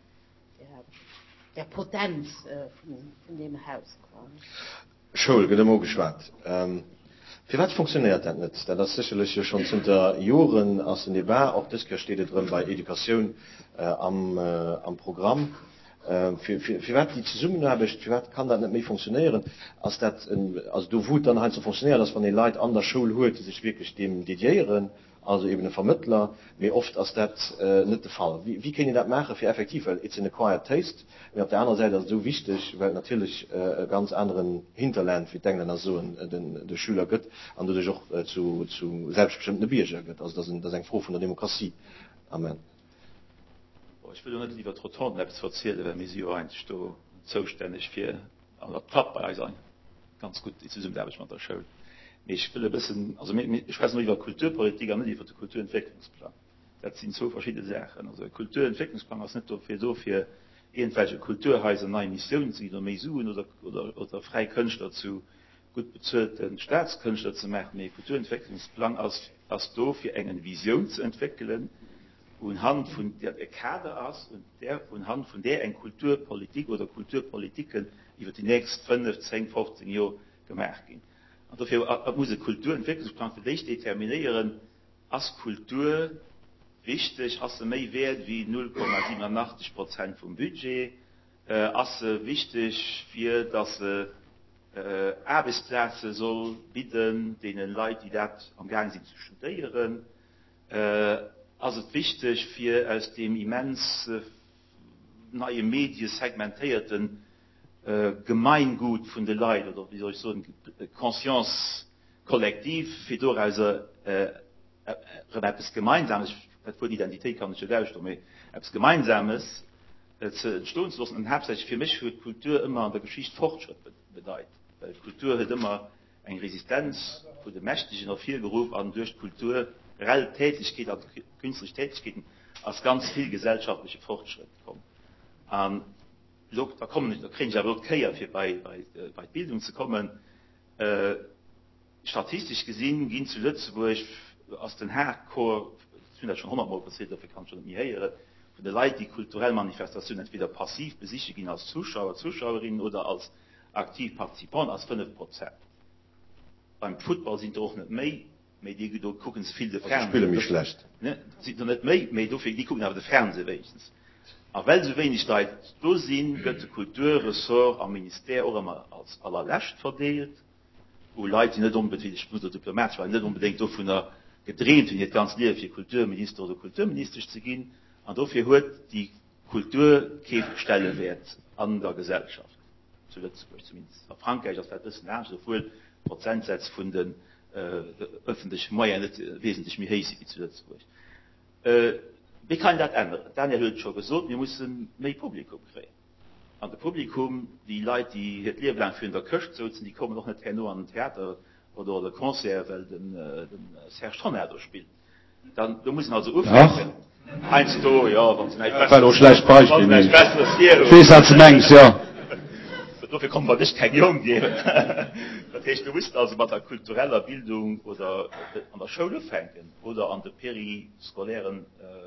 der Potenz von dem Haus. Schul geschwat. Wie wat funktioniert dat net? Das sicherlich schon sind der Joren aus den Debar auch das steht drin bei Education am Programm. Wie wat die Summen habe ich, wie wat kann dat net mehr funktionieren, als du wut dann halt so funktioniert, dass man den Leid an der Schule holt, die sich wirklich dem dediieren, also eben ein Vermittler, wie oft als das nicht der Fall. Wie können die das machen für effektiv? Weil it's in a quiet taste. Und auf der anderen Seite ist es so wichtig, weil natürlich ganz anderen Hinterland, wie denken das so, der Schüler gibt, und dadurch auch zu selbstbestimmten Bürger gibt. Also das ist ein Froh von der Demokratie. Amen. Ich will nicht lieber Troton erzählen, weil wir sie eigentlich zuständig für an der Plattbei sein. Ganz gut, die Zusammenarbeit habe ich mit der Schule. Ich will ein bisschen, also ich weiß noch über Kulturpolitik, aber nicht über den Kulturentwicklungsplan. Das sind so verschiedene Sachen. Also der Kulturentwicklungsplan ist nicht so für irgendwelche Kulturhäuser neue Missionen zu gehen, oder freie Künstler zu gut bezahlten Staatskünstler zu machen. Der Kulturentwicklungsplan ist da für eine Vision zu entwickeln, anhand von der Kader aus und anhand von der eine Kulturpolitik oder Kulturpolitiken über die nächsten 5, 10, 15 Jahre gemacht gehen. Und dafür muss der Kulturentwicklungsplan für dich determinieren, als Kultur wichtig, als mehr wert wie 0,87% vom Budget, als wichtig für dass Arbeitsplätze soll bieten, denen Leute, die das am Gang sind, zu studieren, also wichtig für aus dem immens neue Medien segmentierten Gemeingut von den Leuten oder wie soll ich sagen, Conscience kollektiv für durchaus etwas Gemeinsames, für die Identität kann ich nicht darstellen, etwas Gemeinsames zu entstehen zu lassen. Und hauptsächlich für mich wird Kultur immer an der Geschichte Fortschritt bedeutet. Weil Kultur hat immer eine Resistenz für die Mächtigen auf viel gerufen an durch Kultur, reelle Tätigkeit, also künstliche Tätigkeiten, als ganz viel gesellschaftliche Fortschritt kommen. Da kriegen ich ja wirklich Käfer für bei Bildung zu kommen. Statistisch gesehen gehen zu Lützburg aus den Hardcore, das ist schon 100-mal passiert, dafür kann ich schon nicht mehr hören, von den Leuten, die kulturelle Manifestationen entweder passiv besichtigen als Zuschauer, Zuschauerinnen oder als aktiv Partizipant als 5%. Beim Football sind doch nicht mehr, die gucken viel der Fernsehen. Ich spiele mich schlecht. Ne? Sind doch nicht mehr, die gucken auf den Fernsehen wenigstens. Aber weil so wenig Leute da sind, wird der Kulturressort am Ministerium auch immer als allerletzte verdient, wo Leute nicht unbedingt, ich muss diplomatisch sein, nicht unbedingt davon gedreht, wenn jetzt ganz lieb für Kulturminister oder Kulturminister zu gehen, und dafür hat die Kultur keine Stelle wert an der Gesellschaft. Zumindest in Frankreich, das wird ein bisschen ernst, obwohl Prozentsätze von den öffentlichen Mäuern nicht wesentlich mehr heiß wie zu Lützburg. Wie kann das ändern? Daniel hat schon gesagt, wir müssen mehr Publikum kriegen. An das Publikum, die Leute, die das Leben lang für in der Küche sitzen, die kommen noch nicht nur an ein Theater oder ein Konzert, weil den Serge Tonnerre spielt. Da müssen also aufhören. Eins da, ja, wenn es nicht besser ist. Weil auch schlecht Beispiel. Viel als Mengs, ja. Dafür kann man nicht kein Jung geben. Das heißt, du musst also mit der kulturellen Bildung oder an der Schule fangen oder an den periskolären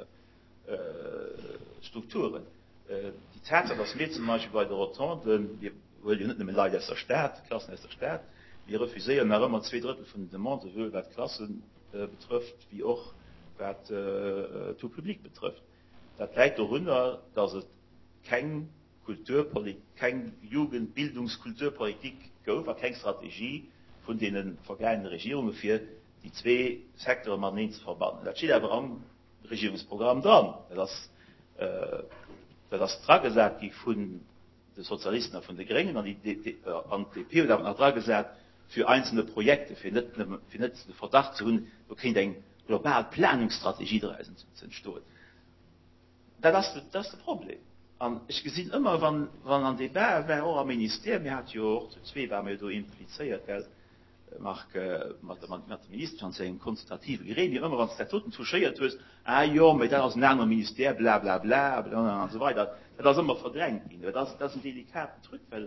Strukturen. Die Tatsache, dass wir zum Beispiel bei der Rotonde, wir wollen ja nicht mehr Leute aus der Stadt, Klassen aus der Stadt, wir refusieren nach immer 2/3 von den Demandes, was Klassen betrifft, wie auch was tout Public betrifft. Das leid darunter, dass es keine Jugendbildungskulturpolitik gibt, keine Strategie von den vergangenen Regierungen für die zwei Sektoren mal nicht zu verbannen. Das steht aber am Regierungsprogramm dran. Das Trag gesagt, die von den Sozialisten, von den Grünen an die DP oder an Trag gesagt, für einzelne Projekte, für nicht den Verdacht zu haben, wir können eine globale Planungsstrategie daraus entstehen. Das ist das Problem. Ich sehe immer, wenn an die Bär auch am Ministerium, wir hatten ja auch zwei waren wir da impliziert, mit dem Minister und seinen konsultativen Gremien, immer wenn Statuten touchiert ist, ja, mit aus einem anderen Ministerium, bla bla bla, und so weiter. Das ist immer verdrängt. Das ist ein delikater Druck, weil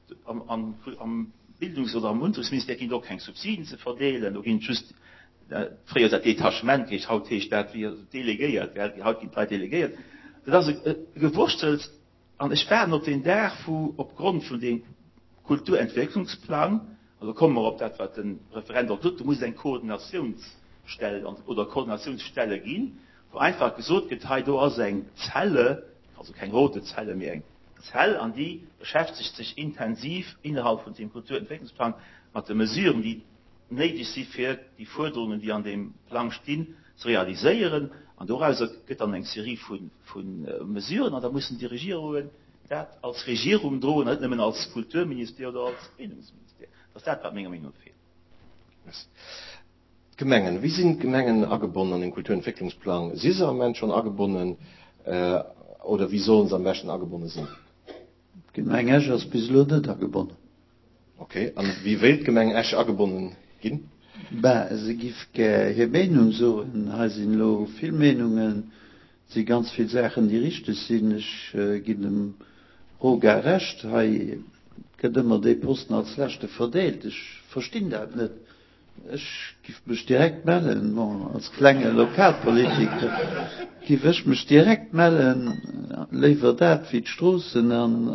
am Bildungs- oder am Unterrichtsministerium gibt es auch keine Subsidien zu verteilen, da gibt es just früher das Detachement, ich haut hier statt wie delegiert, die haut die 3 delegiert. Das ist gewurstelt, und ich werde noch den Dachfu aufgrund von dem Kulturentwicklungsplan, also kommen wir auf das, was den Referendum tut, du musst eine Koordinationsstelle oder Koordinationsstelle gehen, wo einfach gesagt wird, hey, du hast eine Zelle, also keine rote Zelle mehr, eine Zelle, an die beschäftigt sich intensiv innerhalb von dem Kulturentwicklungsplan mit den Mesuren, die nötig sind für die Forderungen, die an dem Plan stehen, zu realisieren. Und daraus gibt dann eine Serie von Mesuren, und da müssen die Regierungen das als Regierung drohen, nicht nur als Kulturministerium oder als Bildungsministerium. Das ist das, was mir Meinung fehlt. Yes. Gemengen. Wie sind Gemengen angebunden an den Kulturentwicklungsplan? Sie sind am Ende schon angebunden, oder wie sollen sie am besten angebunden sein? Gemengen ist bis nicht angebunden. Okay, und wie wird Gemengen echt angebunden gehen? Sie gibt hier Meinungen so, sind lo viel Meinungen, sie ganz viele Sachen, die richtig sind. Ich gebe dem Roger recht, geht immer die Posten als Letzte verteilt. Ich verstehe das nicht. Ich gebe mich direkt melden, als kleine Lokalpolitiker, gebe ich mich direkt melden, liefer das wie die Straßen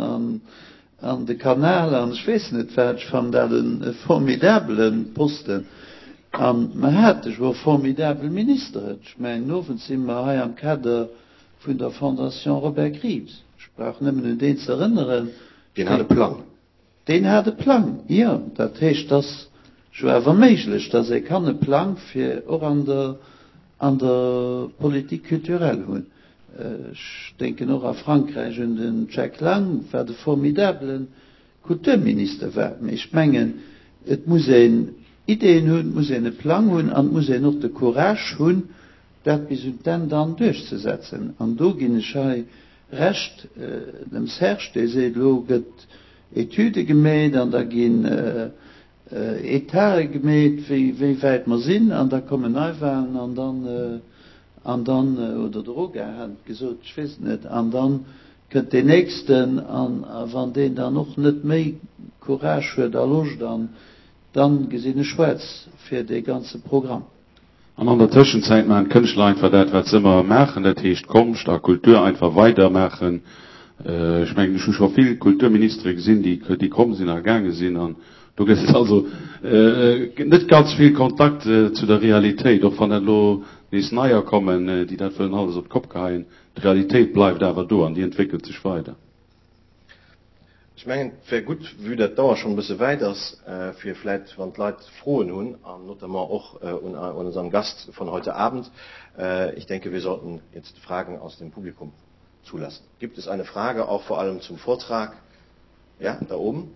an den Kanal, an ich weiß nicht, ich fand das einen formidablen Posten. Man hat, ich war formidabel Minister. Ich meine, nur sind wir hier am Kader von der Fondation Robert Griebs. Ich brauche nicht mehr den zu erinnern. Den hat Plan. Den hat einen Plan, ja. Das heißt, das schon einfach möglich, dass einen Plan für auch an der Politik kulturell haben. Ich denke noch an Frankreich und den Jack Lang, war der formidablen Kulturminister war. Ich meine, es muss ein Ideen haben, muss einen Plan haben und muss noch den Courage haben, das bis und dann durchzusetzen. Und da gehe ich recht, dem Serge, der sagt, lo, wird Etüde gemäht, und da gehen Etage gemäht, wie weit wir sind, und da kommen Neuwahlen, und dann, oder Droge hat gesagt, ich weiß nicht, und dann könnt die Nächsten, wenn den dann noch nicht mehr Courage hat, dann gesehen Schweiz für das ganze Programm. Und an der Zwischenzeit mein Künstler einfach das, was immer machen, das heißt Kunst, Kultur einfach weitermachen. Ich meine, ich habe schon viele Kulturminister gesehen, die kommen sind ergangen sind. Und du hast also nicht ganz viel Kontakt zu der Realität. Doch von der Lo nicht näher kommen, die das für alles auf den Kopf gehalten. Die Realität bleibt aber da und die entwickelt sich weiter. Ich meine, wäre gut, wie das dauert schon ein bisschen weiter, für vielleicht, wenn die Leute frohen haben, notamment auch unseren Gast von heute Abend. Ich denke, wir sollten jetzt Fragen aus dem Publikum zulassen. Gibt es eine Frage, auch vor allem zum Vortrag? Ja, da oben.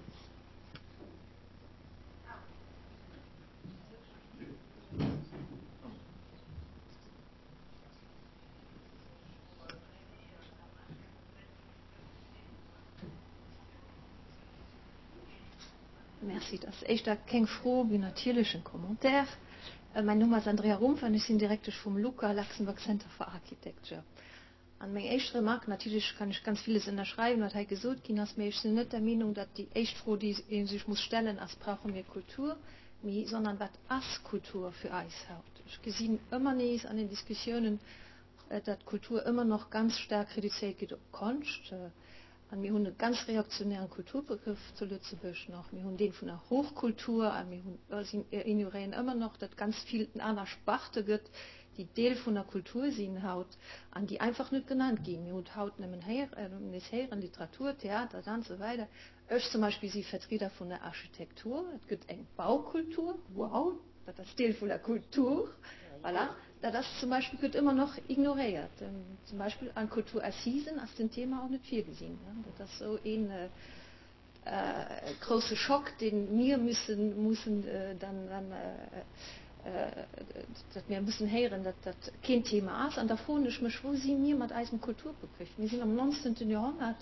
Merci, das ist echt kein froh, wie natürlichen Kommentar. Mein Name ist Andrea Rumpf und ich bin direkt vom LUCA, Luxemburg Center for Architecture. An meine erste Remarque, natürlich kann ich ganz vieles unterschreiben, was er gesagt hat, aber ich bin nicht der Meinung, dass die echt froh, die sich muss stellen, als brauchen wir Kultur, sondern was als Kultur für uns hat. Ich sehe immer nicht an den Diskussionen, dass Kultur immer noch ganz stark reduziert geht auf Kunst. Wir haben einen ganz reaktionären Kulturbegriff zu Lützeburg noch. Wir haben den von der Hochkultur, wir ignorieren immer noch, dass ganz viel in einer Sparte gibt, die Teil von der Kultur sind haut, an die einfach nicht genannt gehen. Wir haben haut nehmen her, Literatur, Theater, und so weiter. Ich zum Beispiel sie Vertreter von der Architektur. Es gibt eine Baukultur, wow, das ist Teil von der Kultur. Voilà. Das zum Beispiel wird immer noch ignoriert. Zum Beispiel an Kulturassisen als den Thema auch nicht viel gesehen. Ne? Das ist so ein großer Schock, den wir müssen wir müssen hören, dass das kein Thema ist. Und da frage ich mich, wo sind wir mit diesem Kulturbegriff? Wir sind am 19. Jahrhundert,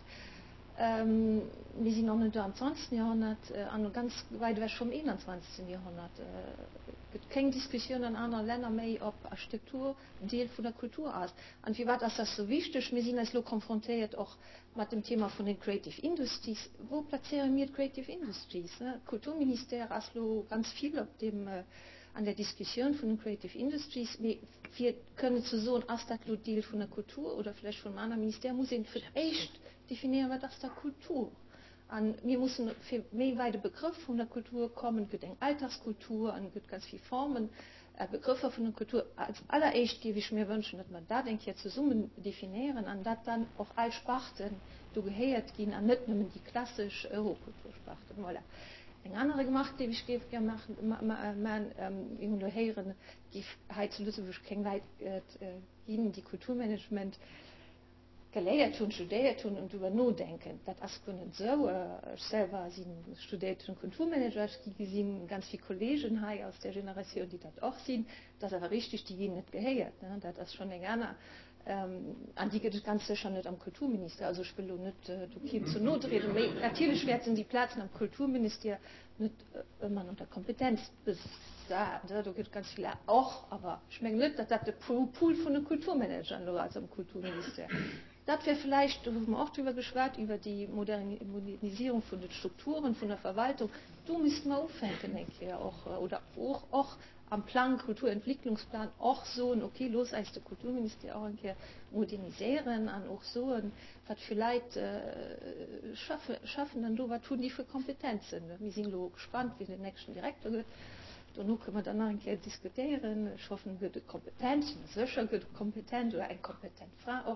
wir sind noch nicht im 20. Jahrhundert, ganz weit weg vom 21. Jahrhundert. Es gibt keine Diskussion in anderen Ländern mehr, ob Architektur ein Teil von der Kultur ist. Und wie war das so wichtig? Wir sind jetzt konfrontiert auch mit dem Thema von den Creative Industries. Wo platzieren wir Creative Industries? Ne? Kulturminister ist ganz viel auf dem, an der Diskussion von den Creative Industries. Wir können zu so einem Teil von der Kultur oder vielleicht von einem anderen Ministerium muss ich für echt definieren, was das der Kultur. Und wir müssen für mehr weite Begriffe von der Kultur kommen, es gibt eine Alltagskultur, und es gibt ganz viele Formen, Begriffe von der Kultur. Als allererst gebe ich mir wünschen, dass man da denke ich zusammen definieren, und dass dann auch alle Sparten gehört gehen, und nicht nur die klassische Hochkultursparten. Voilà. Eine andere gemacht, die ich gerne machen, junge Herren, die heute zu Lützburg kein weit gehen, die Kulturmanagement gelehrt tun, studiert tun und über nur denken. Das ist nicht so. Ich selber studiert Kulturmanager, die gesehen ganz viele Kollegen aus der Generation, die das auch sehen. Das ist aber richtig, die gehen nicht gehört. Ne? Das ist schon eine gerne. An die geht es ganz sicher nicht am Kulturminister. Also ich will nicht, du kommst zur Not reden. Natürlich werden die Plätze am Kulturminister nicht immer unter Kompetenz besetzt. Da gibt es ganz viele auch, aber ich meine nicht, dass das der Pool von den Kulturmanagern nur als am Kulturminister. Das wäre vielleicht, da haben wir auch drüber geschwärzt, über die Modernisierung von den Strukturen, von der Verwaltung. Du müsst mal aufhängen, denke ich, auch, oder auch am Plan, Kulturentwicklungsplan, auch so ein, okay, los als der Kulturminister auch ein bisschen modernisieren, an auch so ein, was vielleicht schaffen dann du, was tun die für Kompetenzen. Wir sind so gespannt, wie der nächste Direktor wird. Und nun können wir dann noch ein bisschen diskutieren. Ich hoffe, es wird Kompetenz, sicher wird kompetent oder ein kompetent Frau auch.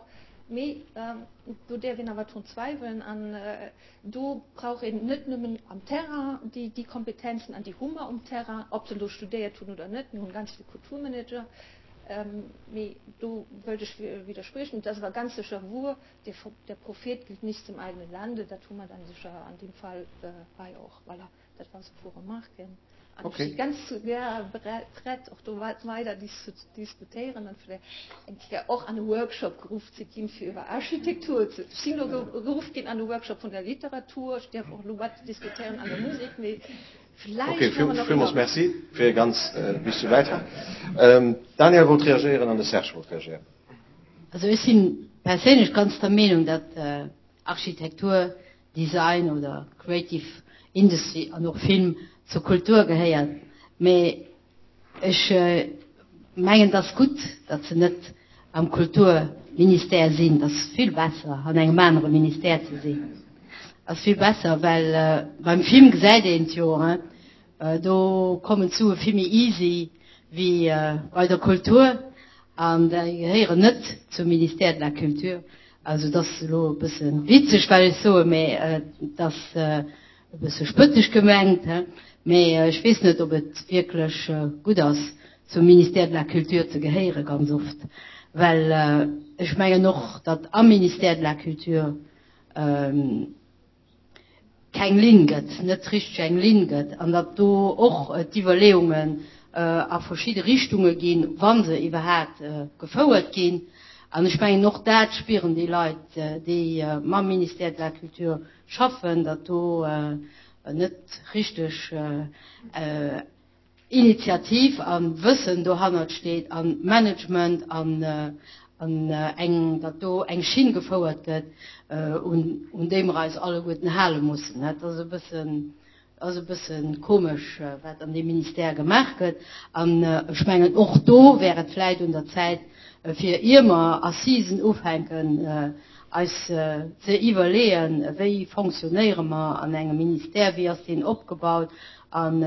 Du der wir aber tun zweifeln an du brauchst nicht nur am Terrain die Kompetenzen an die Hummer um Terrain, ob du studiert tun oder nicht, nun ganz viele Kulturmanager Du wolltest widersprechen, das war ganz sicher wohl, der Prophet gilt nicht zum eigenen Lande, da tun wir dann sicher an dem Fall auch, weil das war so vorher machen. Okay. Ganz bereit, auch du weiter dies zu diskutieren und vielleicht auch an einen Workshop gerufen zu gehen für über Architektur. Sie nur gerufen gehen an einen Workshop von der Literatur, ich darf auch nur diskutieren an der Musik. Vielleicht okay, vielmals merci. Für ganz bis zu weiter. Daniel wollte reagieren an der Serge wollte reagieren. Also ich bin persönlich ganz der Meinung, dass Architektur, Design oder Creative Industry und auch Film zur Kultur gehört. Aber ich meine das gut, dass sie nicht am Kulturminister sind. Das ist viel besser, an einem anderen Minister zu sehen. Das ist viel besser, weil beim Film gesagt in Jahren, da kommen zu viel mehr easy wie bei der Kultur. Und gehören nicht zum Minister der Kultur. Also das ist so ein bisschen witzig, weil ich so, das ein bisschen spöttisch gemeint. Aber ich weiß nicht, ob es wirklich gut ist, zum Minister der Kultur zu gehören, ganz oft. Weil ich meine noch, dass am Minister der Kultur kein Linget, nicht richtig ein Linget. Und dass da auch die Überlegungen auf verschiedene Richtungen gehen, wann sie überhaupt gefördert gehen. Und ich meine, noch das spüren die Leute, die am Minister der Kultur schaffen, dass da nicht richtig Initiativ an Wissen da steht, an Management, an dass da eng Schiene gefördert wird und dem Reis alle guten Halen müssen. Das ist ein bisschen komisch, was an dem Minister gemacht wird. Ich meine, auch da wäre es vielleicht in der Zeit für immer Assisen aufhängen, als zu überlegen, wie funktionieren wir an einem Minister, wie ist den aufgebaut, an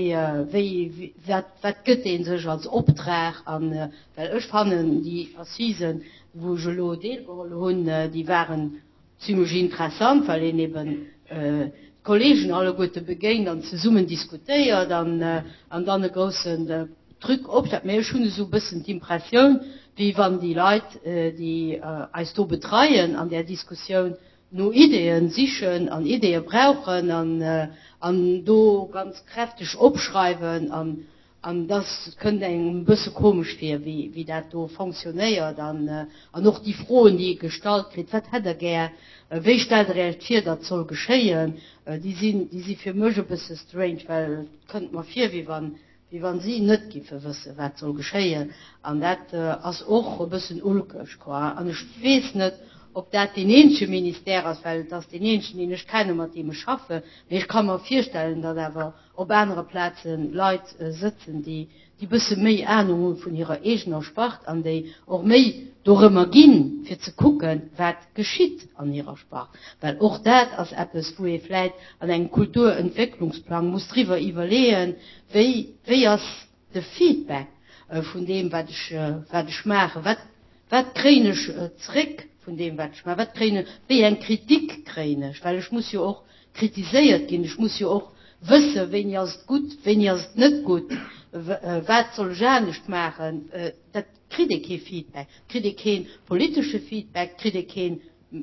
was gibt denn sich als Auftrag an, weil ich fand, die Assisen, wo ich lo deelgeholt habe, die waren ziemlich interessant, weil ich eben Kollegen alle gute begehen, dann zusammen diskutieren, dann einen großen Druck aufstellen. Mir schon so ein bisschen die Impression, wie wenn die Leute, die als da betreuen an der Diskussion, nur Ideen sichern, an Ideen brauchen, an da ganz kräftig abschreiben, an das könnte ein bisschen komisch werden, wie das da funktioniert, an noch die Frauen, die Gestalt kriegt, was hat gern, wie stellt reagiert, das soll geschehen, die sind für mich ein bisschen strange, weil könnte man viel, wie wenn sie nicht geben wissen, was soll geschehen, und das ist auch ein bisschen ulkig, und ich weiß nicht, ob das den einzigen Minister ist, weil das den einzigen, den ich kenne, mit dem ich arbeite. Ich kann mir vorstellen, dass aber auf anderen Plätzen Leute sitzen, die ein bisschen mehr Ahnung haben von ihrer eigenen Sprache und die auch mehr darüber gehen, für zu gucken, was geschieht an ihrer Sprache. Weil auch das ist etwas, wo ihr vielleicht an einem Kulturentwicklungsplan muss drüber überlegen, wie ist das Feedback von dem, was ich mache, was kriege ich zurück von dem, was ich mache, was kriege ich, wie eine Kritik kriege ich, weil ich muss ja auch kritisiert gehen, ich muss ja auch wissen, wenn ihr es gut, wenn ihr es nicht gut, was soll ich ja nicht machen, das kriege ich kein Feedback, kriege ich kein politisches Feedback, kriege ich kein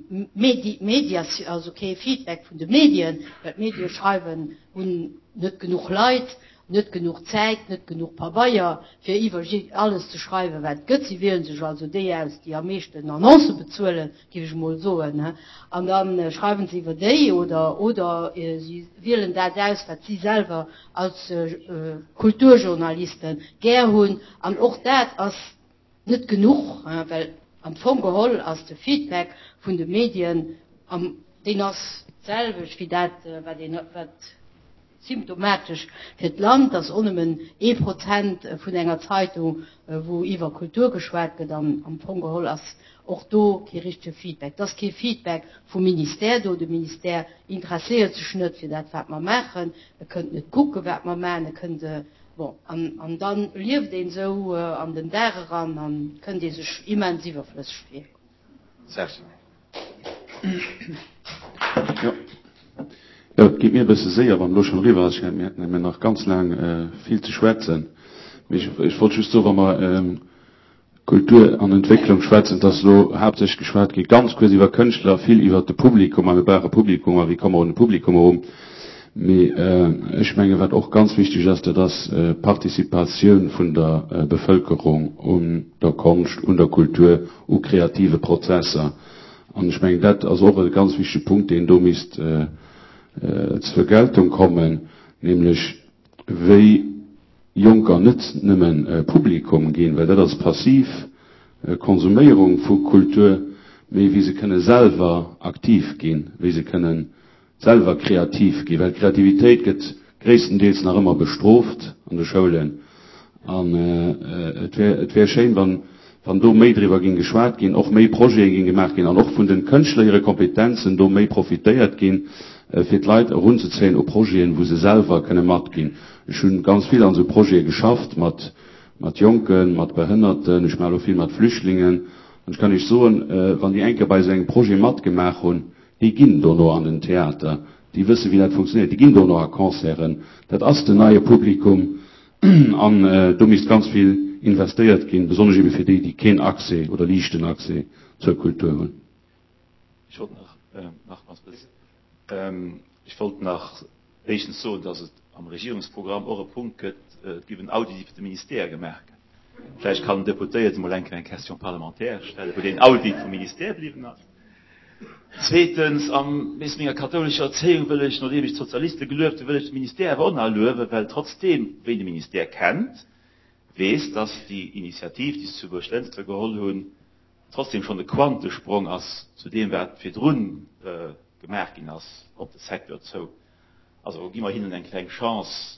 Medias, also kein Feedback von den Medien, weil Medien schreiben und nicht genug Leute, nicht genug Zeit, nicht genug Papier, für alles zu schreiben, was geht. Sie wählen sich also die aus, die am meisten Annonce bezahlen, gebe ich mal so, ne? Und dann schreiben sie über die oder sie wählen das aus, was sie selber als Kulturjournalisten gerne haben. Und auch das ist nicht genug, weil am Fongehol aus dem Feedback von den Medien, den ist selber wie das, was symptomatisch für das Land, dass ohne 1% von einer Zeitung, wo über Kultur geschwärzt wird, am Fongehol ist auch da kein richtiges Feedback. Das ist kein Feedback vom Minister, da das Minister interessiert sich nicht für das, was wir machen, er könnte nicht gucken, was wir machen, er könnte, und dann lebt den so an den Dären ran, dann können die sich immens überflüssig spielen. Sehr schön. Ja. Ja, geht mir ein bisschen sehr, beim Luschen rüber, ich habe mir noch ganz lang viel zu schwätzen. Ich wollte just so, wenn wir Kultur an Entwicklung schwätzen, das so hauptsächlich geschwätzt geht ganz kurz über Künstler, viel über das Publikum, ein Publikum, wie kann man ohne Publikum um. Ich meine, was auch ganz wichtig ist, dass Partizipation von der Bevölkerung und der Kunst und der Kultur und kreative Prozesse. Und ich meine, das ist auch ein ganz wichtiger Punkt, den du musst zur Geltung kommen, nämlich wie Junker nicht nimmen Publikum gehen, weil das passiv Konsumierung von Kultur, wie sie können selber aktiv gehen, wie sie können selber kreativ gehen, weil Kreativität geht größtenteils noch immer bestraft an der Schulen. Und es wäre schön, wenn du mehr drüber gehen geschwärzt gehen, auch mehr Projekte gehen gemacht gehen, und auch von den Künstlern ihre Kompetenzen du mehr profitiert gehen, für die Leute runterzählen auf Projekte, wo sie selber können mitgehen. Ich habe schon ganz viel an so Projekte geschafft, mit Jungen, mit Behinderten, ich mache auch viel mit Flüchtlingen. Und ich kann nicht sagen, wenn die Enkel bei so einem Projekt mitgemacht haben, die gehen doch noch an den Theater, die wissen, wie das funktioniert, die gehen doch noch an Konzerten. Das ist das neue Publikum, und du musst ganz viel investiert gehen, besonders eben für die keine Achse oder leichten Achse zur Kultur haben. Ich wollte ich wollte nach welchen so, dass es am Regierungsprogramm eure Punkt gibt Audit für das Ministerium gemerkt. Vielleicht kann ein Deputiert mal eine Question parlamentär stellen, wo den Audit vom Ministerium blieben hat. Zweitens, mit meiner katholischen Erziehung will ich, nachdem ich Sozialisten gelöbt will ich das Ministerium auch noch löwen, weil trotzdem, wenn das Ministerium kennt, weiß, dass die Initiative, die es zu Überständster geholt haben, trotzdem schon ein Quantensprung ist zu dem, was für drunten gemerkt ist, ob das Sektor so. Also, gib mal hin eine kleine Chance.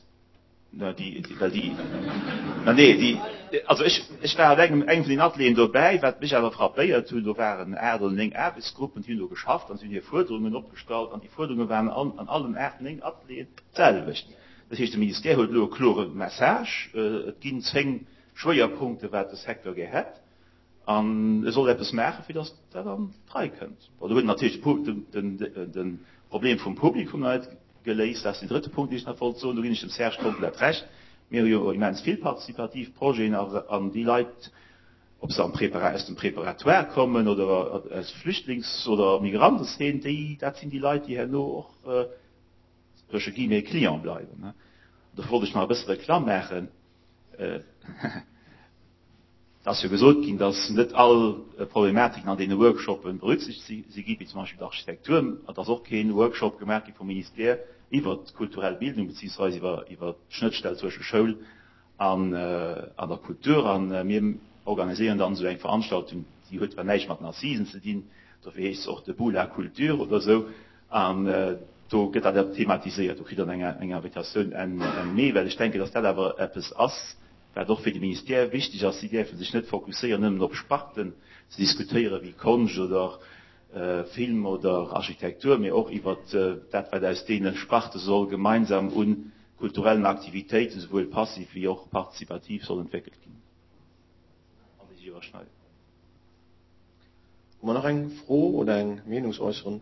Also ich war eng von den Athleten dabei, was mich aber frappiert hat, da waren Erdeling Arbeitsgruppen, die geschafft haben, sind hier Forderungen aufgestellt, und die Forderungen waren an allen Erdeling Athleten selbst. Das heißt, das Ministerium hat nur eine klare Message, es ging zwingend Schwerpunkte, was das Sektor gehabt, und es soll etwas machen, wie das dann frei könnt. Weil du hast natürlich den Problem vom Publikum gelesen, das ist der dritte Punkt, den ich noch wollte sagen, da bin ich dem Serge komplett recht. Wir haben immens viel Partizipativ-Projekte an die Leute, ob sie aus dem Präparatoire kommen oder als Flüchtlings- oder Migranten, das sind die Leute, die hier nur auch durch die Klient bleiben. Ne? Da wollte ich mal ein bisschen klar machen, dass wir gesagt haben, dass nicht alle Problematiken an den Workshops berücksichtigt sie gibt, wie zum Beispiel die Architektur, hat das auch keinen Workshop gemerkt vom Ministerium über kulturelle Bildung, beziehungsweise über die Schnittstelle zwischen Schule an der Kultur. Wir organisieren dann so eine Veranstaltung, die heute nicht mit Narcisen zu dienen, dafür ist es auch die Bula Kultur oder so. Da geht das thematisiert, da kriegt dann eine Invitation mehr, weil ich denke, dass das aber etwas ist, weil doch für die Ministerien wichtig ist, sie dürfen sich nicht fokussieren, nur auf Sparten zu diskutieren, wie Kunst oder Film oder Architektur, mir auch über das, was aus denen Sparten soll, gemeinsam und kulturellen Aktivitäten, sowohl passiv wie auch partizipativ, soll entwickelt werden. Und ich überschneide. Haben wir noch einen Froh oder einen Meinungsäußeren?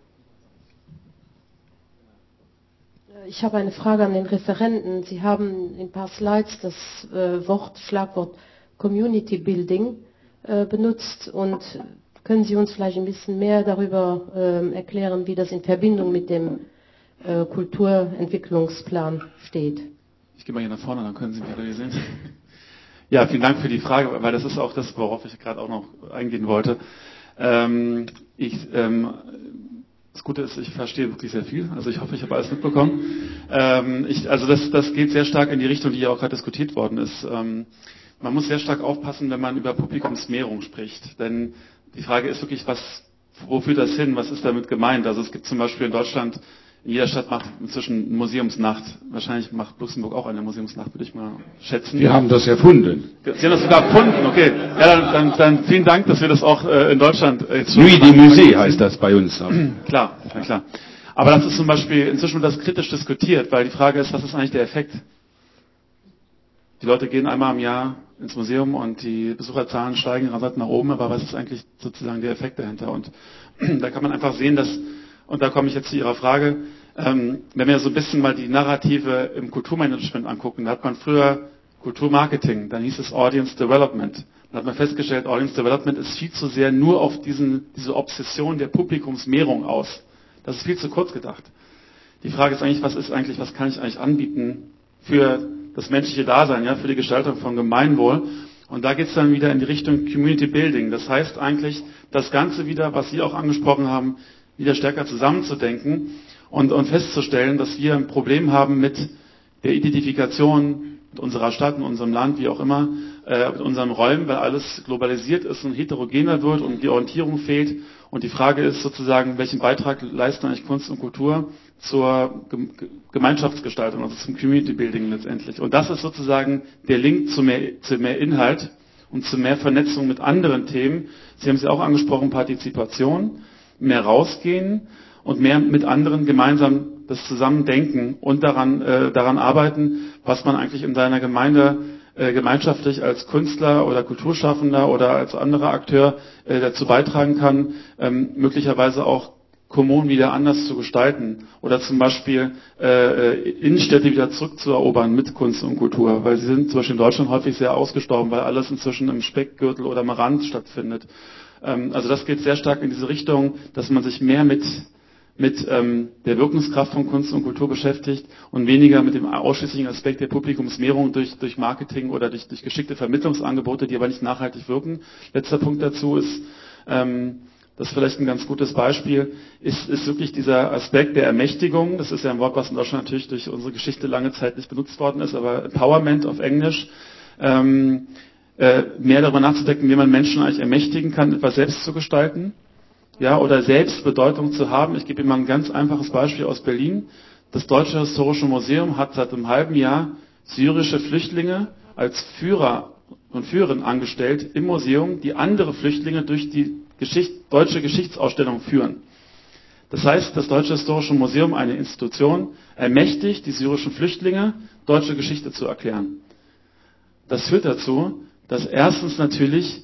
Ich habe eine Frage an den Referenten. Sie haben in ein paar Slides das Schlagwort Community Building benutzt, und können Sie uns vielleicht ein bisschen mehr darüber erklären, wie das in Verbindung mit dem Kulturentwicklungsplan steht? Ich gehe mal hier nach vorne, dann können Sie mich wieder sehen. Ja, vielen Dank für die Frage, weil das ist auch das, worauf ich gerade auch noch eingehen wollte. Das Gute ist, ich verstehe wirklich sehr viel. Also ich hoffe, ich habe alles mitbekommen. Das geht sehr stark in die Richtung, die ja auch gerade diskutiert worden ist. Man muss sehr stark aufpassen, wenn man über Publikumsmehrung spricht. Denn die Frage ist wirklich, wo führt das hin? Was ist damit gemeint? Also es gibt zum Beispiel in Deutschland, in jeder Stadt macht inzwischen eine Museumsnacht. Wahrscheinlich macht Luxemburg auch eine Museumsnacht, würde ich mal schätzen. Wir haben das erfunden. Sie haben das sogar erfunden, okay. Ja, dann vielen Dank, dass wir das auch in Deutschland jetzt schon... Nuit du Musée heißt das bei uns. Klar, ja klar. Aber das ist zum Beispiel, inzwischen wird das kritisch diskutiert, weil die Frage ist, was ist eigentlich der Effekt? Die Leute gehen einmal im Jahr ins Museum und die Besucherzahlen steigen rasant nach oben, aber was ist eigentlich sozusagen der Effekt dahinter? Und da kann man einfach sehen, dass, und da komme ich jetzt zu Ihrer Frage, wenn wir so ein bisschen mal die Narrative im Kulturmanagement angucken, da hat man früher Kulturmarketing, dann hieß es Audience Development. Dann hat man festgestellt, Audience Development ist viel zu sehr nur auf diese Obsession der Publikumsmehrung aus. Das ist viel zu kurz gedacht. Die Frage ist eigentlich, was kann ich eigentlich anbieten für das menschliche Dasein, ja, für die Gestaltung von Gemeinwohl? Und da geht es dann wieder in die Richtung Community Building. Das heißt eigentlich, das Ganze wieder, was Sie auch angesprochen haben, wieder stärker zusammenzudenken und festzustellen, dass wir ein Problem haben mit der Identifikation mit unserer Stadt, in unserem Land, wie auch immer, mit unseren Räumen, weil alles globalisiert ist und heterogener wird und die Orientierung fehlt. Und die Frage ist sozusagen, welchen Beitrag leisten eigentlich Kunst und Kultur zur Gemeinschaftsgestaltung, also zum Community Building letztendlich. Und das ist sozusagen der Link zu mehr Inhalt und zu mehr Vernetzung mit anderen Themen. Sie haben es ja auch angesprochen, Partizipation, mehr rausgehen und mehr mit anderen gemeinsam das Zusammendenken und daran arbeiten, was man eigentlich in seiner Gemeinde gemeinschaftlich als Künstler oder Kulturschaffender oder als anderer Akteur dazu beitragen kann, möglicherweise auch Kommunen wieder anders zu gestalten oder zum Beispiel Innenstädte wieder zurückzuerobern mit Kunst und Kultur, weil sie sind zum Beispiel in Deutschland häufig sehr ausgestorben, weil alles inzwischen im Speckgürtel oder am Rand stattfindet. Also das geht sehr stark in diese Richtung, dass man sich mehr mit der Wirkungskraft von Kunst und Kultur beschäftigt und weniger mit dem ausschließlichen Aspekt der Publikumsmehrung durch Marketing oder durch geschickte Vermittlungsangebote, die aber nicht nachhaltig wirken. Letzter Punkt dazu ist, das ist vielleicht ein ganz gutes Beispiel, ist wirklich dieser Aspekt der Ermächtigung. Das ist ja ein Wort, was in Deutschland natürlich durch unsere Geschichte lange Zeit nicht benutzt worden ist, aber Empowerment auf Englisch. Mehr darüber nachzudenken, wie man Menschen eigentlich ermächtigen kann, etwas selbst zu gestalten. Ja, oder selbst Bedeutung zu haben. Ich gebe Ihnen mal ein ganz einfaches Beispiel aus Berlin. Das Deutsche Historische Museum hat seit einem halben Jahr syrische Flüchtlinge als Führer und Führerin angestellt im Museum, die andere Flüchtlinge durch die deutsche Geschichtsausstellung führen. Das heißt, das Deutsche Historische Museum, eine Institution, ermächtigt die syrischen Flüchtlinge, deutsche Geschichte zu erklären. Das führt dazu, dass erstens natürlich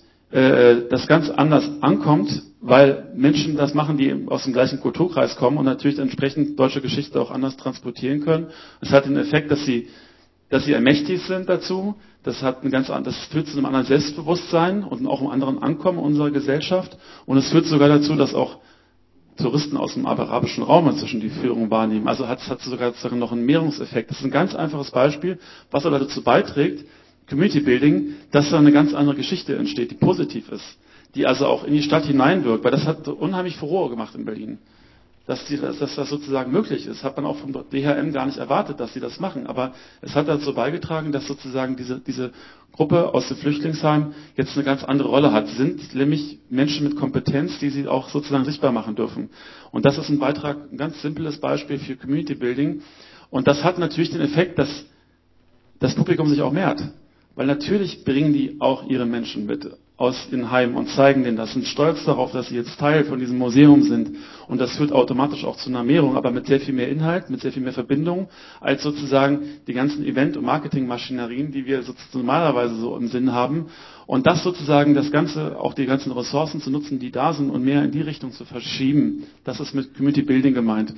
das ganz anders ankommt, weil Menschen das machen, die aus dem gleichen Kulturkreis kommen und natürlich entsprechend deutsche Geschichte auch anders transportieren können. Es hat den Effekt, dass sie ermächtigt sind dazu. Das führt zu einem anderen Selbstbewusstsein und auch einem anderen Ankommen unserer Gesellschaft. Und es führt sogar dazu, dass auch Touristen aus dem arabischen Raum inzwischen die Führung wahrnehmen. Also hat sogar noch einen Mehrungseffekt. Das ist ein ganz einfaches Beispiel, was aber dazu beiträgt, Community Building, dass da eine ganz andere Geschichte entsteht, die positiv ist, die also auch in die Stadt hineinwirkt, weil das hat unheimlich Furore gemacht in Berlin, dass das sozusagen möglich ist. Hat man auch vom DHM gar nicht erwartet, dass sie das machen, aber es hat dazu beigetragen, dass sozusagen diese Gruppe aus dem Flüchtlingsheim jetzt eine ganz andere Rolle hat. Sie sind nämlich Menschen mit Kompetenz, die sie auch sozusagen sichtbar machen dürfen. Und das ist ein ganz simples Beispiel für Community Building. Und das hat natürlich den Effekt, dass das Publikum sich auch mehrt. Weil natürlich bringen die auch ihre Menschen mit aus ihren Heimen und zeigen denen das, sind stolz darauf, dass sie jetzt Teil von diesem Museum sind. Und das führt automatisch auch zu einer Mehrung, aber mit sehr viel mehr Inhalt, mit sehr viel mehr Verbindung, als sozusagen die ganzen Event- und Marketingmaschinerien, die wir normalerweise so im Sinn haben. Und das sozusagen, das Ganze, auch die ganzen Ressourcen zu nutzen, die da sind und mehr in die Richtung zu verschieben, das ist mit Community Building gemeint.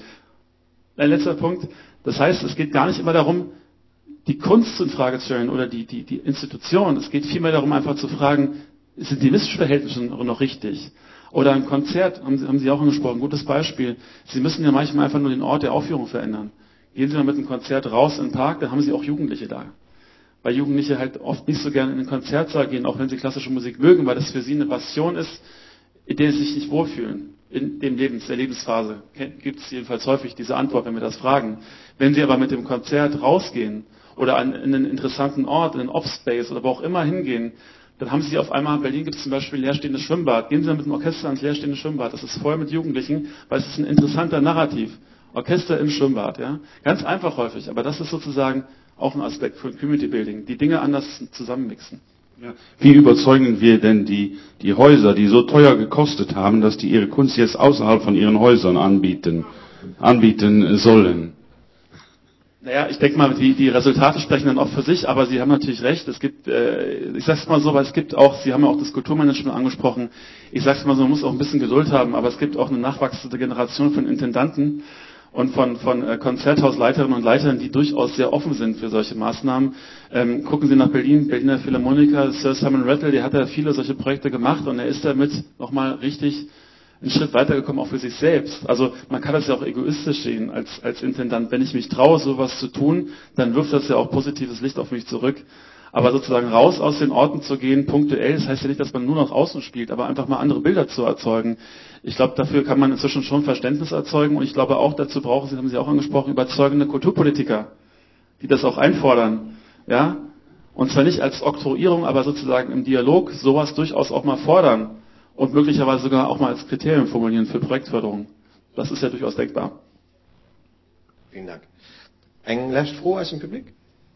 Ein letzter Punkt, das heißt, es geht gar nicht immer darum, die Kunst in Frage zu stellen oder die Institution. Es geht vielmehr darum, einfach zu fragen, sind die Missverhältnisse noch richtig? Oder ein Konzert, haben Sie auch angesprochen, gutes Beispiel. Sie müssen ja manchmal einfach nur den Ort der Aufführung verändern. Gehen Sie mal mit einem Konzert raus in den Park, dann haben Sie auch Jugendliche da. Weil Jugendliche halt oft nicht so gerne in den Konzertsaal gehen, auch wenn sie klassische Musik mögen, weil das für sie eine Passion ist, in der sie sich nicht wohlfühlen. In der Lebensphase gibt es jedenfalls häufig diese Antwort, wenn wir das fragen. Wenn Sie aber mit dem Konzert rausgehen, oder in einen interessanten Ort, in einen Off-Space oder wo auch immer hingehen, dann haben Sie auf einmal, in Berlin gibt es zum Beispiel ein leerstehendes Schwimmbad. Gehen Sie mit dem Orchester ans leerstehende Schwimmbad. Das ist voll mit Jugendlichen, weil es ist ein interessanter Narrativ. Orchester im Schwimmbad, ja. Ganz einfach häufig, aber das ist sozusagen auch ein Aspekt von Community Building. Die Dinge anders zusammenmixen. Ja. Wie überzeugen wir denn die Häuser, die so teuer gekostet haben, dass die ihre Kunst jetzt außerhalb von ihren Häusern anbieten sollen? Naja, ich denke mal, die Resultate sprechen dann auch für sich, aber Sie haben natürlich recht. Es gibt, ich sag's mal so, weil es gibt auch, Sie haben ja auch das Kulturmanagement angesprochen. Ich sag's mal so, man muss auch ein bisschen Geduld haben, aber es gibt auch eine nachwachsende Generation von Intendanten und von Konzerthausleiterinnen und Leitern, die durchaus sehr offen sind für solche Maßnahmen. Gucken Sie nach Berlin, Berliner Philharmoniker, Sir Simon Rattle, der hat da viele solche Projekte gemacht und er ist damit nochmal richtig einen Schritt weitergekommen, auch für sich selbst. Also man kann das ja auch egoistisch sehen als Intendant. Wenn ich mich traue, sowas zu tun, dann wirft das ja auch positives Licht auf mich zurück. Aber sozusagen raus aus den Orten zu gehen, punktuell, das heißt ja nicht, dass man nur noch außen spielt, aber einfach mal andere Bilder zu erzeugen. Ich glaube, dafür kann man inzwischen schon Verständnis erzeugen und ich glaube auch, dazu brauchen Sie, haben Sie auch angesprochen, überzeugende Kulturpolitiker, die das auch einfordern. Ja? Und zwar nicht als Oktroyierung, aber sozusagen im Dialog sowas durchaus auch mal fordern und möglicherweise sogar auch mal als Kriterium formulieren für Projektförderung. Das ist ja durchaus denkbar. Vielen Dank. Ein letztes Froh aus dem Publikum?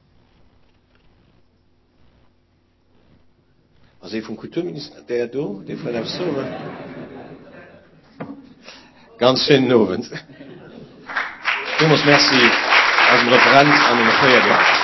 Also vom Kulturminister, der du, der von der so, ganz schönen Abend. Thomas, merci als Referent an den Feuerwehr.